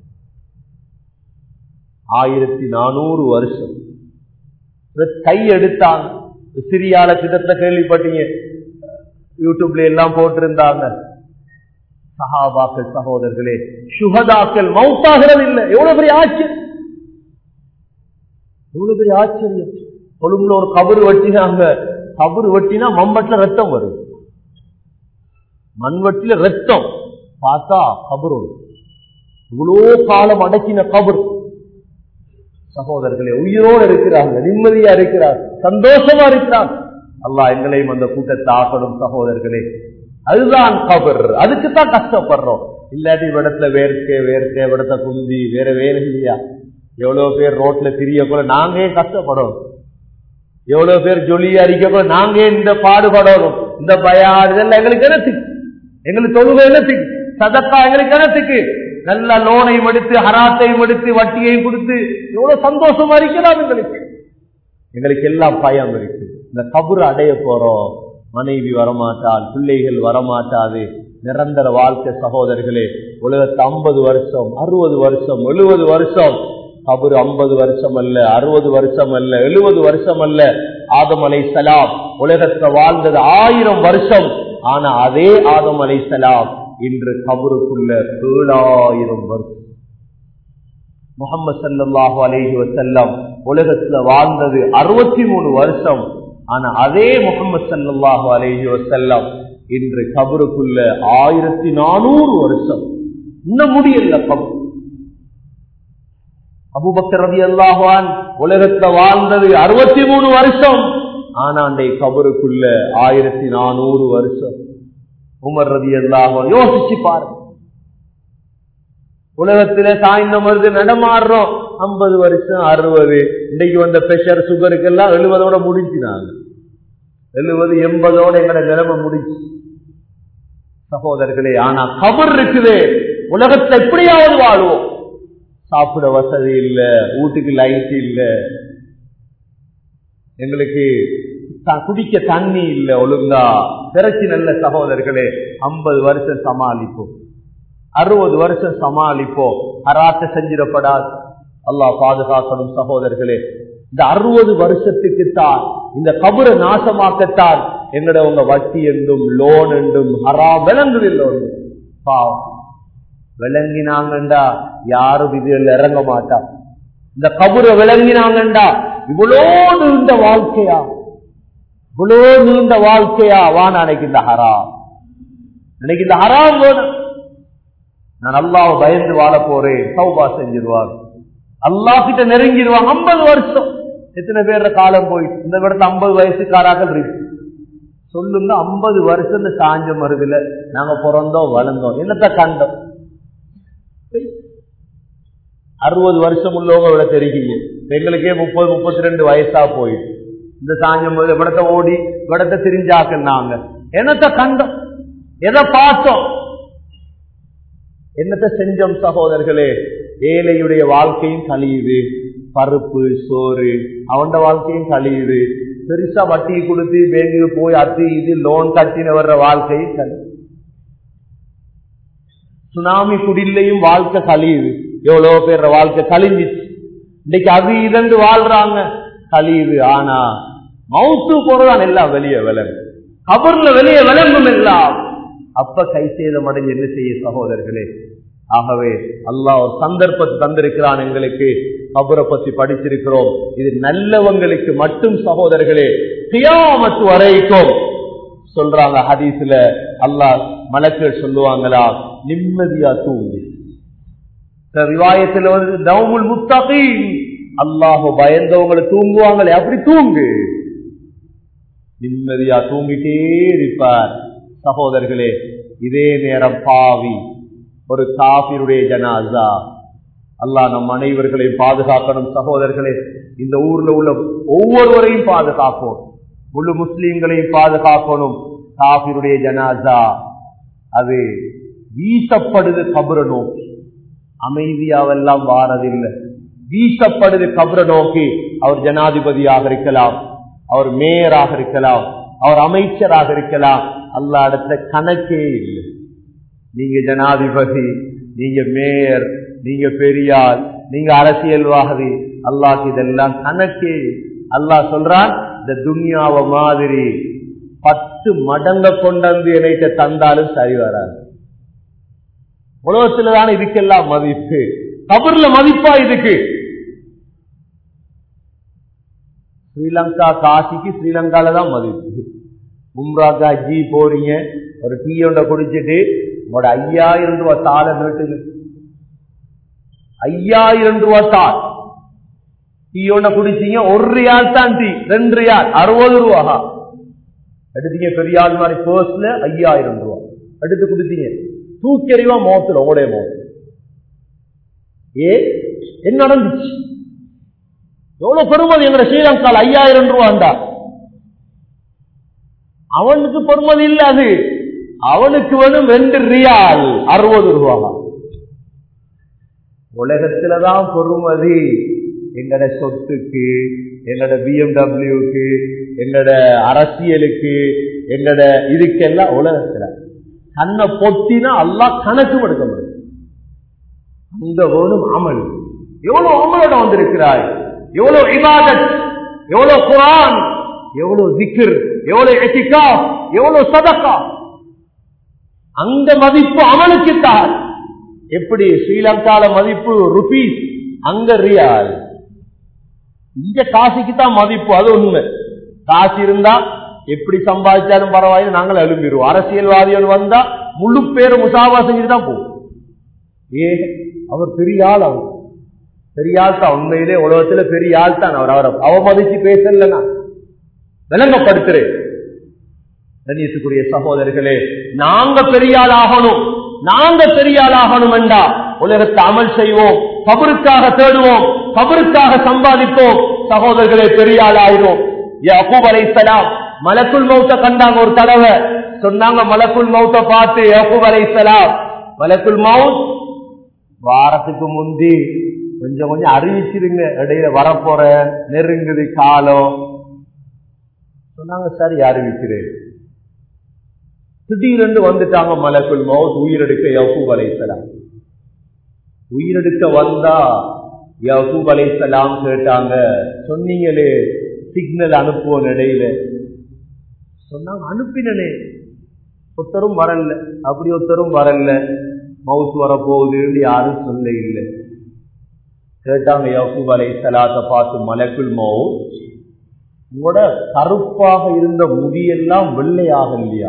S1: 1400 வருஷம் கை எடுத்தாங்க. சிரியால கிட்டத்தட்ட கேள்விப்பட்டீங்க, யூடியூப்ல எல்லாம் போட்டிருந்தாங்க. சஹாபாக்கள் சகோதரர்களே, சுஹதாக்கள் மௌத்தாகிறது இல்லை. எவ்வளவு பெரிய ஆச்சரியம், எவ்வளவு பெரிய ஆச்சரியம். கொழும்புல ஒரு கபரு வெட்டினாங்க. கபரு வெட்டினா மம்பட்டில ரத்தம் வரும், மண்வட்டில ரத்தம். பார்த்தா கபரு இவ்வளோ காலம் அடக்கின கபரு. சகோதரர்களே, உயிரோடு இருக்கிறாங்க, நிம்மதியா இருக்கிறார், சந்தோஷமா இருக்கிறார். அல்லாஹ் எங்களையும் அந்த கூட்டத்தை ஆக்கணும் சகோதரர்களே. அதுதான் கபர். அதுக்குத்தான் கஷ்டப்படுறோம். இல்லாட்டி இடத்துல வேர்க்க இடத்த குந்தி வேற வேலை இல்லையா? எவ்வளவு பேர் ரோட்ல திரிய கூட நாங்க ஏன் கஷ்டப்படணும்? எவ்வளவு பேர் ஜொலியா அடிக்க கூட நாங்க இந்த பாடுபடணும்? இந்த பயான் இதெல்லாம் எங்களுக்கு என்னத்துக்கு? எங்களுக்கு தொழுகை என்னத்துக்கு? சதக்கா எங்களுக்கு என்னத்துக்கு? நல்ல லோனையும் எடுத்து ஹராத்தையும் எடுத்து வட்டியையும் கொடுத்து எவ்வளவு சந்தோஷமா இருக்கலாம். எங்களுக்கு எல்லாம் பயம் இருக்கு. இந்த கபர் அடைய போறோம். மனைவி வரமாட்டாள், பிள்ளைகள் வரமாட்டாது, நிரந்தர வாழ்க்கை. சகோதரர்களே, உலகத்து 50 வருஷம் 60 வருஷம் 70 வருஷம். கபர் 50 வருஷம் அல்ல, 60 வருஷம் அல்ல, 70 வருஷம் அல்ல. ஆதம் அலைஹிஸ்ஸலாம் உலகத்தை வாழ்ந்தது 1000 வருஷம். ஆனா அதே ஆதம் அலைஹிஸ்ஸலாம் இன்று கபருக்குள்ள 7000 வருஷம். முஹம்மது ஸல்லல்லாஹு அலைஹி வஸல்லம் உலகத்துல வாழ்ந்தது 63 வருஷம். ஆனா அதே முஹம்மது ஸல்லல்லாஹு அலைஹி வஸல்லம் இன்று கபருக்குள்ள 1400 வருஷம். இன்னும் முடியல கபர். அபூபக்கர் ரலியல்லாஹு அன்ஹு உலகத்துல வாழ்ந்தது 63 வருஷம். ஆனா அன்றைய கபருக்குள்ள 1400 வருஷம். உமர் ரலியல்லாஹு அன்ஹு யோசிச்சு பாருங்க. உலகத்தில சாய்ந்த மருந்து நடமாடுறோம் 50 வருஷம் 60. இன்னைக்கு வந்த பிரஷர் சுகருக்கெல்லாம் 70ஓட முடிஞ்சினாங்க. 70 80ஓட எங்கட நிலைமை முடிச்சு சகோதரர்களே. ஆனா கபர் இருக்குது. உலகத்தை எப்படியாவது வாழ்வோம். சாப்பிட வசதி இல்ல, வீட்டுக்கு லைட் இல்ல, எங்களுக்கு குடிக்க தண்ணி இல்ல, ஒழுங்கா பிரச்சனை நல்ல. சகோதரர்களே, 50 வருஷம் சமாளிப்போம், 60 வருஷம் சமாளிப்போம். ஹராத்தை செஞ்சிடப்படாது. அல்லாஹ் பாதுகாக்கணும் சகோதரர்களே. இந்த 60 வருஷத்துக்குத்தான், இந்த கபரை நாசமாக்கத்தான் எங்கட உங்க வட்டி என்றும் லோன் என்றும் ஹராம் விளங்குதில்லை. பாவம் விளங்கினாங்கண்டா யாரும் இதுல இறங்க மாட்டா. இந்த கபரை விளங்கினாங்கண்டா இவ்வளோ நீண்ட வாழ்க்கையா, இவ்வளோ நீண்ட வாழ்க்கையா வான அன்னைக்கு இந்த ஹராம், அன்னைக்கு இந்த ஹராம் வேணும். நான் அல்லாஹ் பயந்து வாழ போறேன், தௌபா செஞ்சிருவாங்க, அல்லாஹ் கிட்ட நெருங்கிடுவாங்க. 50 வருஷம் எத்தனை பேர காலம் போயிட்டு இந்த இடத்துல 50 வயசுக்காராக்கள் இருக்கு சொல்லுங்க. 50 வருஷம் சாஞ்ச மருதுல நாங்க பிறந்தோம் வளர்ந்தோம், என்னத்த கண்டோம்? 60 வருஷம் உள்ளவங்க விட தெரியுங்க. எங்களுக்கே 30 32 வயசா போயிட்டு இந்த சாஞ்ச மருது விடத்தை ஓடி விடத்தை திரிஞ்சாக்கள். நாங்க என்னத்த கண்டோம்? எதை பார்த்தோம்? என்னத்தை செஞ்சோம்? சகோதரர்களே, ஏழையுடைய வாழ்க்கையும் கழியுது, பருப்பு சோறு அவன் வாழ்க்கையும் கழியுது. பெருசா வட்டி கொடுத்து பேங்கு போய் அது இது லோன் கட்டின வர்ற வாழ்க்கையும் கழியுது. சுனாமி குடிலையும் வாழ்க்கை கழியுது. எவ்வளவு பேர் வாழ்க்கை கழிஞ்சிச்சு. இன்னைக்கு அது இதண்டு வாழ்றாங்க, கழியுது. ஆனா மவுத்து போறதான் எல்லாம் வெளியே விளங்கும், கபர்ல வெளியே விளங்கும் எல்லாம். அப்ப கை சேதம் அடைஞ்சு என்ன செய்ய சகோதரர்களே? ஆகவே அல்லாஹ் ஒரு சந்தர்ப்பத்தை தந்திருக்கிறான் எங்களுக்கு. கபரை பத்தி படிச்சிருக்கிறோம். இது நல்லவங்களுக்கு மட்டும் சகோதரர்களே, கியாமத் வரைக்கும் சொல்றாங்க ஹதீஸ்ல. அல்லாஹ் மலக்குகள் சொல்லுவாங்களா, நிம்மதியா தூங்கு. ரிவாயத்தில் வந்து தௌமுல் முத்தகீன், அல்லாஹ் பயந்தவங்களை தூங்குவாங்களே அப்படி தூங்கு, நிம்மதியா தூங்கிட்டே இருப்பார். சகோதரர்களே, இதே நேரம் பாவி ஒரு காபிருடைய ஜனாசா, அல்லாஹ் நம் அனைவர்களையும் பாதுகாக்கணும். சகோதரர்களே, இந்த ஊர்ல உள்ள ஒவ்வொருவரையும் பாதுகாப்போம், முழு முஸ்லீம்களையும் பாதுகாக்கணும். காபிருடைய ஜனாசா அது வீசப்படுது கபரை நோக்கி, அமைதியாவெல்லாம் வாரதில்லை, வீசப்படுது கபரை நோக்கி. அவர் ஜனாதிபதியாக இருக்கலாம், அவர் மேயராக இருக்கலாம், அவர் அமைச்சராக இருக்கலாம். அல்லாஹ் இடத்துல கணக்கே இல்லை. நீங்க ஜனாதிபதி, நீங்க மேயர், நீங்க பெரியார், நீங்க அரசியல்வாதி, அல்லாஹ் இதெல்லாம் கணக்கே. அல்லாஹ் சொல்றான், இந்த துன்யாவை மாதிரி 10 10 மடங்க கொண்டு என்னைட்ட தந்தாலும் சரி வராது. உலகத்துலதான் இதுக்கெல்லாம் மதிப்பு, கபர்ல மதிப்பா இதுக்கு. ஸ்ரீலங்கா காசிக்கு ஸ்ரீலங்கால தான் மதிப்பு. உம்ராக்கா ஜி போறீங்க, ஒரு டீ ஒன்றை குடிச்சிட்டு உங்களோட 5000 ரூபாய் தாளை நீட்டுங்க. 5000 ரூபாய் தாள் டீ ஒன்றை குடிச்சீங்க, 1 ரியால் தான் டீ, 2 ரியால் 60 ரூபா எடுத்தீங்க. பெரிய ஆள் மாதிரி பர்ஸ்ல 5000 ரூபாய் எடுத்து குடிச்சீங்க, தூக்கறிவா மோத்துல உங்களுடைய மோத்து. என்ன நடந்துச்சு? எவ்வளவு பெருமதி எங்க ஸ்ரீலங்கால 5000 ரூபாண்டா. அவனுக்கு பெருமதி இல்ல, அது அவனுக்கு வேணும் 2 ரியால் 60 ரூபா. உலகத்துலதான் பெருமதி எங்கட சொத்துக்கு, எங்கட BMW-க்கு, எங்கட அரசியலுக்கு, எங்கட இதுக்கெல்லாம் உலகத்துல கண்ணை பொத்தினா அல்லாஹ் கணக்கு எடுக்க முடியும். அந்த வேணும் அமல். எவ்வளவு அமலோட வந்திருக்கிறாய், எவ்வளவு இபாதத், எவ்வளவு குர்ஆன், எவ்வளவு zikr, எவ்வளவு இத்திகாஃப், எவ்வளவு சதகா. அந்த மதிப்பு அமலுக்குத்தான். எப்படி ஸ்ரீலங்கால மதிப்பு ருபீஸ், அங்க ரியால். இங்க காசுக்கு தான் மதிப்பு, அது உண்மை. காசு இருந்தா எப்படி சம்பாதிச்சாலும் பரவாயில்ல, நாங்கள் எழும்பிடுவோம். அரசியல்வாதிகள் வந்தா முழு பேரும் முசாவா செஞ்சுட்டு தான் போகும். அவர் பெரிய ஆள், அவர் பெரிய ஆள் தான். உண்மையிலே உலகத்துல பெரிய ஆள் தான் அவர். அவரை அவமதிச்சு பேசல, நான் விளங்கப்படுத்துறேன். கண்ணியத்துக்குரிய சகோதரர்களே, நாங்க பெரிய ஆள் ஆகணும், நாங்க பெரிய ஆள் ஆகணும் என்றா உலகத்தை அமல் செய்வோம், கபருக்காக தேடுவோம், கபருக்காக சம்பாதிப்போம். சகோதரர்களே, பெரிய ஆள் ஆயிடும். யாக்கூப் அலைஹிஸ்ஸலாம் மலக்குல் மௌத்த கண்டாங்க. ஒரு தடவை சொன்னாங்க, மலக்குல் மௌத்த பார்த்து யாக்கூப் அலைஹிஸ்ஸலாம், மலக்குல் மௌத் வாரத்துக்கு முந்தி கொஞ்சம் கொஞ்சம் அறிவிச்சிருங்க, இடையில வரப்போற நெருங்குது காலம் சொன்னாங்க. சரி, அறிவிக்கிறேன். திடீரென்று வந்துட்டாங்க மலக்குல் மௌத் உயிரெடுக்க யாக்கூப் அலைஹிஸ்ஸலாம். உயிரெடுக்க வந்தா யாக்கூப் அலைஹிஸ்ஸலாம் கேட்டாங்க, சொன்னீங்களே சிக்னல் அனுப்புவோம் இடையில. சொன்னாங்க, அனுப்பினே, ஒருத்தரும் வரல. அப்படி ஒருத்தரும் வரல, மவுத் வரப்போகுது யாரும் சொல்ல இல்லை. கேட்டாங்க யாக்கூப் அலைஹிஸ்ஸலாத்தை பார்த்து, மலக்குல் மௌத், உங்களோட கருப்பாக இருந்த முடியெல்லாம் வெள்ளையாக இல்லையா?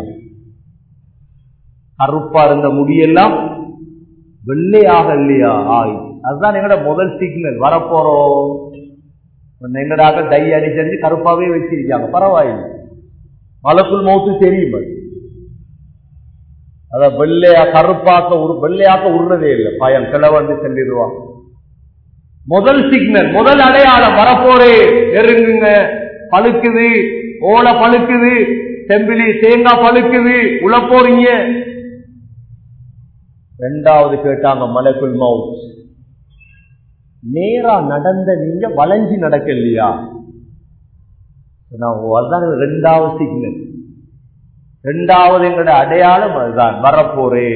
S1: கருப்பா இருந்த முடியெல்லாம் வெள்ளையாக இல்லையா? அதுதான் எங்கட முதல் சிக்னல், வரப்போறோம். எங்கடாக டை அடிச்சரிஞ்சு கருப்பாவே வச்சிருக்காங்க, பரவாயில்லை. மலக்குல் மௌத்து தெரியும், அத வெள்ளையா வெள்ளையாக்க உருறதே இல்லை. பயம் கிளவந்து செல்லிடுவான். முதல் சிக்னல், முதல் அடையாளம், வரப்போரே, நெருங்குங்க, பழுக்குது, ஓலை பழுக்குது, செம்பிலி தேங்காய் பழுக்குது, உழப்போறீங்க. 2வது கேட்டாங்க மலக்குல் மௌத், நேரா நடந்த நீங்க வளைஞ்சி நடக்க இல்லையா? அதுதான் 2வது சிக்னல். 2வது எங்கட அடையாளம் அதுதான், வரப்போரே.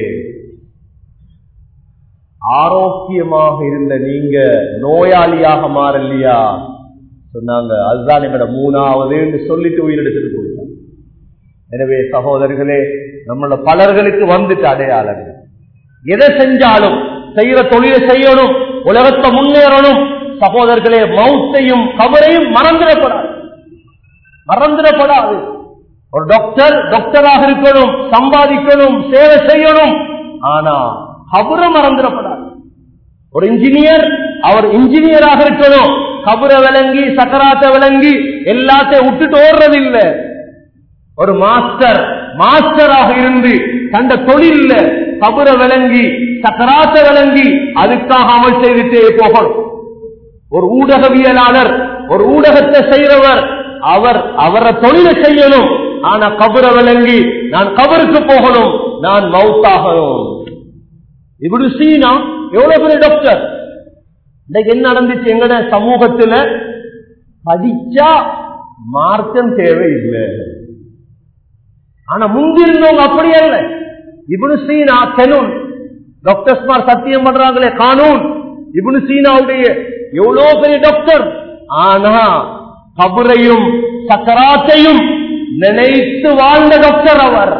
S1: ஆரோக்கியமாக இருந்த நீங்க நோயாளியாக மாறலையா? சொன்னாங்க, அதுதான் எங்கட 3வது சொல்லிட்டு உயிரெடுத்துட்டு போயிட்டாங்க. எனவே சகோதரர்களே, நம்மள பலர்களுக்கு வந்துட்டு அடையாளங்கள். எதை செஞ்சாலும், செய்யற தொழிலை செய்யணும், உலகத்தை முன்னேறணும். சகோதரர்களே, மௌத்தையும் கபரையும் மறந்துடப்படாது. ஒரு டாக்டராக இருக்கணும், சம்பாதிக்கணும், சேவை செய்யணும். ஆனா கபரை மறந்துடப்படாது. ஒரு இன்ஜினியர், அவர் இன்ஜினியராக இருக்கணும், கபரை விளங்கி சக்கராத்தை விளங்கி எல்லாத்தையும் விட்டுட்டு ஓடுறது இல்லை. ஒரு மாஸ்டராக இருந்து தந்த தொழில கபரை விளங்கி சக்கராத்தை விளங்கி அதுக்காக அமல் செய்துட்டே போகணும். ஒரு ஊடகவியலாளர், ஒரு ஊடகத்தை செய்கிறவர், அவரை தொழிலை செய்யணும். ஆனா கபரை விளங்கி நான் கபருக்கு போகணும், நான் மௌத்தாகணும். இப்னு சீனா எவ்வளவு பெரிய டாக்டர். இன்னைக்கு என்ன நடந்துச்சு எங்கட சமூகத்துல? படிச்சா மார்க்கம் தேவையில்லை. ஆனா முந்திருந்தவங்க அப்படி அல்ல. இப்னு சீனா கனூன், டாக்டர்ஸ்மார் சத்தியம் பண்றாங்களே கானூன், இப்னு சீனாவுடைய எவ்வளவு பெரிய டாக்டர். ஆனா கபரையும் சக்கராத்தையும் நினைத்து வாழ்ந்த டாக்டர் அவர்.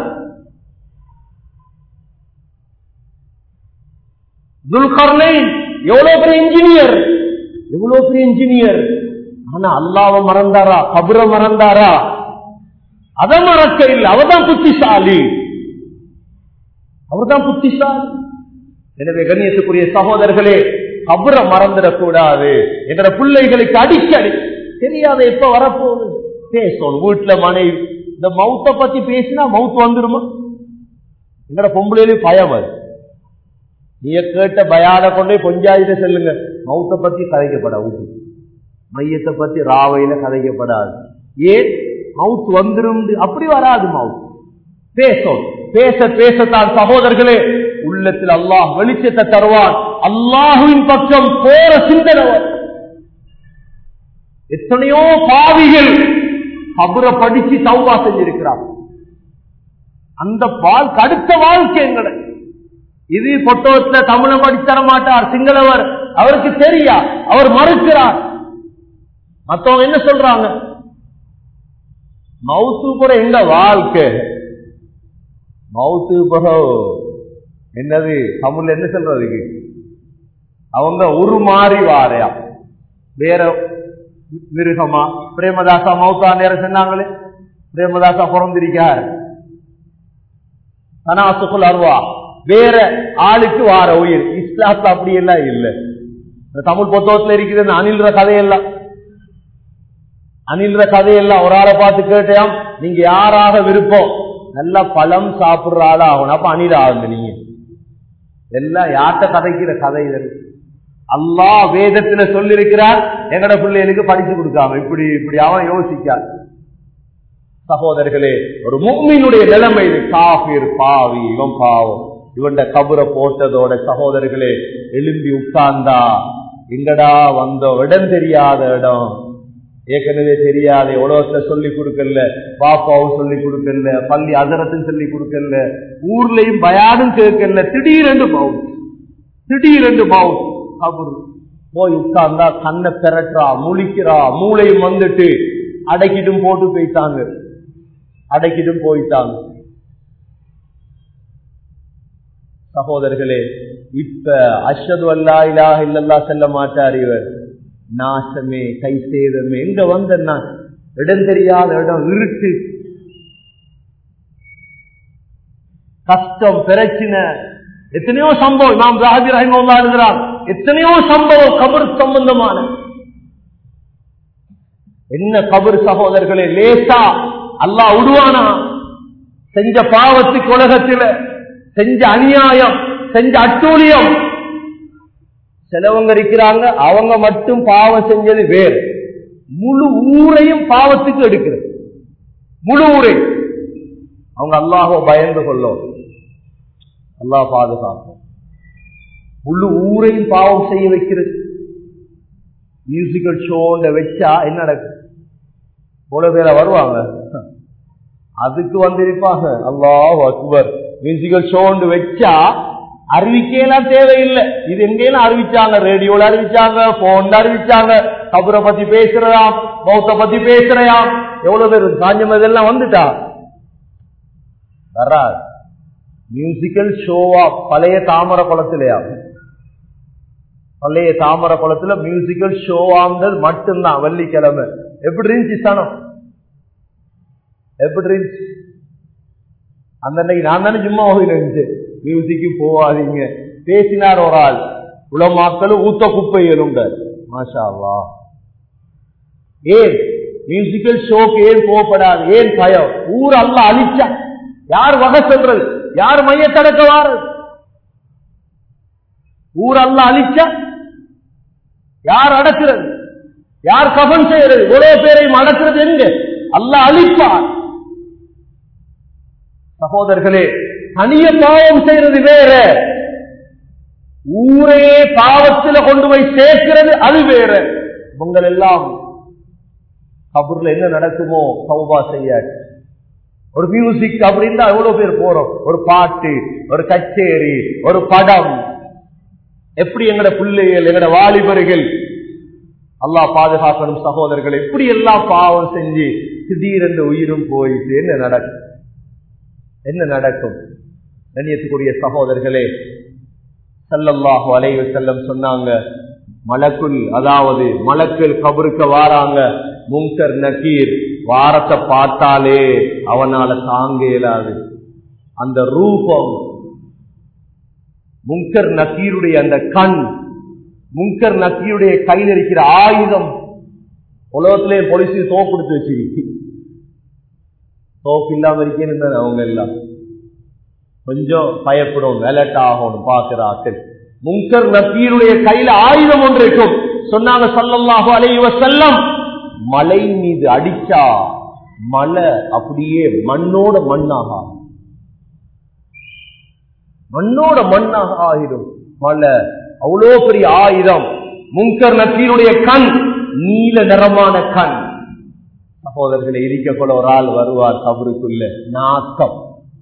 S1: துல்கர்னைன் எவ்வளவு பெரிய இன்ஜினியர், எவ்வளவு பெரிய இன்ஜினியர். ஆனா அல்லாஹ்வை மறந்தாரா, கபரை மறந்தாரா? அதை மறக்க இல்லை. அவர்தான் புத்திசாலி, அவர்தான் புத்திசாலி. எனவே கண்ணியத்துக்குரிய சகோதரர்களே, கபரை மறந்துடக்கூடாது. என்ற பிள்ளைகளுக்கு அடிக்கடி தெரியாத எப்ப வரப்போகுது பேசணும். வீட்டுல மனைவி இந்த மவுத்தை பத்தி பேசினா மவுத்து வந்துருமா? எங்கட பொம்பளையிலும் பயம். அது நீ கேட்ட பயான கொண்டே கொஞ்சாயிட்ட செல்லுங்க. மவுத்தை பத்தி கதைக்கப்படாது, வீட்டு மையத்தை பத்தி ராவையில கதைக்கப்படாது. ஏன்? மவுத் வந்துரும். அப்படி வராது மவுத். பேசும். பேச பேசத்தான் சகோதரர்களே உள்ளத்தில் அல்லாஹ் வெளிச்சத்தை தருவான். அல்லாஹுவின் பக்கம் போற சிந்தனை. எத்தனையோ பாவிகள் கபரை படிச்சு தௌபா செஞ்சிருக்கிறார். அந்த அடுத்த வாழ்க்கை எங்களை இது பொட்டோத்துல தமிழ படித்தர மாட்டார், சிங்களவர், அவருக்கு தெரியா, அவர் மறுக்கிறார். மற்றவங்க என்ன சொல்றாங்க? மவுத்து புற எங்க வாழ்க்கை, மவுத்து புற என்னது தமிழ்ல என்ன சொல்றதுக்கு? அவங்க உருமாறி வாரையா வேற மிருகமா? பிரேமதாசா மவுத்தா நேரம் சொன்னாங்களே, பிரேமதாசா பிறந்திருக்கார் தனாசுக்குள் அருவா, வேற ஆளுக்கு வார உயிர். இஸ்லாத்துல அப்படி எல்லாம் இல்லை. தமிழ் புத்தகத்துல இருக்குது அணில்ற கதையெல்லாம், அணில்ற கதையெல்லாம் ஒரு ஆளை பார்த்து கேட்டேன், நீங்க யாராக விருப்பம்? நல்ல பழம் சாப்பிடுற ஆளா ஆகணும், அப்ப அணில் ஆகுங்க. நீங்க எல்லாம் யார்கிட்ட கதைக்கிற கதை இது? அல்லாஹ் வேதத்துல சொல்லி இருக்கிறார், எங்கட பிள்ளைகளுக்கு படிச்சு கொடுக்காம இப்படி இப்படி அவன் யோசிக்கார். சகோதரர்களே, ஒரு முஃமினுடைய நிலைமை இது. காஃபிர் பாவி, இவன் பாவம், இவன் கபரை போட்டதோட சகோதரர்களே எழும்பி உட்கார்ந்தா எங்கடா வந்தோம், இடம் தெரியாத இடம், ஏற்கனவே தெரியாத உலகத்துல சொல்லி கொடுக்கல, பாப்பாவும் சொல்லி கொடுக்கல, பள்ளி அதரத்தும் சொல்லி கொடுக்கல, ஊர்லயும் பயானும் கேட்கல, திடீரென்று மவுத், திடீரென்று மவுத். கபர் போய் உட்கார்ந்தா கண்ணை பெறட்டா, முழிக்கிறா, மூளையும் வந்துட்டு அடைக்கிட்டும் போட்டு போயிட்டாங்க, அடைக்கிட்டும் போயிட்டாங்க. சகோதரர்களே, இப்ப அஷ்ஹது அல்லா இலாஹ இல்லல்லாஹ் சொல்ல மாட்டார் இவர். நாசமே, கை சேதமே. எங்க வந்த இடம் தெரியாத இடம், இருட்டு, கஷ்டம், பிரச்சனை, எத்தனையோ சம்பவம். இமாம் ஸஹாபி ரஹிமஹுல்லாஹ் எழுதுறார், எத்தனையோ சம்பவம் கபர் சம்பந்தமான. என்ன கபர் சகோதரர்களே, லேசா அல்லாஹ் விடுவானா? செஞ்ச பாவத்துக்கு உலகத்தில் செஞ்ச அநியாயம், செஞ்ச அட்டூழியம். சிலவங்க இருக்கிறாங்க, அவங்க மட்டும் பாவம் செஞ்சது வேறு, முழு ஊரையும் பாவத்துக்கு எடுக்கிறது, முழு ஊரை. அவங்க அல்லாஹ்வை பயந்து கொள்ளும், அல்லாஹ் பாதுகாக்கும். முழு ஊரையும் பாவம் செய்ய வைக்கிறது. மியூசிக்கல் ஷோ வச்சா என்ன நடக்கும்? இவ்வளவு பேர வருவாங்க, அதுக்கு வந்திருப்பாங்க. அல்லாஹ் அக்பர். மியூசிக்கல் ஷோ வச்சா அறிவிக்கலாம் தேவையில்லை. இது எங்கேயும் அறிவிச்சாங்க, ரேடியோல அறிவிச்சாங்க, போன்ல அறிவிச்சாங்க, கபரை பத்தி பேசுறாம், மௌத்த பத்தி பேசுறாம். எவ்வளவு பேர் காஞ்சம் இதெல்லாம் வந்துட்டா வராது. மியூசிக்கல் ஷோவா பழைய தாமர குளத்திலையா, பழைய தாமர குளத்துல மியூசிக்கல் ஷோவாந்தது மட்டும்தான் வெள்ளிக்கிழமை. எப்படி இருந்துச்சு சனம்? எப்படி இருந்துச்சு? அந்த அன்னைக்கு நான் தானே சும்மா இருந்துச்சு, மியூசிக்கு போவாதீங்க பேசினார் ஒரு ஆள். உலமாக்களும் ஊத்த குப்பை எலும்பார். மாஷா அல்லாஹ். ஏன் மியூசிக்கல் ஷோக்கு ஏன் போகப்படாது? ஏன் பயம்? ஊர் அல்லாஹ் அழிச்சா யார் வகை சொல்றது? யார் மையத்தடக்க வாரு? ஊர் அல்லாஹ் அழிச்சா யார் அடக்கிறது? யார் கபன் செய்யறது? ஒரே பேரையும் அடக்கிறது எங்க? அல்லாஹ் அழிப்பார். சகோதரர்களே, தனிய பாவம் செய்யறது வேற, ஊரையே பாவத்தில் கொண்டு போய் சேர்க்கிறது அது வேற. உங்கள் எல்லாம் கபூர்ல என்ன நடக்குமோ தௌபா செய்ய. ஒரு மியூசிக் அப்படின்னா எவ்வளவு பேர் போறோம், ஒரு பாட்டு, ஒரு கச்சேரி, ஒரு படம். எப்படி எங்கட பிள்ளைகள், எங்கட வாலிபர்கள் அல்லாஹ் பாதுகாக்கணும். சகோதரர்கள் எப்படி எல்லாம் பாவம் செஞ்சு திடீரென்று உயிரும் போயிட்டு என்ன நடக்கும்? கண்ணியத்துக்குரிய சகோதரர்களே, ஸல்லல்லாஹு அலைஹி வஸல்லம் சொன்னாங்க, மலக்குள் கபருக்கு வாராங்க. முன்கர் நக்கீர் வாரத்தை பார்த்தாலே அவனால தாங்க இயலாது. அந்த ரூபம், முன்கர் நக்கீருடைய அந்த கண், முன்கர் நக்கீருடைய கையில் இருக்கிற ஆயுதம், உலகத்திலே போலீஸ் தோப்பு கொடுத்து வச்சிருக்கு. தோப்பு இல்லாம இருக்கேன்னு அவங்க எல்லாம் கொஞ்சம் பயப்படும், அலர்ட் ஆகணும் பார்க்கிறார்கள். முன்கர் நக்கீருடைய கையில ஆயுதம் ஒன்று இருக்கும். சொன்னாங்க ஸல்லல்லாஹு அலைஹி வஸல்லம், மலை மீது அடிச்சா மலை அப்படியே மண்ணோட மண்ணாக ஆகிடும். மலை அவ்வளோ பெரிய ஆயுதம். முன்கர் நக்கீருடைய கண் நீல நிறமான கண். சகோதரர்களை இருக்கக்கூட ஒரு ஆள் வருவார் கபருக்குள்ள, நாக்கம்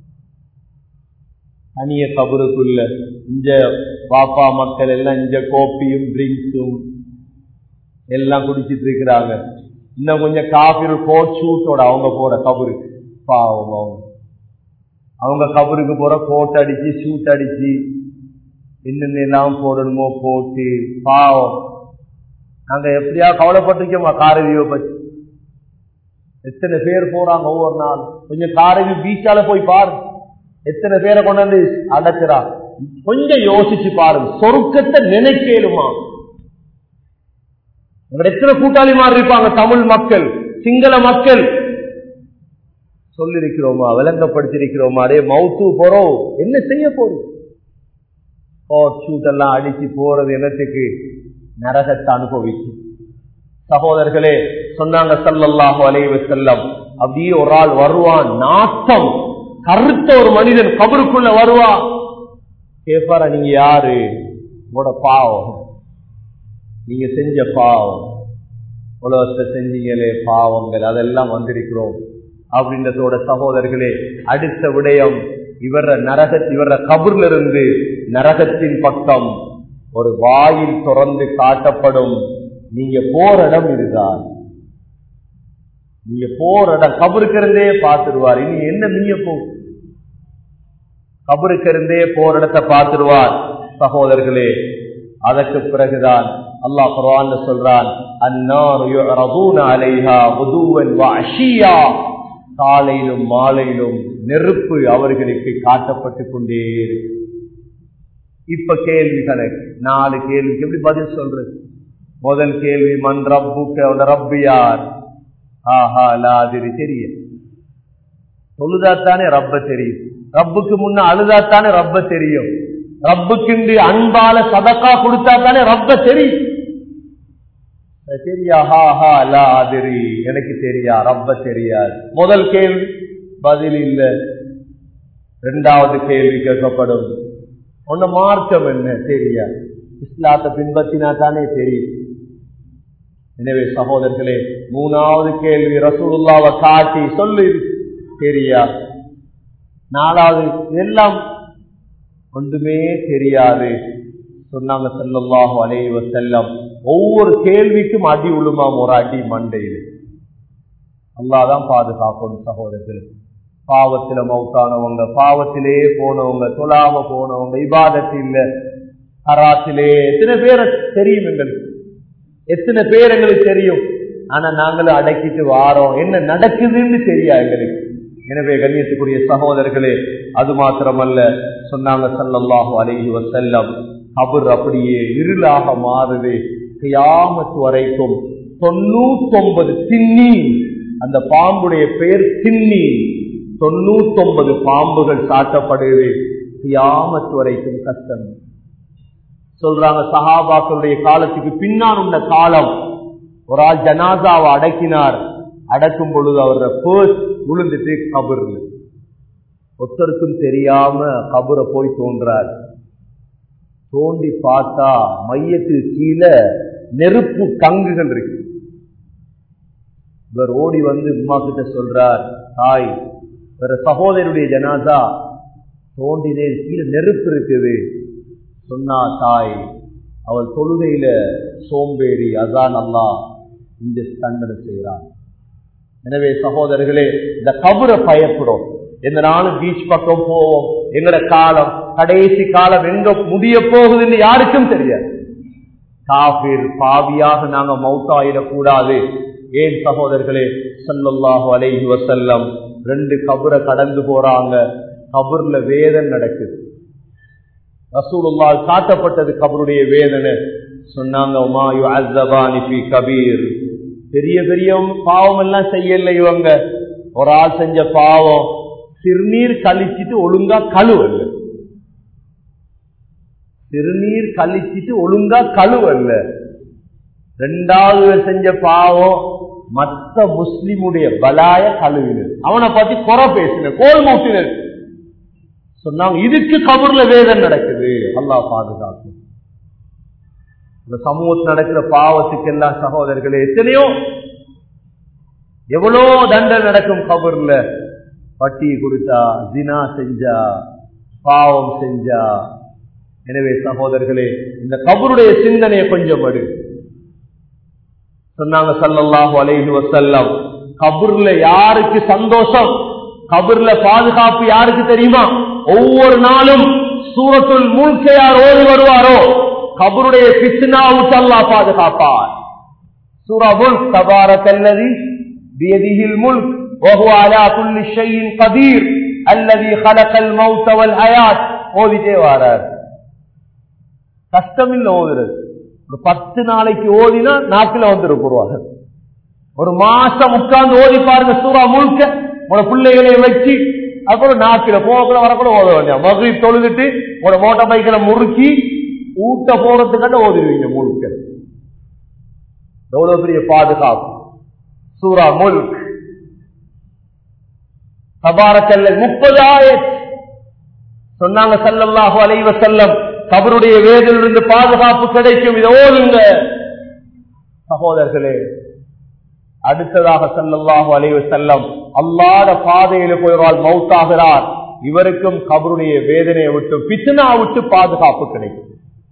S1: தனிய கபருக்குள்ள. இந்த பாப்பா மக்கள் எல்லாம் இந்த கோப்பியும் ட்ரிங்க்ஸும் எல்லாம் குடிச்சிட்டு இருக்கிறாங்க. இன்னும் கொஞ்சம் காஃபி கோட் ஷூட்டோட அவங்க போற கபருக்கு, பாவம் அவங்க கபருக்கு போற கோட் அடிச்சு ஷூட் அடிச்சு என்னென்னலாம் போடணுமோ போட்டு, பாவம். நாங்க எப்படியா கவலைப்பட்டிருக்கோமா காரவியை பற்றி? எத்தனை பேர் போறாங்க ஒவ்வொரு நாள். கொஞ்சம் காரவி பீச்சால போய் பாரு, எத்தனை பேரை கொண்டாந்து அடைக்கிறா. கொஞ்சம் யோசிச்சு பாருங்க, சொர்க்கத்தை நினைக்கலுமா? எத்தனை கூட்டாளி மாதிரி இருப்பாங்க, தமிழ் மக்கள், சிங்கள மக்கள். சொல்லிருக்கிறோமா, விளங்கப்படுத்திருக்கிறோமா? அதே மவுத்து போறோம், என்ன செய்ய போறோம்? சூட்டெல்லாம் அடிச்சு போறது என்னத்துக்கு? நரகத்தை அனுபவிக்கும். சகோதரர்களே, சொன்னாங்க ஸல்லல்லாஹு அலைஹி வஸல்லம், அப்படியே ஒரு ஆள் வருவான், நாட்டம் கருத்த ஒரு மனிதன் கபருக்குள்ள வருவான். கேட்பாரா, நீங்க யாரு? உங்களோட பாவம், நீங்க செஞ்ச பாவம், உலகத்தை செஞ்சீங்களே பாவங்கள், அதெல்லாம் வந்திருக்கிறோம் அப்படின்றதோட சகோதரர்களே, அடுத்த விடயம், இவர கபர்ல இருந்து நரகத்தின் பக்கம் ஒரு வாயில் திறந்து காட்டப்படும். நீங்க போற இடம் இதுதான், நீங்க போற இடம். கபருக்கு இருந்தே பார்த்துருவார். இனி என்ன நீங்க கபருக்கு இருந்தே போற இடத்தை பார்த்துருவார். சகோதரர்களே, அதற்கு பிறகுதான் அல்லாஹ் குர்ஆன்ல சொல்றான், அன்னாரு யுஅரதூன அலைஹா குதுவன் வ அஷியா, காலையிலும் மாலையிலும் நெருப்பு அவர்களுக்கு காட்டப்பட்டு கொண்டே இருக்கு. இப்ப கேள்வி கணக்கு, 4 கேள்விக்கு எப்படி பதில் சொல்றது? முதல் கேள்வி, மன் ரப்புக்க, ரப்பு யார்? ஆஹா லாதிரி, தெரியும். தொழுதாத்தானே ரப்ப தெரியும். ரப்புக்கு முன்ன அழுதாத்தானே ரப்ப தெரியும். ரப்புக்கு அன்பால சதக்கா கொடுத்தாத்தானே ரப்ப தெரியும். தெரியா? ஹாஹா லாதிரி, எனக்கு தெரியா, ரப்ப தெரியாது. முதல் கேள்வி பதில் இல்ல. 2வது கேள்வி கேட்கப்படும், உன்ன மார்க்கம் என்ன? தெரியா. இஸ்லாத்தை பின்பற்றினா தானே தெரியும். எனவே சகோதரர்களே, 3வது கேள்வி, ரசூலுல்லாஹ்வை காட்டி சொல்லு, தெரியா. 4வது, இதெல்லாம் ஒன்றுமே தெரியாது. சொன்னாங்க ஸல்லல்லாஹு அலைஹி வஸல்லம், ஒவ்வொரு கேள்விக்கும் அடி உழுமாம், ஒரு அடி மண்டையில். அல்லாஹ் தான் பாதுகாக்கணும். சகோதரர்களே, பாவத்தில மௌத்தானவங்க, பாவத்திலே போனவங்க, தொழாம போனவங்க, இபாதத்தில் ஹராத்திலே எத்தனை பேர் தெரியும் எங்களுக்கு, எத்தனை பேர் எங்களுக்கு தெரியும். ஆனா நாங்களும் அடக்கிட்டு வாரோம், என்ன நடக்குதுன்னு தெரியா எங்களுக்கு. எனவே கண்ணியத்துக்குரிய சகோதரர்களே, அது மாத்திரமல்ல, சொன்னாங்க ஸல்லல்லாஹு அலைஹி வஸல்லம், கபர் அப்படியே இருளாக மாறுது கியாமத் வரைக்கும். 99 தின்னி, அந்த பாம்புடைய பெயர் தின்னி. 99 பாம்புகள் சாட்டப்படுது. கியாமத் வரைக்கும் கஷ்டம். சொல்றாங்க, சஹாபாக்களுடைய காலத்துக்கு பின்னால் உள்ள காலம், ஒரு ஆள் ஜனாசாவை அடக்கினார். அடக்கும் பொழுது அவர பேர்ஸ் விழுந்துட்டு கபர்ல, ஒருத்தருக்கும் தெரியாம கபரை போய் தோன்றார். தோண்டி பார்த்தா மையத்துக்கு கீழே நெருப்பு கங்குகள் இருக்கு. இவர் ஓடி வந்து உமா கிட்ட சொல்றார், தாய், வேற சகோதரருடைய ஜனாசா தோண்டினே, கீழே நெருப்பு இருக்குது. சொன்னா தாய், அவள் தொழுகையில சோம்பேறி, அதான் அல்லாஹ் இந்த தண்டனை செய்கிறான். எனவே சகோதரர்களே, இந்த கபரை பயப்படும். எந்த நாளும் பீச் பக்கம் போவோம், எங்கட காலம் கடைசி காலம் எங்க முடிய போகுதுன்னு யாருக்கும் தெரியாது. காபிர் பாவியாக நாங்க மௌத்தாயிடக்கூடாது. ஏன் சகோதரர்களே, ஸல்லல்லாஹு அலைஹி வஸல்லம் 2 கபரை கடந்து போறாங்க. கபர்ல வேதனை நடக்குது. ரசூலுல்லாஹ் காட்டப்பட்டது கபருடைய வேதனை. சொன்னாங்க, மா யுஅஸ்ஸபானி ஃபீ கபீர். பெரிய பெரிய பாவம் எல்லாம் செய்யல இவங்க. ஒரு ஆள் செஞ்ச பாவம் சிறுநீர் கழிச்சிட்டு ஒழுங்கா கழுவல்ல. சிறுநீர் கழிச்சிட்டு ஒழுங்கா கழுவல்ல. 2வது செஞ்ச பாவம் மற்ற முஸ்லிமுடைய பலாய கழுவினர். அவனை பத்தி குறை பேசின, கோல் மூட்டினர். சொன்னாங்க, இதுக்கு கபர்ல வேதனை நடக்குது. அல்லாஹ் பாதுகாக்கும். இந்த சமூகத்தில் நடக்கிற பாவத்துக்கு எல்லாம் சகோதரர்களே எத்தனையோ எவ்வளோ தண்டனை நடக்கும் கபர்ல. பட்டி கொடுத்தா, ஜினா செஞ்சா, பாவம் செஞ்சா. எனவே சகோதரர்களே, இந்த கபருடைய சிந்தனையை கொஞ்சம் எடு. சொன்னாங்க ஸல்லல்லாஹு அலைஹி வஸல்லம், கபர்ல யாருக்கு சந்தோஷம், கபர்ல பாதுகாப்பு யாருக்கு தெரியுமா? ஒவ்வொரு நாளும் சூரத்துல் முல்க் யார் ஓதி வருவாரோ கபருடைய ஃபித்னாவுக்கு அல்லாஹ் பாதுகாப்பார். சூரா முல்க், தபாரக்கல்லதி பியதிஹில் முல்க் வஹுவ அலா குல்லி ஷைஇன் கதீர் அல்லதி خلقல் மௌத வல் ஹயாத் ஓதிட்டே வரார். கஷ்டம் இல்ல ஓதுறது. ஒரு 10 நாளைக்கு ஓதினா நாக்குல வந்துருக்குறாங்க. ஒரு மாசம் உட்கார்ந்து ஓதி பாருங்க சூரா முல்க. உங்களோட பிள்ளைகளை வச்சு அப்புறம் நாக்கில போகக்கூட வரக்கூட ஓத வேண்டாம். மக்ரிப் தொழுதுட்டு உங்களோட மோட்டார் பைக்கில முறுக்கி ஊட்ட போறதுக்காக ஓதிடுவீங்க முழுக்க. எவ்வளவு பெரிய பாதுகாப்பு. சூரா முல்க் தபாரக்கல்ல 30 ஆயத். சொன்னாங்க ஸல்லல்லாஹு அலைஹி வஸல்லம், கபருடைய வேதனையிலிருந்து பாதுகாப்பு கிடைக்கும், இதை ஓதுங்க. சகோதரர்களே, அடுத்ததாக ஸல்லல்லாஹு அலைஹி வஸல்லம் அல்லாஹ்வுடைய பாதையில போய்வால் மௌத்தாகிறார். இவருக்கும் கபருடைய வேதனையை விட்டு பித்னா விட்டு பாதுகாப்பு கிடைக்கும்.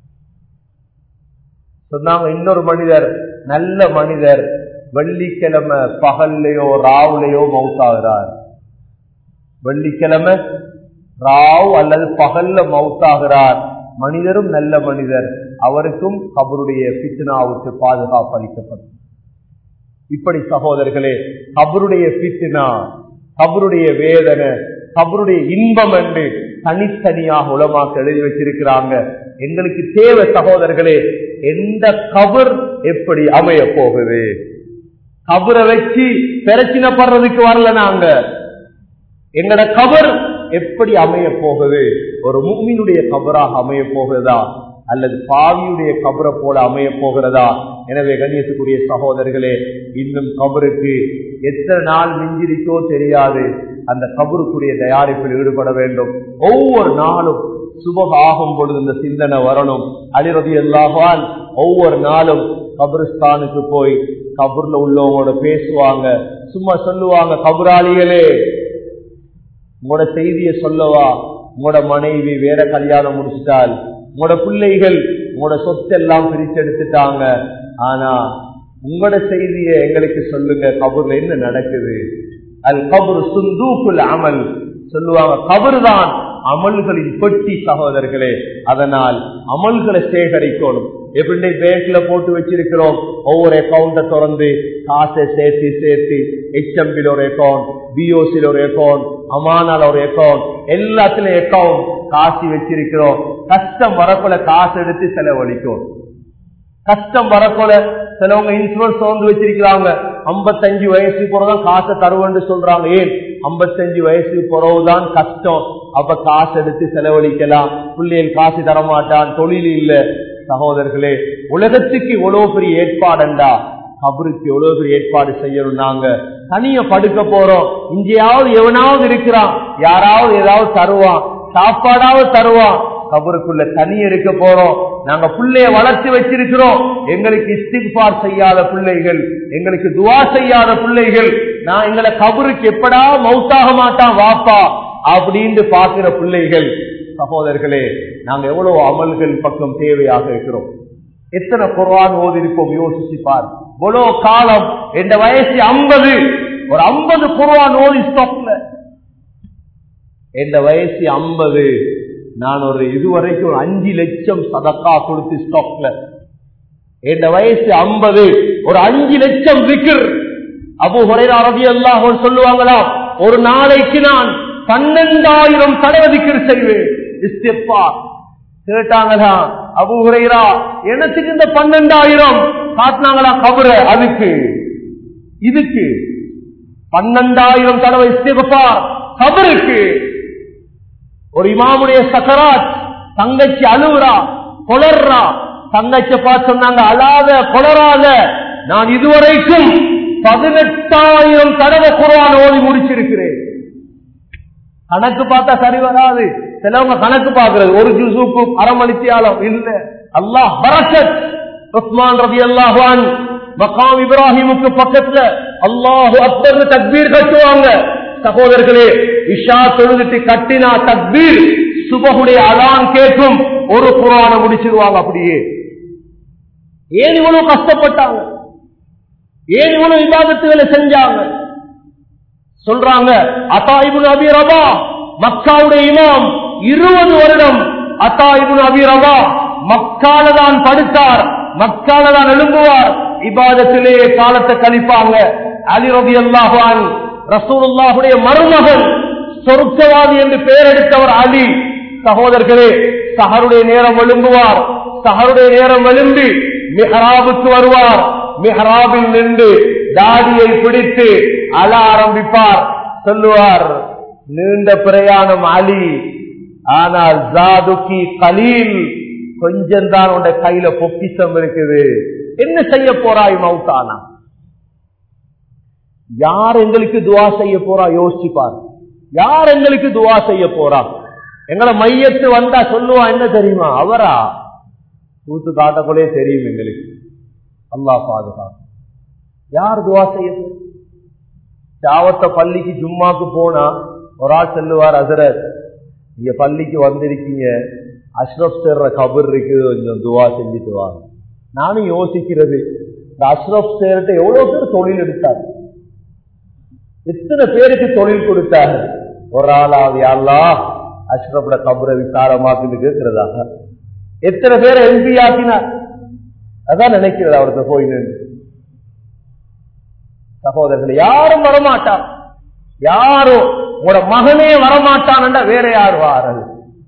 S1: சொன்னாங்க, இன்னொரு மனிதர், நல்ல மனிதர், வெள்ளிக்கிழமை பகல்லையோ ராவுலையோ மௌத்தாகிறார். வெள்ளிக்கிழமை ராவ் அல்லது பகல்ல மௌத்தாகிறார். மனிதரும் நல்ல மனிதர், அவருக்கும் கபருடைய பித்னாவுக்கு பாதுகாப்பு அளிக்கப்படும். இப்படி சகோதரர்களே, கபருடைய பித்னா, கபருடைய வேதனை, கபருடைய இன்பம் என்று தனித்தனியாக உலமாக்கள் எழுதி வச்சிருக்கிறாங்க. எங்களுக்கு தேவை சகோதரர்களே, எந்த கபர் எப்படி அமைய போகுது. கபரை வச்சு பிரச்சனைப்படுறதுக்கு வரல நாங்க. எங்கட கபர் எப்படி அமைய போகுது? ஒரு முஃமினுடைய கபராக அமைய போகிறதா அல்லது பாவியுடைய கபரை போல அமைய போகிறதா? எனவே கண்ணியத்துக்குரிய சகோதரர்களே, இன்னும் கபருக்கு எத்தனை நாள் மிஞ்சிருக்கோ தெரியாது. அந்த கபருக்குரிய தயாரிப்பில் ஈடுபட வேண்டும். ஒவ்வொரு நாளும் சுபக ஆகும் பொழுது இந்த சிந்தனை வரணும். அலி ரலியல்லாஹு அன்ஹு ஒவ்வொரு நாளும் கபரிஸ்தானுக்கு போய் கபர்ல உள்ளவங்களோட பேசுவாங்க. சும்மா சொல்லுவாங்க, கபராளிகளே, உங்களோட செய்தியை சொல்லவா, உங்களோட மனைவி வேற கல்யாணம் முடிச்சிட்டால், உங்களோட பிள்ளைகள் உங்களோட சொத்தெல்லாம் பிரிச்செடுத்துட்டாங்க, ஆனா உங்களோட செய்தியை எங்களுக்கு சொல்லுங்க, கபர்ல என்ன நடக்குது? அல் கபர் சுந்தூக்குல் அமல் சொல்லுவாங்க. கபர் தான் அமல்களின் பெட்டி சகோதரர்களே. அதனால் அமல்களை சேகரிக்கணும். எப்படி பேங்க்ல போட்டு வச்சிருக்கிறோம், ஒவ்வொரு அக்கௌண்ட திறந்து காசை சேர்த்து சேர்த்து HMB ஒரு அக்கௌண்ட், BOC ஒரு அக்கௌண்ட், அமானால ஒரு அக்கௌண்ட், எல்லாத்திலும் அக்கௌண்ட் காசு வச்சிருக்கிறோம். கஷ்டம் வரக்குள்ள காசு எடுத்து செலவழிக்கும். கஷ்டம் வரக்குள்ள சிலவங்க இன்சூரன்ஸ் வந்து வச்சிருக்கிறாங்க. 55 வயசு போறதான் காசை தருவேன்னு சொல்றாங்க. ஏன் 55 வயசு போறவுதான் கஷ்டம். அப்ப காசு எடுத்து செலவழிக்கலாம். பிள்ளைகள் காசு தரமாட்டான், தொழில் இல்ல. சகோதரர்களே, உலகத்துக்கு எவ்வளவு பெரிய ஏற்பாடுண்டா, கபருக்கு எவ்வளவு பெரிய ஏற்பாடு செய்யணும். நாங்க தனியா படுக்க போறோம், இங்கேயாவது எவனாவது இருக்கிறான், யாராவது ஏதாவது தருவான், சாப்பாடாவது தருவான். கபருக்குள்ள தனி இருக்க போறோம். நாங்க பிள்ளைய வளர்ச்சி வச்சிருக்கிறோம். எங்களுக்கு இஸ்திக்பார் செய்யாத பிள்ளைகள், எங்களுக்கு துவா செய்யாத பிள்ளைகள், நான் எங்களை கபருக்கு எப்படா மௌத்தாக மாட்டான் வாப்பா அப்படின்னு பாக்குற பிள்ளைகள். சகோதரர்களே, நாங்க எவ்வளவு அமல்கள் பக்கம் தேவையாக இருக்கிறோம். எத்தனை குர்ஆன் ஓதி இருப்போம் யோசிச்சு பார். இவ்வளவு காலம், என் வயசு 50, ஒரு 50 குர்ஆன் ஓதி ஸ்டாக்ல. என் வயசு 50, நான் ஒரு இதுவரைக்கும் 5 லட்சம் சதக்கா கொடுத்து ஸ்டாக்ல. என் வயசு 50, ஒரு 5 லட்சம் விக்ர். அபூ ஹுரைரா ரலியல்லாஹு அன்ஹு சொல்லுவாங்களா, ஒரு நாளைக்கு நான் 12,000 தடவை விக்ர் செய்வேன், இஸ்திக்பார். கேட்டாங்களா அபூ ஹுரைரா, எனக்கு இந்த 12,000 காட்டினாங்களா கபர, அதுக்கு இதுக்கு 12,000 தடவை இஸ்திக்பார் கபருக்கு. ஒரு இமாமுடைய சக்கராத், தங்கச்சி அழுவுறா, கொளர்றா. தங்கச்சி பார்த்து சொன்னாங்க, அழாத கொளராத, நான் இதுவரைக்கும் 18,000 தடவை குர்ஆன் ஓதி முடிச்சிருக்கிறேன். கணக்கு பார்த்தா சரி வராது. சிலவங்க கணக்கு பார்க்கிறது ஒரு ஜுஸுக்கு அரை மணித்தியாலம் இல்ல. அல்லாஹ் பரக்கத். உஸ்மான் ரலியல்லாஹு அன்ஹு மகாம் இப்ராஹிமுக்கு பக்கத்துல அல்லாஹு அக்பர் தக்பீர் கட்டுவாங்க. சகோதரர்களே, இஷா தொழுதுட்டு கட்டினா தக்பீர், சுபஹுடைய அலான் கேட்கும், ஒரு குர்ஆனை முடிச்சிருவாங்க அப்படியே. ஏன் இவ்வளவு கஷ்டப்பட்டாங்க? ஏன் இவ்வளவு இபாதத்துகளை செஞ்சாங்க? சொல்றாங்க, அத்தா இப்னு அபீ ரபாஹ் மக்காவுடைய இமாம், 20 வருடம் அத்தா இப்னு அபீ ரபாஹ் மக்கால தான் படுத்தார், மக்கால தான் எழும்புவார், இபாதத்திலே காலத்தை கழிப்பாங்க. அலி ரலியல்லாஹு அன்ஹு ரசூலுல்லாஹுடைய மருமகன், சொர்க்கவாதி என்று பெயர் எடுத்தவர் அலி. சகோதரர்களே, சஹருடைய நேரம் எழும்புவார், சஹருடைய நேரம் எழும்பி மிஹ்ராபுக்கு வருவார், மிஹ்ராபில் நின்று தாடியை பிடித்து அழ ஆரம்பிப்பார். சொல்லுவார், நீண்ட பிரயாணம் அலி, ஆனால் ஜாதுகி கலீல், கொஞ்சம் தான் உன்னுடைய கையில பொக்கிஷம் இருக்குது, என்ன செய்ய போறாய் மௌத்தானா? யார் எங்களுக்கு துவா செய்ய போறா? யோசிப்பார். யார் எங்களுக்கு துவா செய்ய போறா? எங்களை மையத்து வந்தா சொல்லுவா, என்ன தெரியுமா, அவரா? கூத்து காட்டக்குள்ளே தெரியும் எங்களுக்கு. அல்லாஹ் பாதுகாப்பு. யார் துவா செய்ய போற? சாவத்த பள்ளிக்கு ஜும்மாக்கு போனா ஒரு ஆள் சொல்லுவார், ஹஸரத் நீங்க பள்ளிக்கு வந்திருக்கீங்க, அஷ்ரப் சேர்ற கபர் இருக்கு, கொஞ்சம் துவா செஞ்சுட்டு வாங்க. நானும் யோசிக்கிறது, இந்த அஷ்ரப் சேர்ட்ட எவ்வளவு பேர் தொழில் எடுத்தார், எத்தனை பேருக்கு தொழில் கொடுத்தாரு? ஒரு ஆளாவது அல்லாஹ் அஷ்ரப்ட கபரை விசாரமாக்குன்னு கேட்கிறதாக. எத்தனை பேரை எம்பி ஆக்கினார்? அதான் நினைக்கிறது அவருக்கு போய் நின்று. சகோதரர்கள், யாரும் வரமாட்டார். யாரும் உங்களோட மகனே வரமாட்டான், வேற யார் வாரது?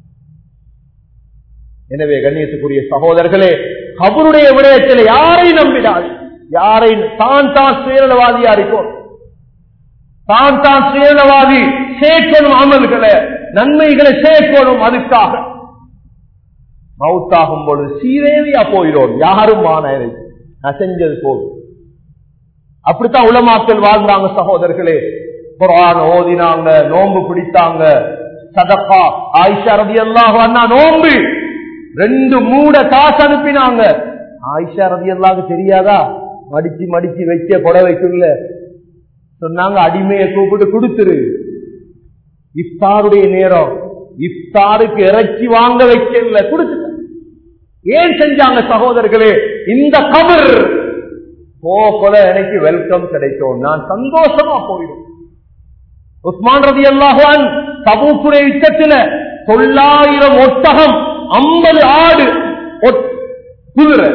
S1: எனவே கண்ணியத்துக்குரிய சகோதரர்களே, கபருடைய விடயத்தில் யாரை நம்பினார்? யாரை தான் சுயநலவாதியா இருக்கும், தான் சுயநலவாதி சேர்க்கணும், அமல்களை நன்மைகளை சேர்க்கணும். அதுக்காக மௌத்தாகும் பொழுது சீரேவியா போயிடும், யாரும் நான் செஞ்சது போதும். அப்படித்தான் உலமாக்கள் வாழ்ந்தாங்க. சகோதரர்களே, குர்ஆன் ஓதினாங்க, நோன்பு பிடித்தாங்க, சதகா. ஆயிஷா ரலியல்லாஹு அன்ஹா நோன்பு 2 மூட காசு அனுப்பினாங்க. ஆயிஷா ரலியல்லாஹு தெரியாதா, மடிச்சு மடிச்சு வைக்க கொடை வைக்கல. சொன்னாங்க, அடிமையை கூப்பிட்டு கொடுத்துரு, இஃப்தாருடைய நேரம், இஃப்தாருக்கு இறைச்சி வாங்க வைக்கல, கொடுத்துட்டாங்க. ஏன் செஞ்சாங்க சகோதரர்களே? இந்த கபர் போல எனக்கு வெல்கம் கிடைக்கும், நான் சந்தோஷமா போயிடும். உஸ்மான் ரலியல்லாஹு அன்ஹு தபூக்குடைய யுத்தத்தில 900 ஒட்டகம், 50 ஆடு, குதிரை,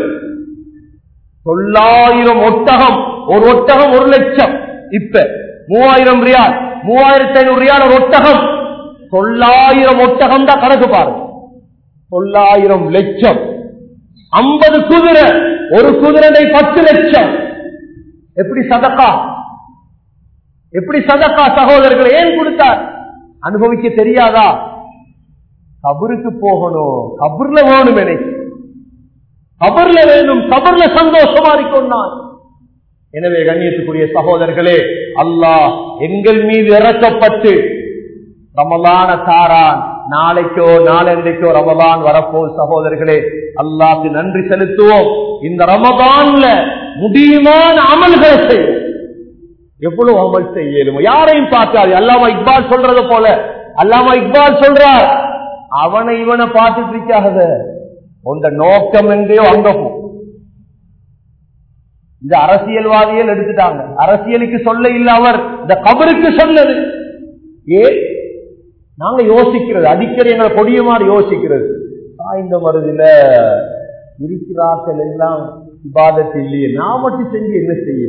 S1: 900 ஒட்டகம். ஒரு ஒட்டகம் 1 லட்சம். இப்ப 3000 ரியால், 3500 ரியால் ஒரு ஒட்டகம். 900 ஒட்டகம் தான் கணக்கு பாருங்க. 900 லட்சம், 50 குதிரை, ஒரு குதிரை 10 லட்சம். எப்படி சதக்கா? எப்படி சதக்கா சகோதரர்கள்? ஏன் கொடுத்தார்? அனுபவிக்க தெரியாதா? கபருக்கு போகணும், கபர்ல வேணும், எனக்கு கபர்ல வேணும், கபர்ல சந்தோஷமா இருக்கும் நான். எனவே கண்ணியத்துக்குரிய சகோதரர்களே, அல்லாஹ் எங்கள் மீது இறக்கப்பட்டு ரமலான தாரான். நாளைக்கோ நாளன்றைக்கோ ரமலான் வரப்போ சகோதரர்களே, அல்லாஹ்க்கு நன்றி செலுத்துவோம். இந்த ரமலான்ல முடியுமான அமல்களை செய்வோம். எவ்வளவு அமல் செய்யலும் யாரையும் பார்க்காது. அல்லாமா இக்பால் சொல்றது போல, அல்லாமா இக்பால் சொல்றார், அவனை இவனை பார்த்துட்டு இருக்காத, உண்ட நோக்கம் எங்கேயோ அங்க போ. இது அரசியல்வாதிகள் எடுத்துட்டாங்க. அரசியலுக்கு சொல்ல இல்ல, அவர் இந்த கபருக்கு சொன்னது. நாங்க யோசிக்கிறது அடிக்கடி எங்களை கொடியமாறு யோசிக்கிறது. இந்த மருதில இருக்கிறார்கள் எல்லாம் இபாதத் இல்லையே, நான் மட்டும் செஞ்சு என்ன செய்ய?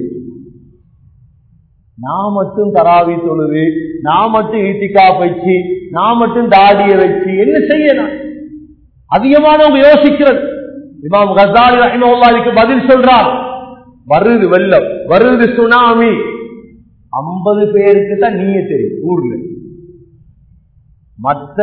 S1: நான் மட்டும் தராவி தொழுது, நான் மட்டும் ஈத்திகாப் வச்சு, நான் மட்டும் தாடிய வச்சு என்ன செய்யணும்? அதிகமானவங்க யோசிக்கிறது. இமாம் கஸாலி ரஹிமஹுல்லாஹ்வுக்கு பதில் சொல்றார், வருது வெள்ளம், வருது சுனாமி, 50 பேருக்கு தான் நீங்க தெரியும் ஊர்ல, மற்ற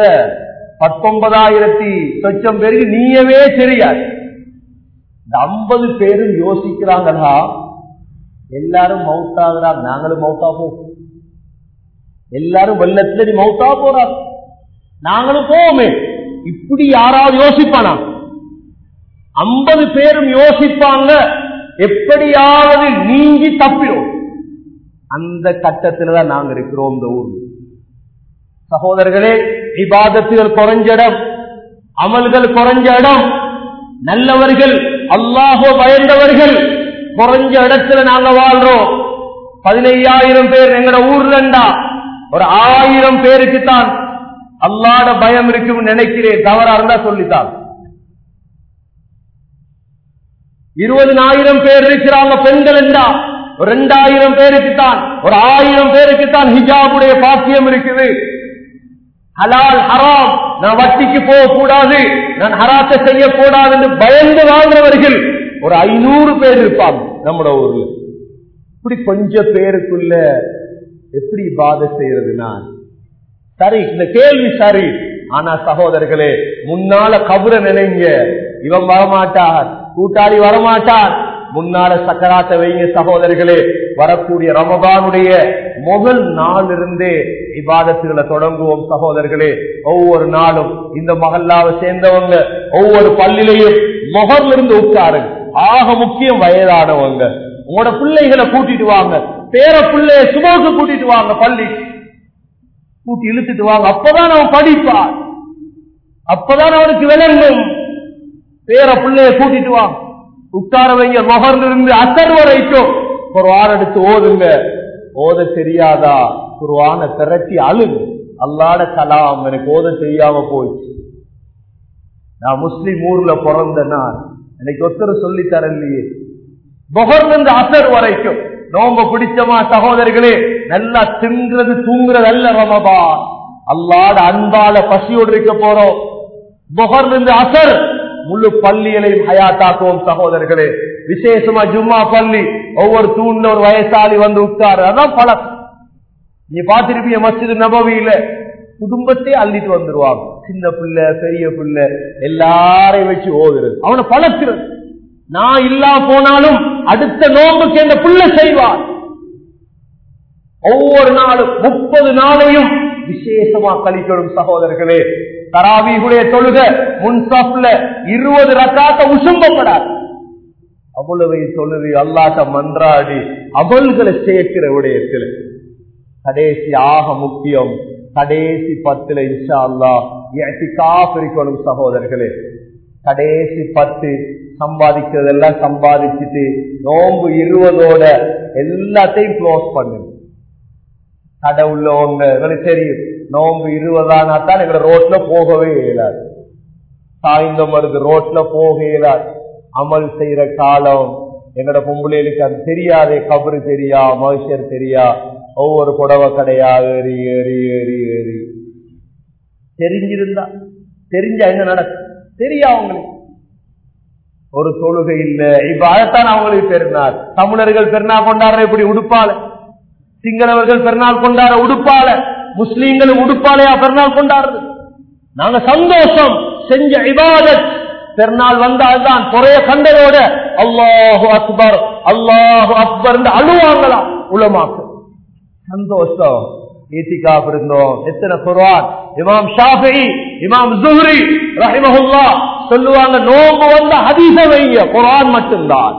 S1: 19,000 பேருக்கு நீயவே தெரியாது. இந்த 50 பேரும் யோசிக்கிறாங்களா, எல்லாரும் மௌத்தாகிறார், நாங்களும் மௌத்தா போவோம். எல்லாரும் வெள்ளத்துல மௌத்தா போறார், நாங்களும் போவோமே. இப்படி யாராவது யோசிப்பானா? 50 பேரும் யோசிப்பாங்க, எப்படியாவது நீங்கி தப்பிடும். அந்த கட்டத்தில் தான் நாங்க இருக்கிறோம் இந்த ஊர். சகோதரர்களே, இபாதத்துகள் குறைஞ்ச இடம், அமல்கள் குறைஞ்ச இடம், நல்லவர்கள் அல்லாஹ்வை பயந்தவர்கள் குறைஞ்ச இடத்துல நாங்க வாழ்றோம். 15,000 பேர் எங்கட ஊர்லண்டா ஒரு 1000 பேருக்கு தான் அல்லாஹ்ட பயம் இருக்கும் நினைக்கிறேன். தவறா இருந்தா சொல்லித்தான். 20,000 பேர் இருக்கிறாங்க பெண்கள் என்றா ஒரு 2,000 பேருக்கு தான், ஒரு 1000 பேருக்கு தான் ஹிஜாபுடைய பாக்கியம் இருக்குது. ஹலால் ஹராம், நான் வட்டிக்கு போக கூடாது, நான் ஹராத்தை செய்யக்கூடாது என்று பயந்து வாழ்றவர்கள் ஒரு 500 பேர் இருப்பாங்க நம்ம ஊர்ல. இப்படி கொஞ்சம் பேருக்குள்ள எப்படி இபாதத் செய்யறதுனா சரி, இந்த கேள்வி சரி. ஆனா சகோதரர்களே, முன்னால கபர நினைங்க, இவன் வரமாட்டார், கூட்டாளி வரமாட்டார், முன்னால சக்கராத்தை வைங்க சகோதரர்களே. வரக்கூடிய ரமதானுடைய முதல் நாள் இருந்தே இபாதத்துகளை தொடங்குவோம் சகோதரர்களே. ஒவ்வொரு நாளும் இந்த மஹல்லாவை சேர்ந்தவங்க ஒவ்வொரு பள்ளியிலையும் மொஹர்ல இருந்து உட்காருங்க. ஆக முக்கியம் வயதானவங்க, உங்களோட பிள்ளைகளை கூட்டிட்டு வாங்க, பேர பிள்ளைய சுமோக்கு கூட்டிட்டு வாங்க, பள்ளி கூட்டி இழுத்துட்டு வாங்க. அப்பதான் அவன் படிப்பான், அப்பதான் அவனுக்கு விளங்கும். பேர பிள்ளைய கூட்டிட்டு வாங்க, உட்கார வைங்க. மொஹர்ல இருந்து அசர் வரைக்கும் குர்ஆன் எடுத்து ஓதுங்க. ஓத தெரியாதா, குர்ஆனை திரட்டி அழுங்க. அல்லாஹ்ட கலாம் எனக்கு ஓத தெரியாம போயிடுச்சு. நான் முஸ்லிம் ஊர்ல பிறந்த நான், எனக்கு ஒருத்தர் சொல்லி தரலையே. மொஹர்ல இருந்து அசர் வரைக்கும் நோம்ப பிடிச்சமா சகோதரர்களே, நல்லா தின்றது தூங்குறது அல்ல ரமதான். அல்லாஹ்ட அன்பால பசியோடு இருக்க போறோம். மொஹர்ல இருந்து அசர் முழு பள்ளிகளையும் ஹயாத்தாக்குவோம் சகோதரர்களே. விசேஷமா ஜும்மா பள்ளி, ஒவ்வொரு தூண்ல ஒரு வயசாளி வந்து உட்காரு, அதான் பழக்கம். நீ பாத்திருப்பீங்க மஸ்ஜித் நபவியில குடும்பத்தை அள்ளிட்டு வந்துருவாங்க, சின்ன பிள்ளை பெரிய பிள்ளை எல்லாரையும் வச்சு ஓதுறது, அவனை பழக்கிறது. நான் இல்லா போனாலும் அடுத்த நோம்புக்கு என்ற பிள்ளை செய்வான். ஒவ்வொரு நாளும் 30 நாளையும் விசேஷமா கழிக்கணும் சகோதரர்களே. தராவீஹுடைய தொழுக முன்சாப்ல 20 ரக்காத்த உசும்பப்படாது. அவ்வளவை தொழுது அல்லாஹ்ட்ட மன்றாடி அமல்களை சேர்க்கிற விடயத்தில் கடைசி ஆக முக்கியம். கடைசி 10 இன்ஷா அல்லாஹ் இஅ்திகாஃப் இருக்கணும் சகோதரர்களே. கடைசி 10 சம்பாதிக்கிறதெல்லாம் சம்பாதிச்சுட்டு நோன்பு 20ஓட எல்லாத்தையும் க்ளோஸ் பண்ணுங்க. கடை உள்ளவங்க எங்களுக்கு தெரியும், நோன்பு 20 தான் எங்க ரோட்ல போகவே இயலாது, சாய்ந்தம் வருது ரோட்ல போக இயலாது. அமல் செய்யற காலம் எங்கட பொம்பளைகளுக்கு அது தெரியாதே, கபரு தெரியா, மனுஷர் தெரியா, ஒவ்வொரு புடவை கடையா ஏறி ஏறி ஏறி ஏறி. தெரிஞ்சிருந்தா தெரிஞ்சா என்ன நடக்கும் தெரியா அவங்களுக்கு. ஒரு தொழுகை இல்ல, இப்ப அதைத்தான் அவங்களுக்கு பெருநாள். தமிழர்கள் பெருநாள் கொண்டாடுற இப்படி உடுப்பால, சிங்களவர்கள் பெருநாள் கொண்டாட உடுப்பால, முஸ்லீம்களும் உடுப்பாலையா பெருநாள் கொண்டாடுறது. நாங்க சந்தோஷம் செஞ்ச இபாதத் பெருநாள் வந்தால்தான் குறைய கண்டதோட அல்லாஹு அக்பர் அல்லாஹு அக்பர் அழுவாங்களாம் உலமாக்கு. சந்தோஷம். ஈத்திகாஃப் இருந்தோம், எத்தனை குர்ஆன். இமாம் ஷாஃபிஈ, இமாம் ஸுஹ்ரி ரஹிமஹுல்லாஹ் சொல்லுவாங்க, நோம்பு வந்த ஹதீஸ வைங்க, குர்ஆன் மட்டும்தான்.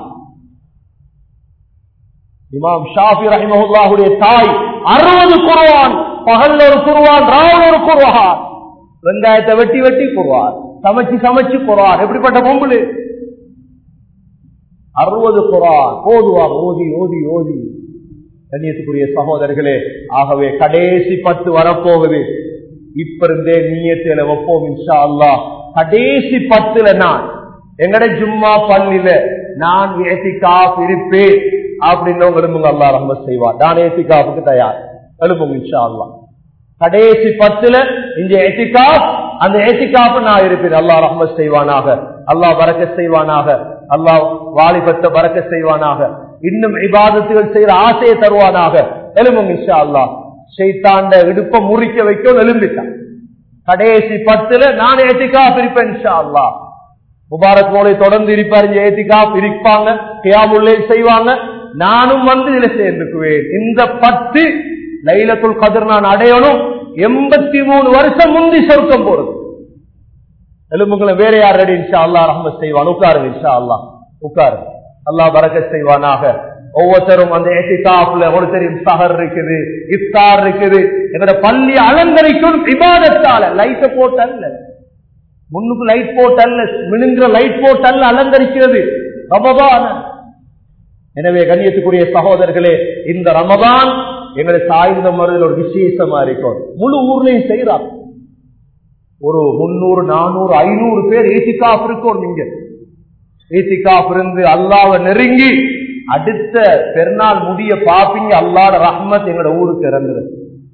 S1: இமாம் ஷாஃபி ரஹிமஹுல்லாஹுடைய தாய் 60 குர்ஆன், பகல்ல ஒரு குர்ஆன், ராவுல ஒரு குர்ஆன், வெங்காயத்தை வெட்டி வெட்டி குர்ஆன், சமைச்சு சமைச்சு குர்ஆன். எப்படிப்பட்ட பொம்பளை! 60 குர்ஆன் ஓதுவாங்க. ஓதி ஓதி ஓதி கண்ணியத்துக்குரிய சகோதரர்களே, ஆகவே கடைசி 10 வரப்போகுது. இப்ப இருந்தே நியத்தில வைப்போம் இன்ஷா அல்லாஹ். கடைசி 10ல நான் எங்கட ஜும்மா பள்ளியில நான் இஅ்திகாஃப் இருப்பேன் அப்படின்னு எழுப்புங்க. அல்லாஹ் ரஹ்மத் செய்வார். நான் இஅ்திகாஃபுக்கு தயார். எழுப்புங்க இன்ஷா அல்லாஹ். கடைசி 10ல இந்த இஅ்திகாஃப், அந்த இஅ்திகாஃப் நான் இருப்பேன். அல்லாஹ் ரஹ்மத் செய்வானாக. அல்லாஹ் பரக்கத் செய்வானாக. அல்லாஹ் வாலிபத்தை பரக்கத் செய்வானாக. இன்னும் இபாதத்துகள் செய்யற ஆசையை தருவானாக. எழுப்புங்க இன்ஷா அல்லாஹ். ஷைத்தாண்ட இடுப்ப முறிக்க வைக்க எழும்பிட்டான். கடைசி 10ல நான் இஅ்திகாஃப் இருப்பேன் இன்ஷா அல்லாஹ். முபாரக் மௌலை தொடர்ந்து இருப்பார். இஅ்திகாஃப் இருப்பாங்க, கியாமுல் லைல் செய்வாங்க. நானும் வந்து இதுல சேர்ந்துக்குவேன். இந்த 10 லைலத்துல் கத்ர் நான் அடையணும். 83 வருஷம் முந்தி சொர்க்கம் போறது. எழுப்புங்களை வேற யார் ரெடி? இன்ஷா அல்லாஹ் ரஹ்மத் செய்வான். உட்காருங்க இன்ஷா அல்லாஹ். உட்காருங்க. அல்லாஹ் பரக்கத் செய்வானாக. ஒவ்வொருத்தரும் அந்த இஅ்திகாஃப்ல ஒரு தெரியும் சஹர் இருக்குது, இஃப்தார் இருக்குது. எங்கட பள்ளி அலங்கரிக்கும் இபாதத்தால. லைட் போட்டல்ல, முன்னுக்கு லைட் போட்டல்ல, மினுங்கிற லைட் போட்டல்ல அலங்கரிக்கிறது ரமதான். எனவே கண்ணியத்துக்குரிய சகோதரர்களே, இந்த ரமதான் எங்களை சாய்ந்த முறையில் ஒரு விசேஷமா இருக்கும். முழு ஊர்லயும் செய்யறாங்க. ஒரு 300, 400, 500 பேர் இஅ்திகாஃப் இருக்கும். நீங்க இஅ்திகாஃப் இருந்து அல்லாஹ்வை நெருங்கி அடுத்த பெருநாள் முடிய பாப்பீங்க. அல்லாஹ்வுடைய ரஹ்மத் எங்கட ஊருக்கு இறங்குது.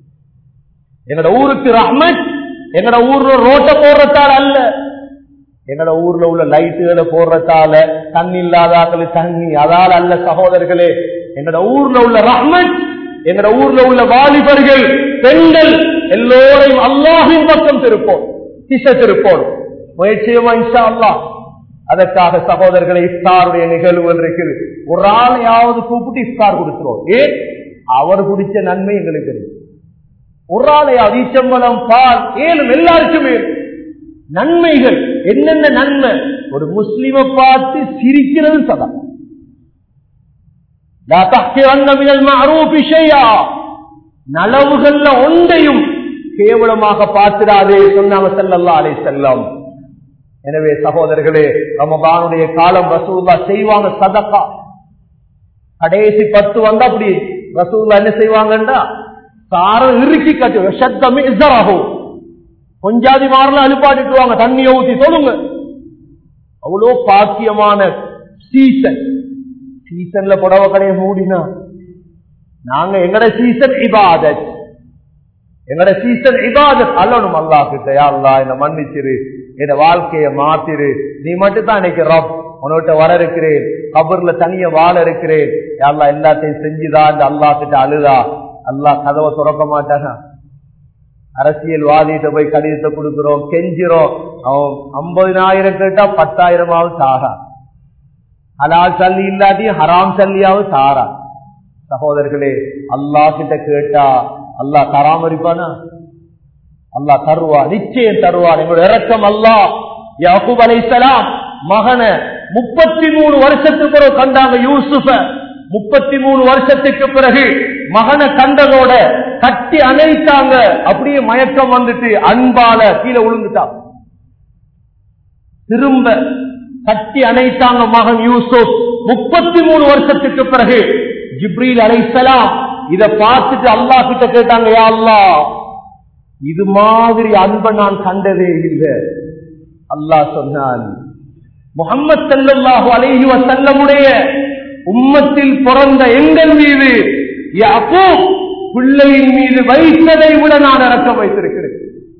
S1: எங்கட ஊருக்கு ரஹ்மத் எங்கட ஊர்ல ரோட்ட போடுறதால அல்ல, எங்கட ஊர்ல உள்ள லைட்டுகளை போடுறதால, தண்ணி இல்லாதாக்களுக்கு தண்ணி அதால அல்ல சகோதரர்களே. எங்கட ஊர்ல உள்ள ரஹ்மத், எங்கட ஊர்ல உள்ள வாலிபர்கள், பெண்கள் எல்லோரையும் அல்லாஹ்வின் பக்கம் திருப்போம், திசை திருப்போம். முயற்சியுமா இன்ஷா அல்லாஹ். அதற்காக சகோதரர்களை இஃப்தாருடைய நிகழ்வுகள் இருக்குது. ஒரு ஆளையாவது கூப்பிட்டு இஃப்தார் கொடுக்கிறோம். ஏன்? அவர் குடிச்ச நன்மை எங்களுக்கு இருக்கு. ஒரு ஆளையாவது ஈச்சம்பழம், பால், ஏழும் எல்லாருக்குமே நன்மைகள். என்னென்ன நன்மை? ஒரு முஸ்லிமை பார்த்து சிரிக்கிறது சதா. நலவுகள்ல ஒன்றையும் கேவலமாக பார்த்திடாதே சொன்னாங்க ஸல்லல்லாஹு அலைஹி வஸல்லம். எனவே சகோதரர்களே, ரமதானுடைய காலம் ரசூலுல்லாஹ் செய்வாங்க சதகா. கடைசி 10 வந்தா அப்படி ரசூலுல்லாஹ் என்ன செய்வாங்கன்றா, சாரம் இறுக்கி கட்டு ஷத்தமி இஸரஹு, கொஞ்சாதி மாறல அலுப்பாட்டிட்டுவாங்க, தண்ணியை ஊத்தி சொல்லுங்க. அவ்வளோ பாக்கியமான சீசன். சீசன்ல புடவை கடையை மூடினா நாங்க எங்கட சீசன் இபாதத், எங்கட சீசன் இபாதத் அல்லணும். அல்லாஹ் கிட்ட யா அல்லாஹ் என்ன மன்னிச்சிரு, என் வாழ்க்கையை மாத்திரு, நீ மட்டும் தான் எனக்கு ரப், உன்கிட்ட வர இருக்கிறேன், கபர்ல தனிய வாழ இருக்கிறேன், யா அல்லாஹ் எல்லாத்தையும் செஞ்சுதான் அல்லாஹ் கிட்ட அழுதா. அல்லாஹ் கதவை திறக்க மாட்டானா? அரசியல்வாதிகிட்ட போய் கடிதத்தை கொடுக்கிறோம், கெஞ்சிரோம், அவன் 50,000 கேட்டா 10,000 தாரா, ஹலால் சல்லி இல்லாட்டி ஹராம் சல்லியாவது தாரா. சகோதரர்களே, அல்லாஹ் கிட்ட கேட்டா அல்லாஹ் பராமரிப்பானா? அல்லாஹ் தருவா, நிச்சயம் தருவான். எங்களுடைய இரக்கம் அல்லாஹ். யாக்கூப் அலைஹிஸ்ஸலாம் மகனை 33 வருஷத்துக்கு பிறகு கண்டாங்க யூசுஃப. 33 வருஷத்துக்கு பிறகு மகனை கண்டதோட கட்டி அணைத்தாங்க. அப்படியே மயக்கம் வந்துட்டு அன்பால கீழே விழுந்துட்டான். திரும்ப கட்டி அணைத்தாங்க மகன் யூசுப். 33 வருஷத்துக்கு பிறகு ஜிப்ரீல் அலைஹிஸ்ஸலாம் இத பார்த்துட்டு அல்லாஹ் கிட்ட கேட்டாங்க, யா அல்லாஹ், இது மாதிரி அன்பை நான் கண்டதே இல்லை. அல்லாஹ் சொன்னான், முஹம்மது ஸல்லல்லாஹு அலைஹி வஸல்லமுடைய உம்மத்தில் பிறந்த எங்கள் மீது யாக்கூப் பிள்ளையின் மீது வைத்ததை விட நான் இரக்கம் வைத்திருக்கிறேன்.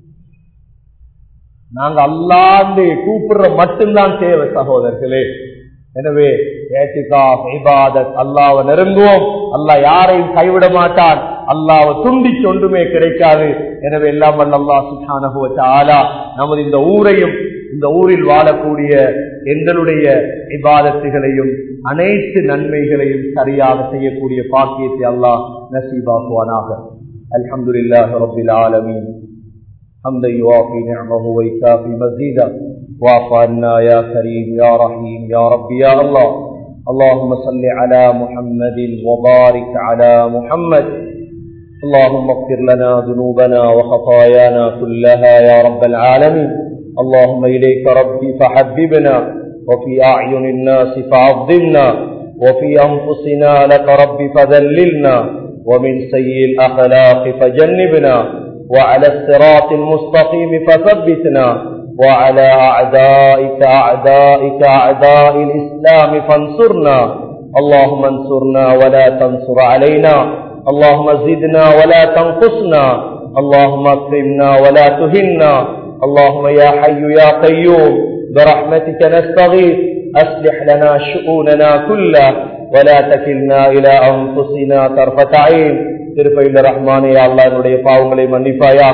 S1: நாங்க அல்லாஹ்வை கூப்பிடுற மட்டும்தான் தேவை சகோதரர்களே. எனவே இஅ்திகாஃப், இபாதத், அல்லாஹ்வை நெருங்குவோம். அல்லாஹ் யாரையும் கைவிட மாட்டான். அல்லாஹ்வை துண்டிச்சு ஒன்றுமே கிடைக்காது. எனவே எல்லாம் வல்ல அல்லாஹ் சுப்ஹானஹு வ தஆலா நமது இந்த ஊரையும் இந்த ஊரில் வாழக்கூடிய எங்களுடைய இபாதத்துகளையும் அனைத்து நன்மைகளையும் சரியாக செய்யக்கூடிய பாக்கியத்தை அல்லாஹ் நசீபாக்குவானாக. அல்ஹம்துலில்லாஹி ரப்பில் ஆலமீன். حمدا يوافي نعمه ويكافي مزيدا واعف عنا يا كريم يا رحيم يا رب يا الله. اللهم صل على محمد وبارك على محمد. اللهم اغفر لنا ذنوبنا وخطايانا كلها يا رب العالمين. اللهم إليك ربي فحببنا وفي أعين الناس فعظمنا وفي أنفسنا لك رب فذللنا ومن سيء الأخلاق فجنبنا وعلى الصراط المستقيم فثبتنا وعلى أعدائك أعداء الإسلام فانصرنا اللهم انصرنا ولا تنصر علينا اللهم زدنا ولا تنقصنا اللهم اكرمنا ولا تهنا اللهم يا حي يا قيوم برحمتك نستغيث أصلح لنا شؤوننا كلها ولا تكلنا إلى أنفسنا طرفة عين கிருபையுள்ள ரஹ்மானே யா அல்லாஹ் என்னுடைய பாவங்களை மன்னிப்பாயாக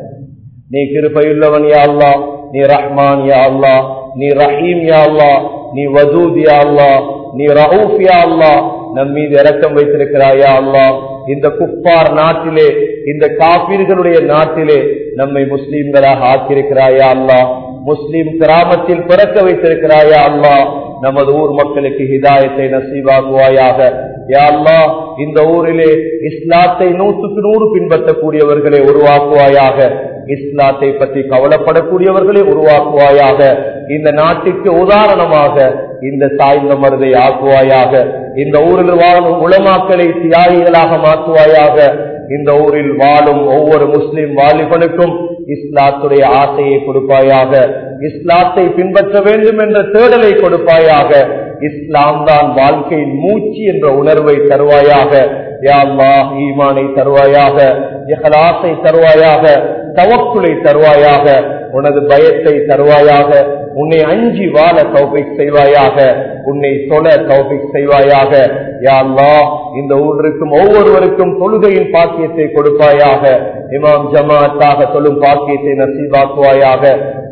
S1: நீ கிருபையுள்ளவன் யா அல்லாஹ் நீ ரஹ்மான் யா அல்லாஹ் நீ ரஹீம் யா அல்லாஹ் நீ வதூத் யா அல்லாஹ் நீ ரഊஃப் யா அல்லாஹ் நம் மீது இரக்கம் வைத்திருக்கிறாய் யா அல்லாஹ் இந்த குஃபார் நாட்டிலே இந்த காஃபிர்களுடைய நாட்டிலே நம்மை முஸ்லிம்களாக ஆக்கியிருக்கிறாய் யா அல்லாஹ் முஸ்லிம் கிராமத்தில் பிறக்க வைத்திருக்கிறாய் யா அல்லாஹ் நமது ஊர் மக்களுக்கு ஹிதாயத்தை நசீபாக்குவாயாக யா அல்லாஹ் இந்த ஊரிலே இஸ்லாத்தை 100% பின்பற்றக்கூடியவர்களை உருவாக்குவாயாக இஸ்லாத்தை பற்றி கவலைப்படக்கூடியவர்களை உருவாக்குவாயாக இந்த நாட்டுக்கு உதாரணமாக இந்த சாய்ந்த மருதை ஆக்குவாயாக இந்த ஊரில் வாழும் உலமாக்களை தியாகிகளாக மாற்றுவாயாக இந்த ஊரில் வாழும் ஒவ்வொரு முஸ்லிம் வாலிபனுக்கும் இஸ்லாத்துடைய ஆசையை கொடுப்பாயாக இஸ்லாத்தை பின்பற்ற வேண்டும் என்ற தேடலை கொடுப்பாயாக இஸ்லாம் தான் வாழ்க்கையின் மூச்சு என்ற உணர்வை தருவாயாக யா அல்லாஹ் ஈமானை தருவாயாக இஹ்லாஸை தருவாயாக தவக்குலை தருவாயாக உனது பயத்தை தருவாயாக உன்னை அஞ்சி வாழ தௌஃபீக் செய்வாயாக உன்னை தொழ தௌஃபீக் செய்வாயாக யா அல்லாஹ் இந்த ஊருக்கும் ஒவ்வொருவருக்கும் தொழுகையின் பாக்கியத்தை கொடுப்பாயாக இமாம் ஜமாத்தாக தொழும் பாக்கியத்தை நசீபாக்குவாயாக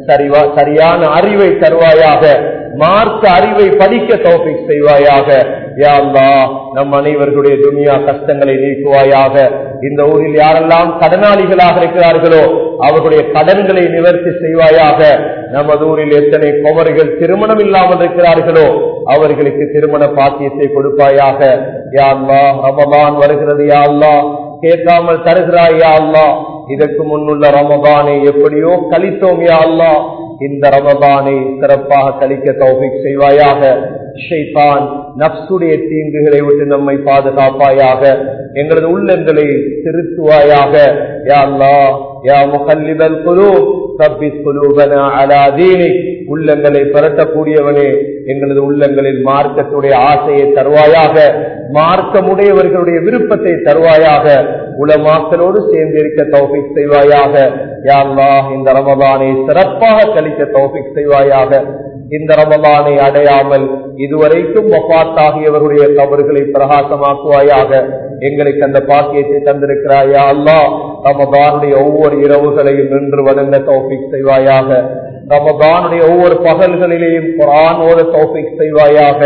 S1: சரியான அறிவை தருவாயாக மார்க்க அறிவை படிக்க தௌஃபீக் செய்வாயாக யா அல்லாஹ் நம் அனைவர்களுடைய துனியா கஷ்டங்களை நீக்குவாயாக இந்த ஊரில் யாரெல்லாம் கடனாளிகளாக இருக்கிறார்களோ அவர்களுடைய கடன்களை நிவர்த்தி செய்வாயாக நமது ஊரில் எத்தனை குமரிகள் திருமணம் இல்லாமல் இருக்கிறார்களோ அவர்களுக்கு திருமண பாக்கியத்தை கொடுப்பாயாக யா அல்லாஹ் ரமலான் வருகிறது யா அல்லாஹ் கேட்காமல் தருகிறாய் யா அல்லாஹ் இதற்கு முன்னுள்ள ரமலானை எப்படியோ கழித்தோம் யா அல்லாஹ் இந்த ரமலானை சிறப்பாக கழிக்க தௌஃபீக் செய்வாயாக ஷைத்தான் நஃப்ஸுடைய தீங்குகளை விட்டு நம்மை பாதுகாப்பாயாக எங்களது உள்ளங்களை திருத்துவாயாக யா அல்லாஹ் யா முகல்லிபல் குலூப் சப்பித் குலூபனா அலா தீனிக் உள்ளங்களை பரட்டக்கூடியவனே எங்களது உள்ளங்களில் மார்க்கத்துடைய ஆசையை தருவாயாக மார்க்கமுடையவர்களுடைய விருப்பத்தை தருவாயாக உலமாக்களோடு சேர்ந்திருக்க தௌஃபீக் செய்வாயாக யா அல்லாஹ் இந்த ரமலானை சிறப்பாக கழிக்க தௌஃபீக் செய்வாயாக இந்த ரமலானை அடையாமல் இதுவரைக்கும் வஃபாத்தாகியவர்களுடைய கபர்களை பிரகாசமாக்குவாயாக எங்களுக்கு அந்த பாக்கியத்தை தந்திருக்கிறாய் யா அல்லாஹ் ரமலானுடைய ஒவ்வொரு இரவுகளையும் நின்று வணங்க தௌஃபீக் செய்வாயாக ரமலானுடைய ஒவ்வொரு பகல்களிலேயும் குர்ஆன் ஓத தௌஃபீக் செய்வாயாக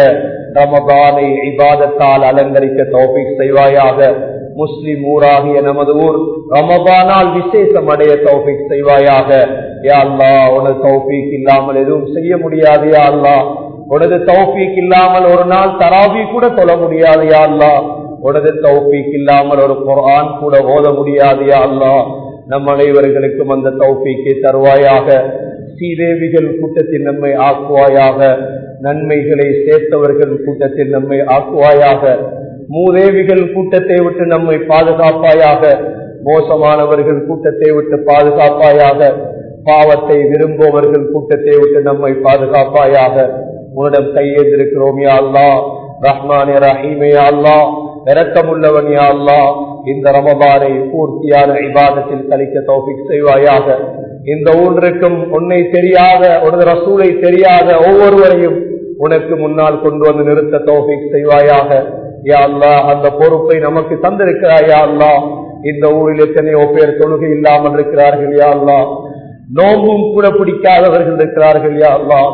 S1: ரமலானை இபாதத்தால் அலங்கரிக்க தௌஃபீக் செய்வாயாக முஸ்லிம் ஊராகிய நமது ஊர் ரமலானால் விசேஷம் அடைய தௌஃபீக் செய்வாயாக யா அல்லாஹ் உனது தௌஃபீக் இல்லாமல் எதுவும் செய்ய முடியாது யா அல்லாஹ் உனது தௌஃபீக் இல்லாமல் ஒரு நாள் தராவி கூட தொழ முடியாது யா அல்லாஹ் உனது தௌஃபீக் இல்லாமல் ஒரு குர்ஆன் கூட ஓத முடியாது யா அல்லாஹ் நம் அனைவர்களுக்கும் அந்த தௌஃபீக்கை தருவாயாக சீதேவிகள் கூட்டத்தில் நம்மை ஆக்குவாயாக நன்மைகளை சேர்த்தவர்கள் கூட்டத்தில் நம்மை ஆக்குவாயாக மூதேவிகள் கூட்டத்தை விட்டு நம்மை பாதுகாப்பாயாக மோசமானவர்கள் கூட்டத்தை விட்டு பாதுகாப்பாயாக பாவத்தை விரும்புபவர்கள் கூட்டத்தை விட்டு நம்மை பாதுகாப்பாயாக உன்னிடம் கையேந்திருக்கிறோம் யா அல்லாஹ் ரஹ்மானே ரஹீமே யா அல்லாஹ் இரக்கமுள்ளவன் யா அல்லாஹ் இந்த ரமலானை பூர்த்தியான இபாதத்தில் கழிக்க தௌஃபீக் செய்வாயாக இந்த ஊருக்கும் உன்னை தெரியாத உனது ரசூலை தெரியாத ஒவ்வொருவரையும் உனக்கு முன்னால் கொண்டு வந்து நிறுத்த தௌஃபீக் செய்வாயாக யா அல்லாஹ் அந்த பொறுப்பை நமக்கு தந்திருக்கிறாய் யா அல்லாஹ் இந்த ஊரில் எத்தனையோ பேர் தொழுகை இல்லாமல் இருக்கிறார்கள் யா அல்லாஹ் நோம்பும் கூட பிடிக்காதவர்கள் இருக்கிறார்கள் யா அல்லாஹ்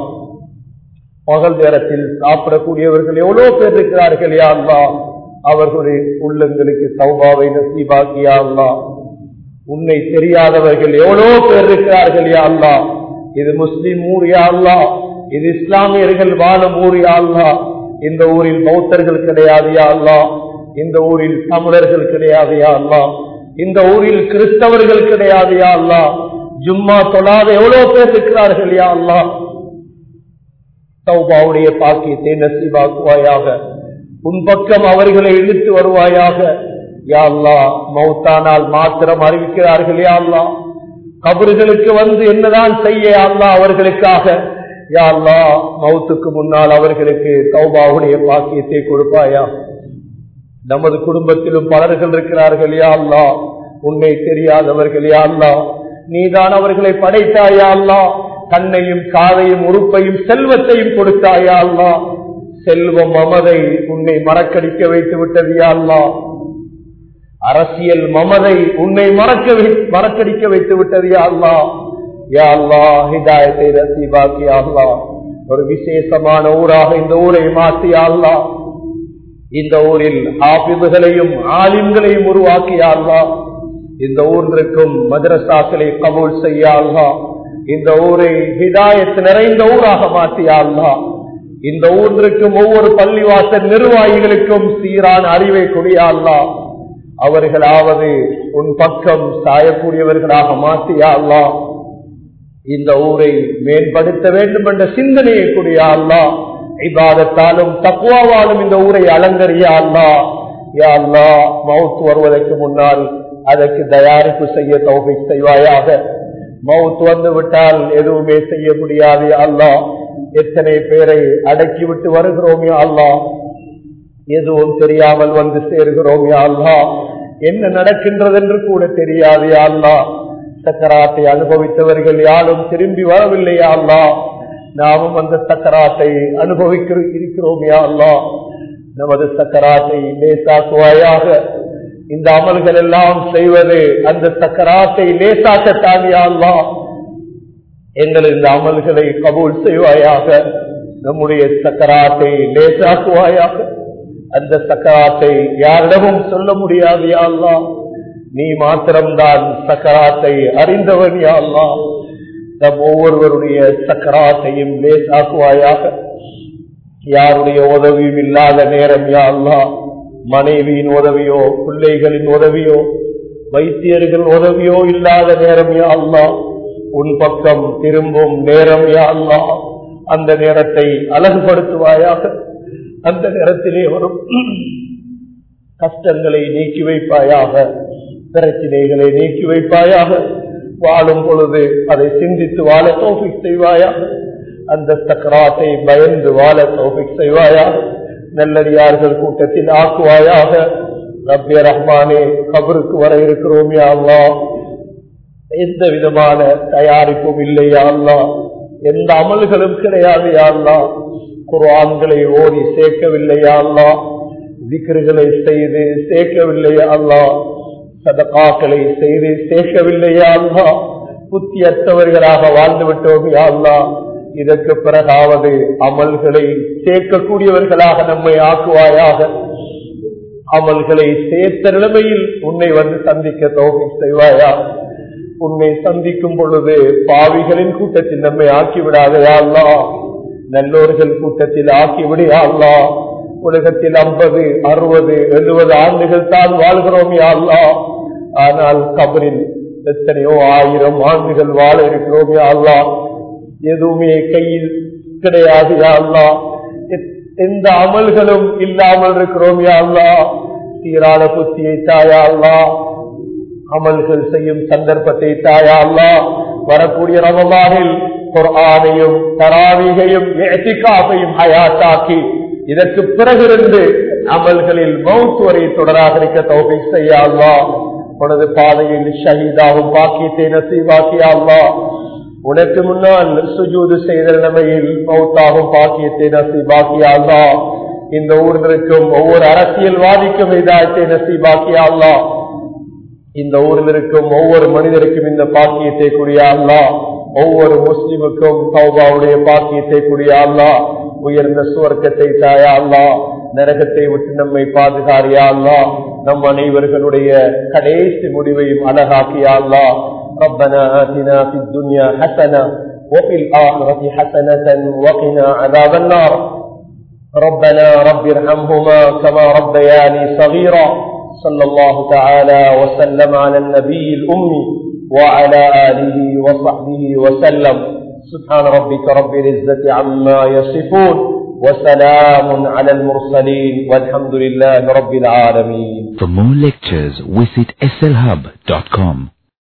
S1: பகல் நேரத்தில் சாப்பிடக்கூடியவர்கள் எவ்வளவு பேர் இருக்கிறார்கள் யா அல்லாஹ் அவர்களுடைய உள்ளங்களுக்கு தௌபாவை நசீபாக்கி யா அல்லாஹ் உன்னை தெரியாதவர்கள் எவ்வளவு பேர் இருக்கிறார்கள் யா அல்லாஹ் இது முஸ்லிம் ஊர் யா அல்லாஹ் இது இஸ்லாமியர்கள் வாழும் ஊர் யா அல்லாஹ் இந்த ஊரில் பௌத்தர்கள் கிடையாது யா அல்லாஹ் இந்த ஊரில் தமிழர்கள் கிடையாது யா அல்லாஹ் இந்த ஊரில் கிறிஸ்தவர்கள் கிடையாது யா அல்லாஹ் ஜும்மா தொழாத எவ்வளவு பேர் இருக்கிறார்கள் யா அல்லாஹ் தௌபாவுடைய பாக்கியத்தை நசீபாக்குவாயாக. உன் பக்கம் அவர்களை இழுத்து வருவாயாக. யா அல்லாஹ், மௌத்தானால் மாத்திரம் அறிவிக்கிறார்கள். யா அல்லாஹ், கபர்களுக்கு வந்து என்னதான் செய்ய அல்லாஹ் அவர்களுக்காக. யா அல்லாஹ், மௌத்துக்கு முன்னால் அவர்களுக்கு தௌபாவுடைய பாக்கியத்தை கொடுப்பாயா. நமது குடும்பத்திலும் பலர்கள் இருக்கிறார்கள். யா அல்லாஹ், உன்னை தெரியாதவர்கள். யா அல்லாஹ், நீதான் அவர்களை படைத்தாயா அல்லாஹ். கண்ணையும் காதையும் உறுப்பையும் செல்வத்தையும் கொடுத்தாயா அல்லாஹ். செல்வம் மமதை உன்னை மறக்கடிக்க வைத்து விட்டது. யா அல்லாஹ், அரசியல் மமதை உன்னை மறக்கடிக்க வைத்து விட்டது. யா அல்லாஹ், யா அல்லாஹ், ஹிதாயத்தை நசீபாக்கி யா அல்லாஹ். ஒரு விசேஷமான ஊராக இந்த ஊரை மாற்றி யா அல்லாஹ். இந்த ஊரில் ஹாஃபிதுகளையும் ஆலிம்களையும் உருவாக்கி யா அல்லாஹ். இந்த ஊரிற்கும் மதரசாக்களை கபூல் செய்ய அல்லாஹ். இந்த ஊரை ஹிதாயத் நிறைந்த ஊராக மாற்றி யா அல்லாஹ். இந்த ஊரிற்கும் ஒவ்வொரு பள்ளிவாசல் நிர்வாகிகளுக்கும் சீரான அறிவை கொடிய அல்லாஹ். அவர்களாவது உன் பக்கம் சாயக்கூடியவர்களாக மாற்றியா அல்லாஹ். இந்த ஊரை மேம்படுத்த வேண்டும் என்ற சிந்தனையை கூடிய அல்லாஹ். இபாதத்தாலும் தக்வாவாலும் இந்த ஊரை அலங்கரியா அல்லாஹ். யா அல்லாஹ், மவுத் வருவதற்கு முன்னால் அதற்கு தயாரிப்பு செய்ய தௌஃபீக் செய்வாயாக. மவுத் வந்து விட்டால் எதுவுமே செய்ய முடியாது. அல்லாஹ், எத்தனை பேரை அடக்கிவிட்டு வருகிறோம். யா அல்லாஹ், எதுவும் தெரியாமல் வந்து சேர்கிறோம். யா அல்லாஹ், என்ன நடக்கின்றது என்று கூட தெரியாது. யா அல்லாஹ், சக்கராத்தை அனுபவித்தவர்கள் யாரும் திரும்பி வரவில்லை. யா அல்லாஹ், நாமும் அந்த சக்கராத்தை இருக்கிறோம். யா அல்லாஹ், நமது சக்கராத்தை லேசாக்குவாயாக. இந்த அமல்கள் எல்லாம் செய்வது அந்த சக்கராத்தை லேசாக்கத்தான். யா அல்லாஹ், எங்கள் இந்த அமல்களை கபூல் செய்வாயாக. நம்முடைய சக்கராத்தை லேசாக்குவாயாக. அந்த சக்கராத்தை யாரிடமும் சொல்ல முடியாது. யா அல்லாஹ், நீ மாத்திரம்தான் சக்கராத்தை அறிந்தவன். யா அல்லாஹ், நம் ஒவ்வொருவருடைய சக்கராத்தையும் லேசாக்குவாயாக. யாருடைய உதவியும் இல்லாத நேரம் யா அல்லாஹ், மனைவியின் உதவியோ பிள்ளைகளின் உதவியோ வைத்தியர்கள் உதவியோ இல்லாத நேரம் யா அல்லாஹ், உன் பக்கம் திரும்பும் நேரம் யா அல்லாஹ், அந்த நேரத்தை அழகுபடுத்துவாயாக. அந்த நேரத்திலே வரும் கஷ்டங்களை நீக்கி வைப்பாயாக. பிரச்சனைகளை நீக்கி வைப்பாயாக. வாழும் பொழுது அதை சிந்தித்து வாழ தௌஃபீக் செய்வாயாக. அந்த சக்கராத்தை பயந்து வாழ தௌஃபீக் செய்வாயாக. நல்லடியார்கள் கூட்டத்தில் ஆக்குவாயாக. ரப்பே ரஹ்மானே, கபருக்கு வர இருக்கிறோம். யா அல்லாஹ், எந்த விதமான தயாரிப்பும் இல்லை. யா அல்லாஹ், எந்த அமல்களும் கிடையாது. யா அல்லாஹ், குர்ஆன்களை ஓதி சேர்க்கவில்லை. யா அல்லாஹ், திக்ருகளை செய்து சேர்க்கவில்லை. யா அல்லாஹ், சதகாக்களை செய்து சேர்க்கவில்லை. யா அல்லாஹ், புத்தியற்றவர்களாக வாழ்ந்து விட்டோம். யா அல்லாஹ், இதற்கு பிறகாவது அமல்களை சேர்க்கக்கூடியவர்களாக நம்மை ஆக்குவாயாக. அமல்களை சேர்த்த நிலைமையில் உன்னை வந்து சந்திக்க தௌஃபீக் செய்வாயா. உன்னை சந்திக்கும் பொழுது பாவிகளின் கூட்டத்தில் நம்மை ஆக்கிவிடாத. யா அல்லாஹ், நல்லோர்கள் கூட்டத்தில் ஆக்கிவிடு. யா அல்லாஹ், உலகத்தில் 50, 60, 70 ஆண்டுகள் தான் வாழ்கிறோம். யா அல்லாஹ், ஆனால் கபரில் எத்தனையோ 1000 ஆண்டுகள் வாழ இருக்கிறோம். யா அல்லாஹ், எதுவுமே கையில் கிடையாது. யா அல்லாஹ், எந்த அமல்களும் இல்லாமல் இருக்கிறோம். யா அல்லாஹ், சீரான புத்தியை தாயா அல்லாஹ், அமல்கள் செய்யும் சந்தர்ப்பத்தை தாயா அல்லாஹ். வரக்கூடிய ரமலானில் குர்ஆனையும் தராவீகையும் இஅ்திகாஃபையும் ஹயாத்தாக்கி இதற்கு பிறகிருந்து அமல்களில் மௌத் வரை தொடராக இருக்க தௌஃபீக் செய்ய அல்லாஹ். உனது பாதையில் ஷஹீதாகும் பாக்கியத்தை நசீபாக்கி அல்லாஹ். உனக்கு முன்னால் சுஜூது செய்த நிலைமையில் மௌத்தாகும் பாக்கியத்தை நசீபாக்கி அல்லாஹ். இந்த ஊரில் ஒவ்வொரு அரசியல்வாதிக்கும் ஹிதாயத்தை நசீபாக்கி அல்லாஹ். இந்த ஊரில் இருக்கும் ஒவ்வொரு மனிதருக்கும் இந்த பாக்கியத்தை கூடிய அல்லாஹ். ஒவ்வொரு முஸ்லிமுக்கும் தௌபாவுடைய பாக்கியத்தை கூடிய அல்லாஹ். உயர்ந்த சுவர்க்கத்தை தாயா அல்லாஹ். நரகத்தை விட்டு நம்மை பாதுகாரியா அல்லாஹ். நம் அனைவர்களுடைய கடைசி முடிவையும் அழகாக்கியா அல்லாஹ். ربنا آتنا في الدنيا حسنة وفي الآخرة حسنة وقنا عذاب النار. ربنا رب ارحمهما كما ربياني صغيرا. صلى الله تعالى وسلم على النبي الأمي وعلى آله وصحبه وسلم. سبحان ربك رب العزة عما يصفون وسلام على المرسلين والحمد لله رب العالمين.
S2: For more lectures, visit slhub.com.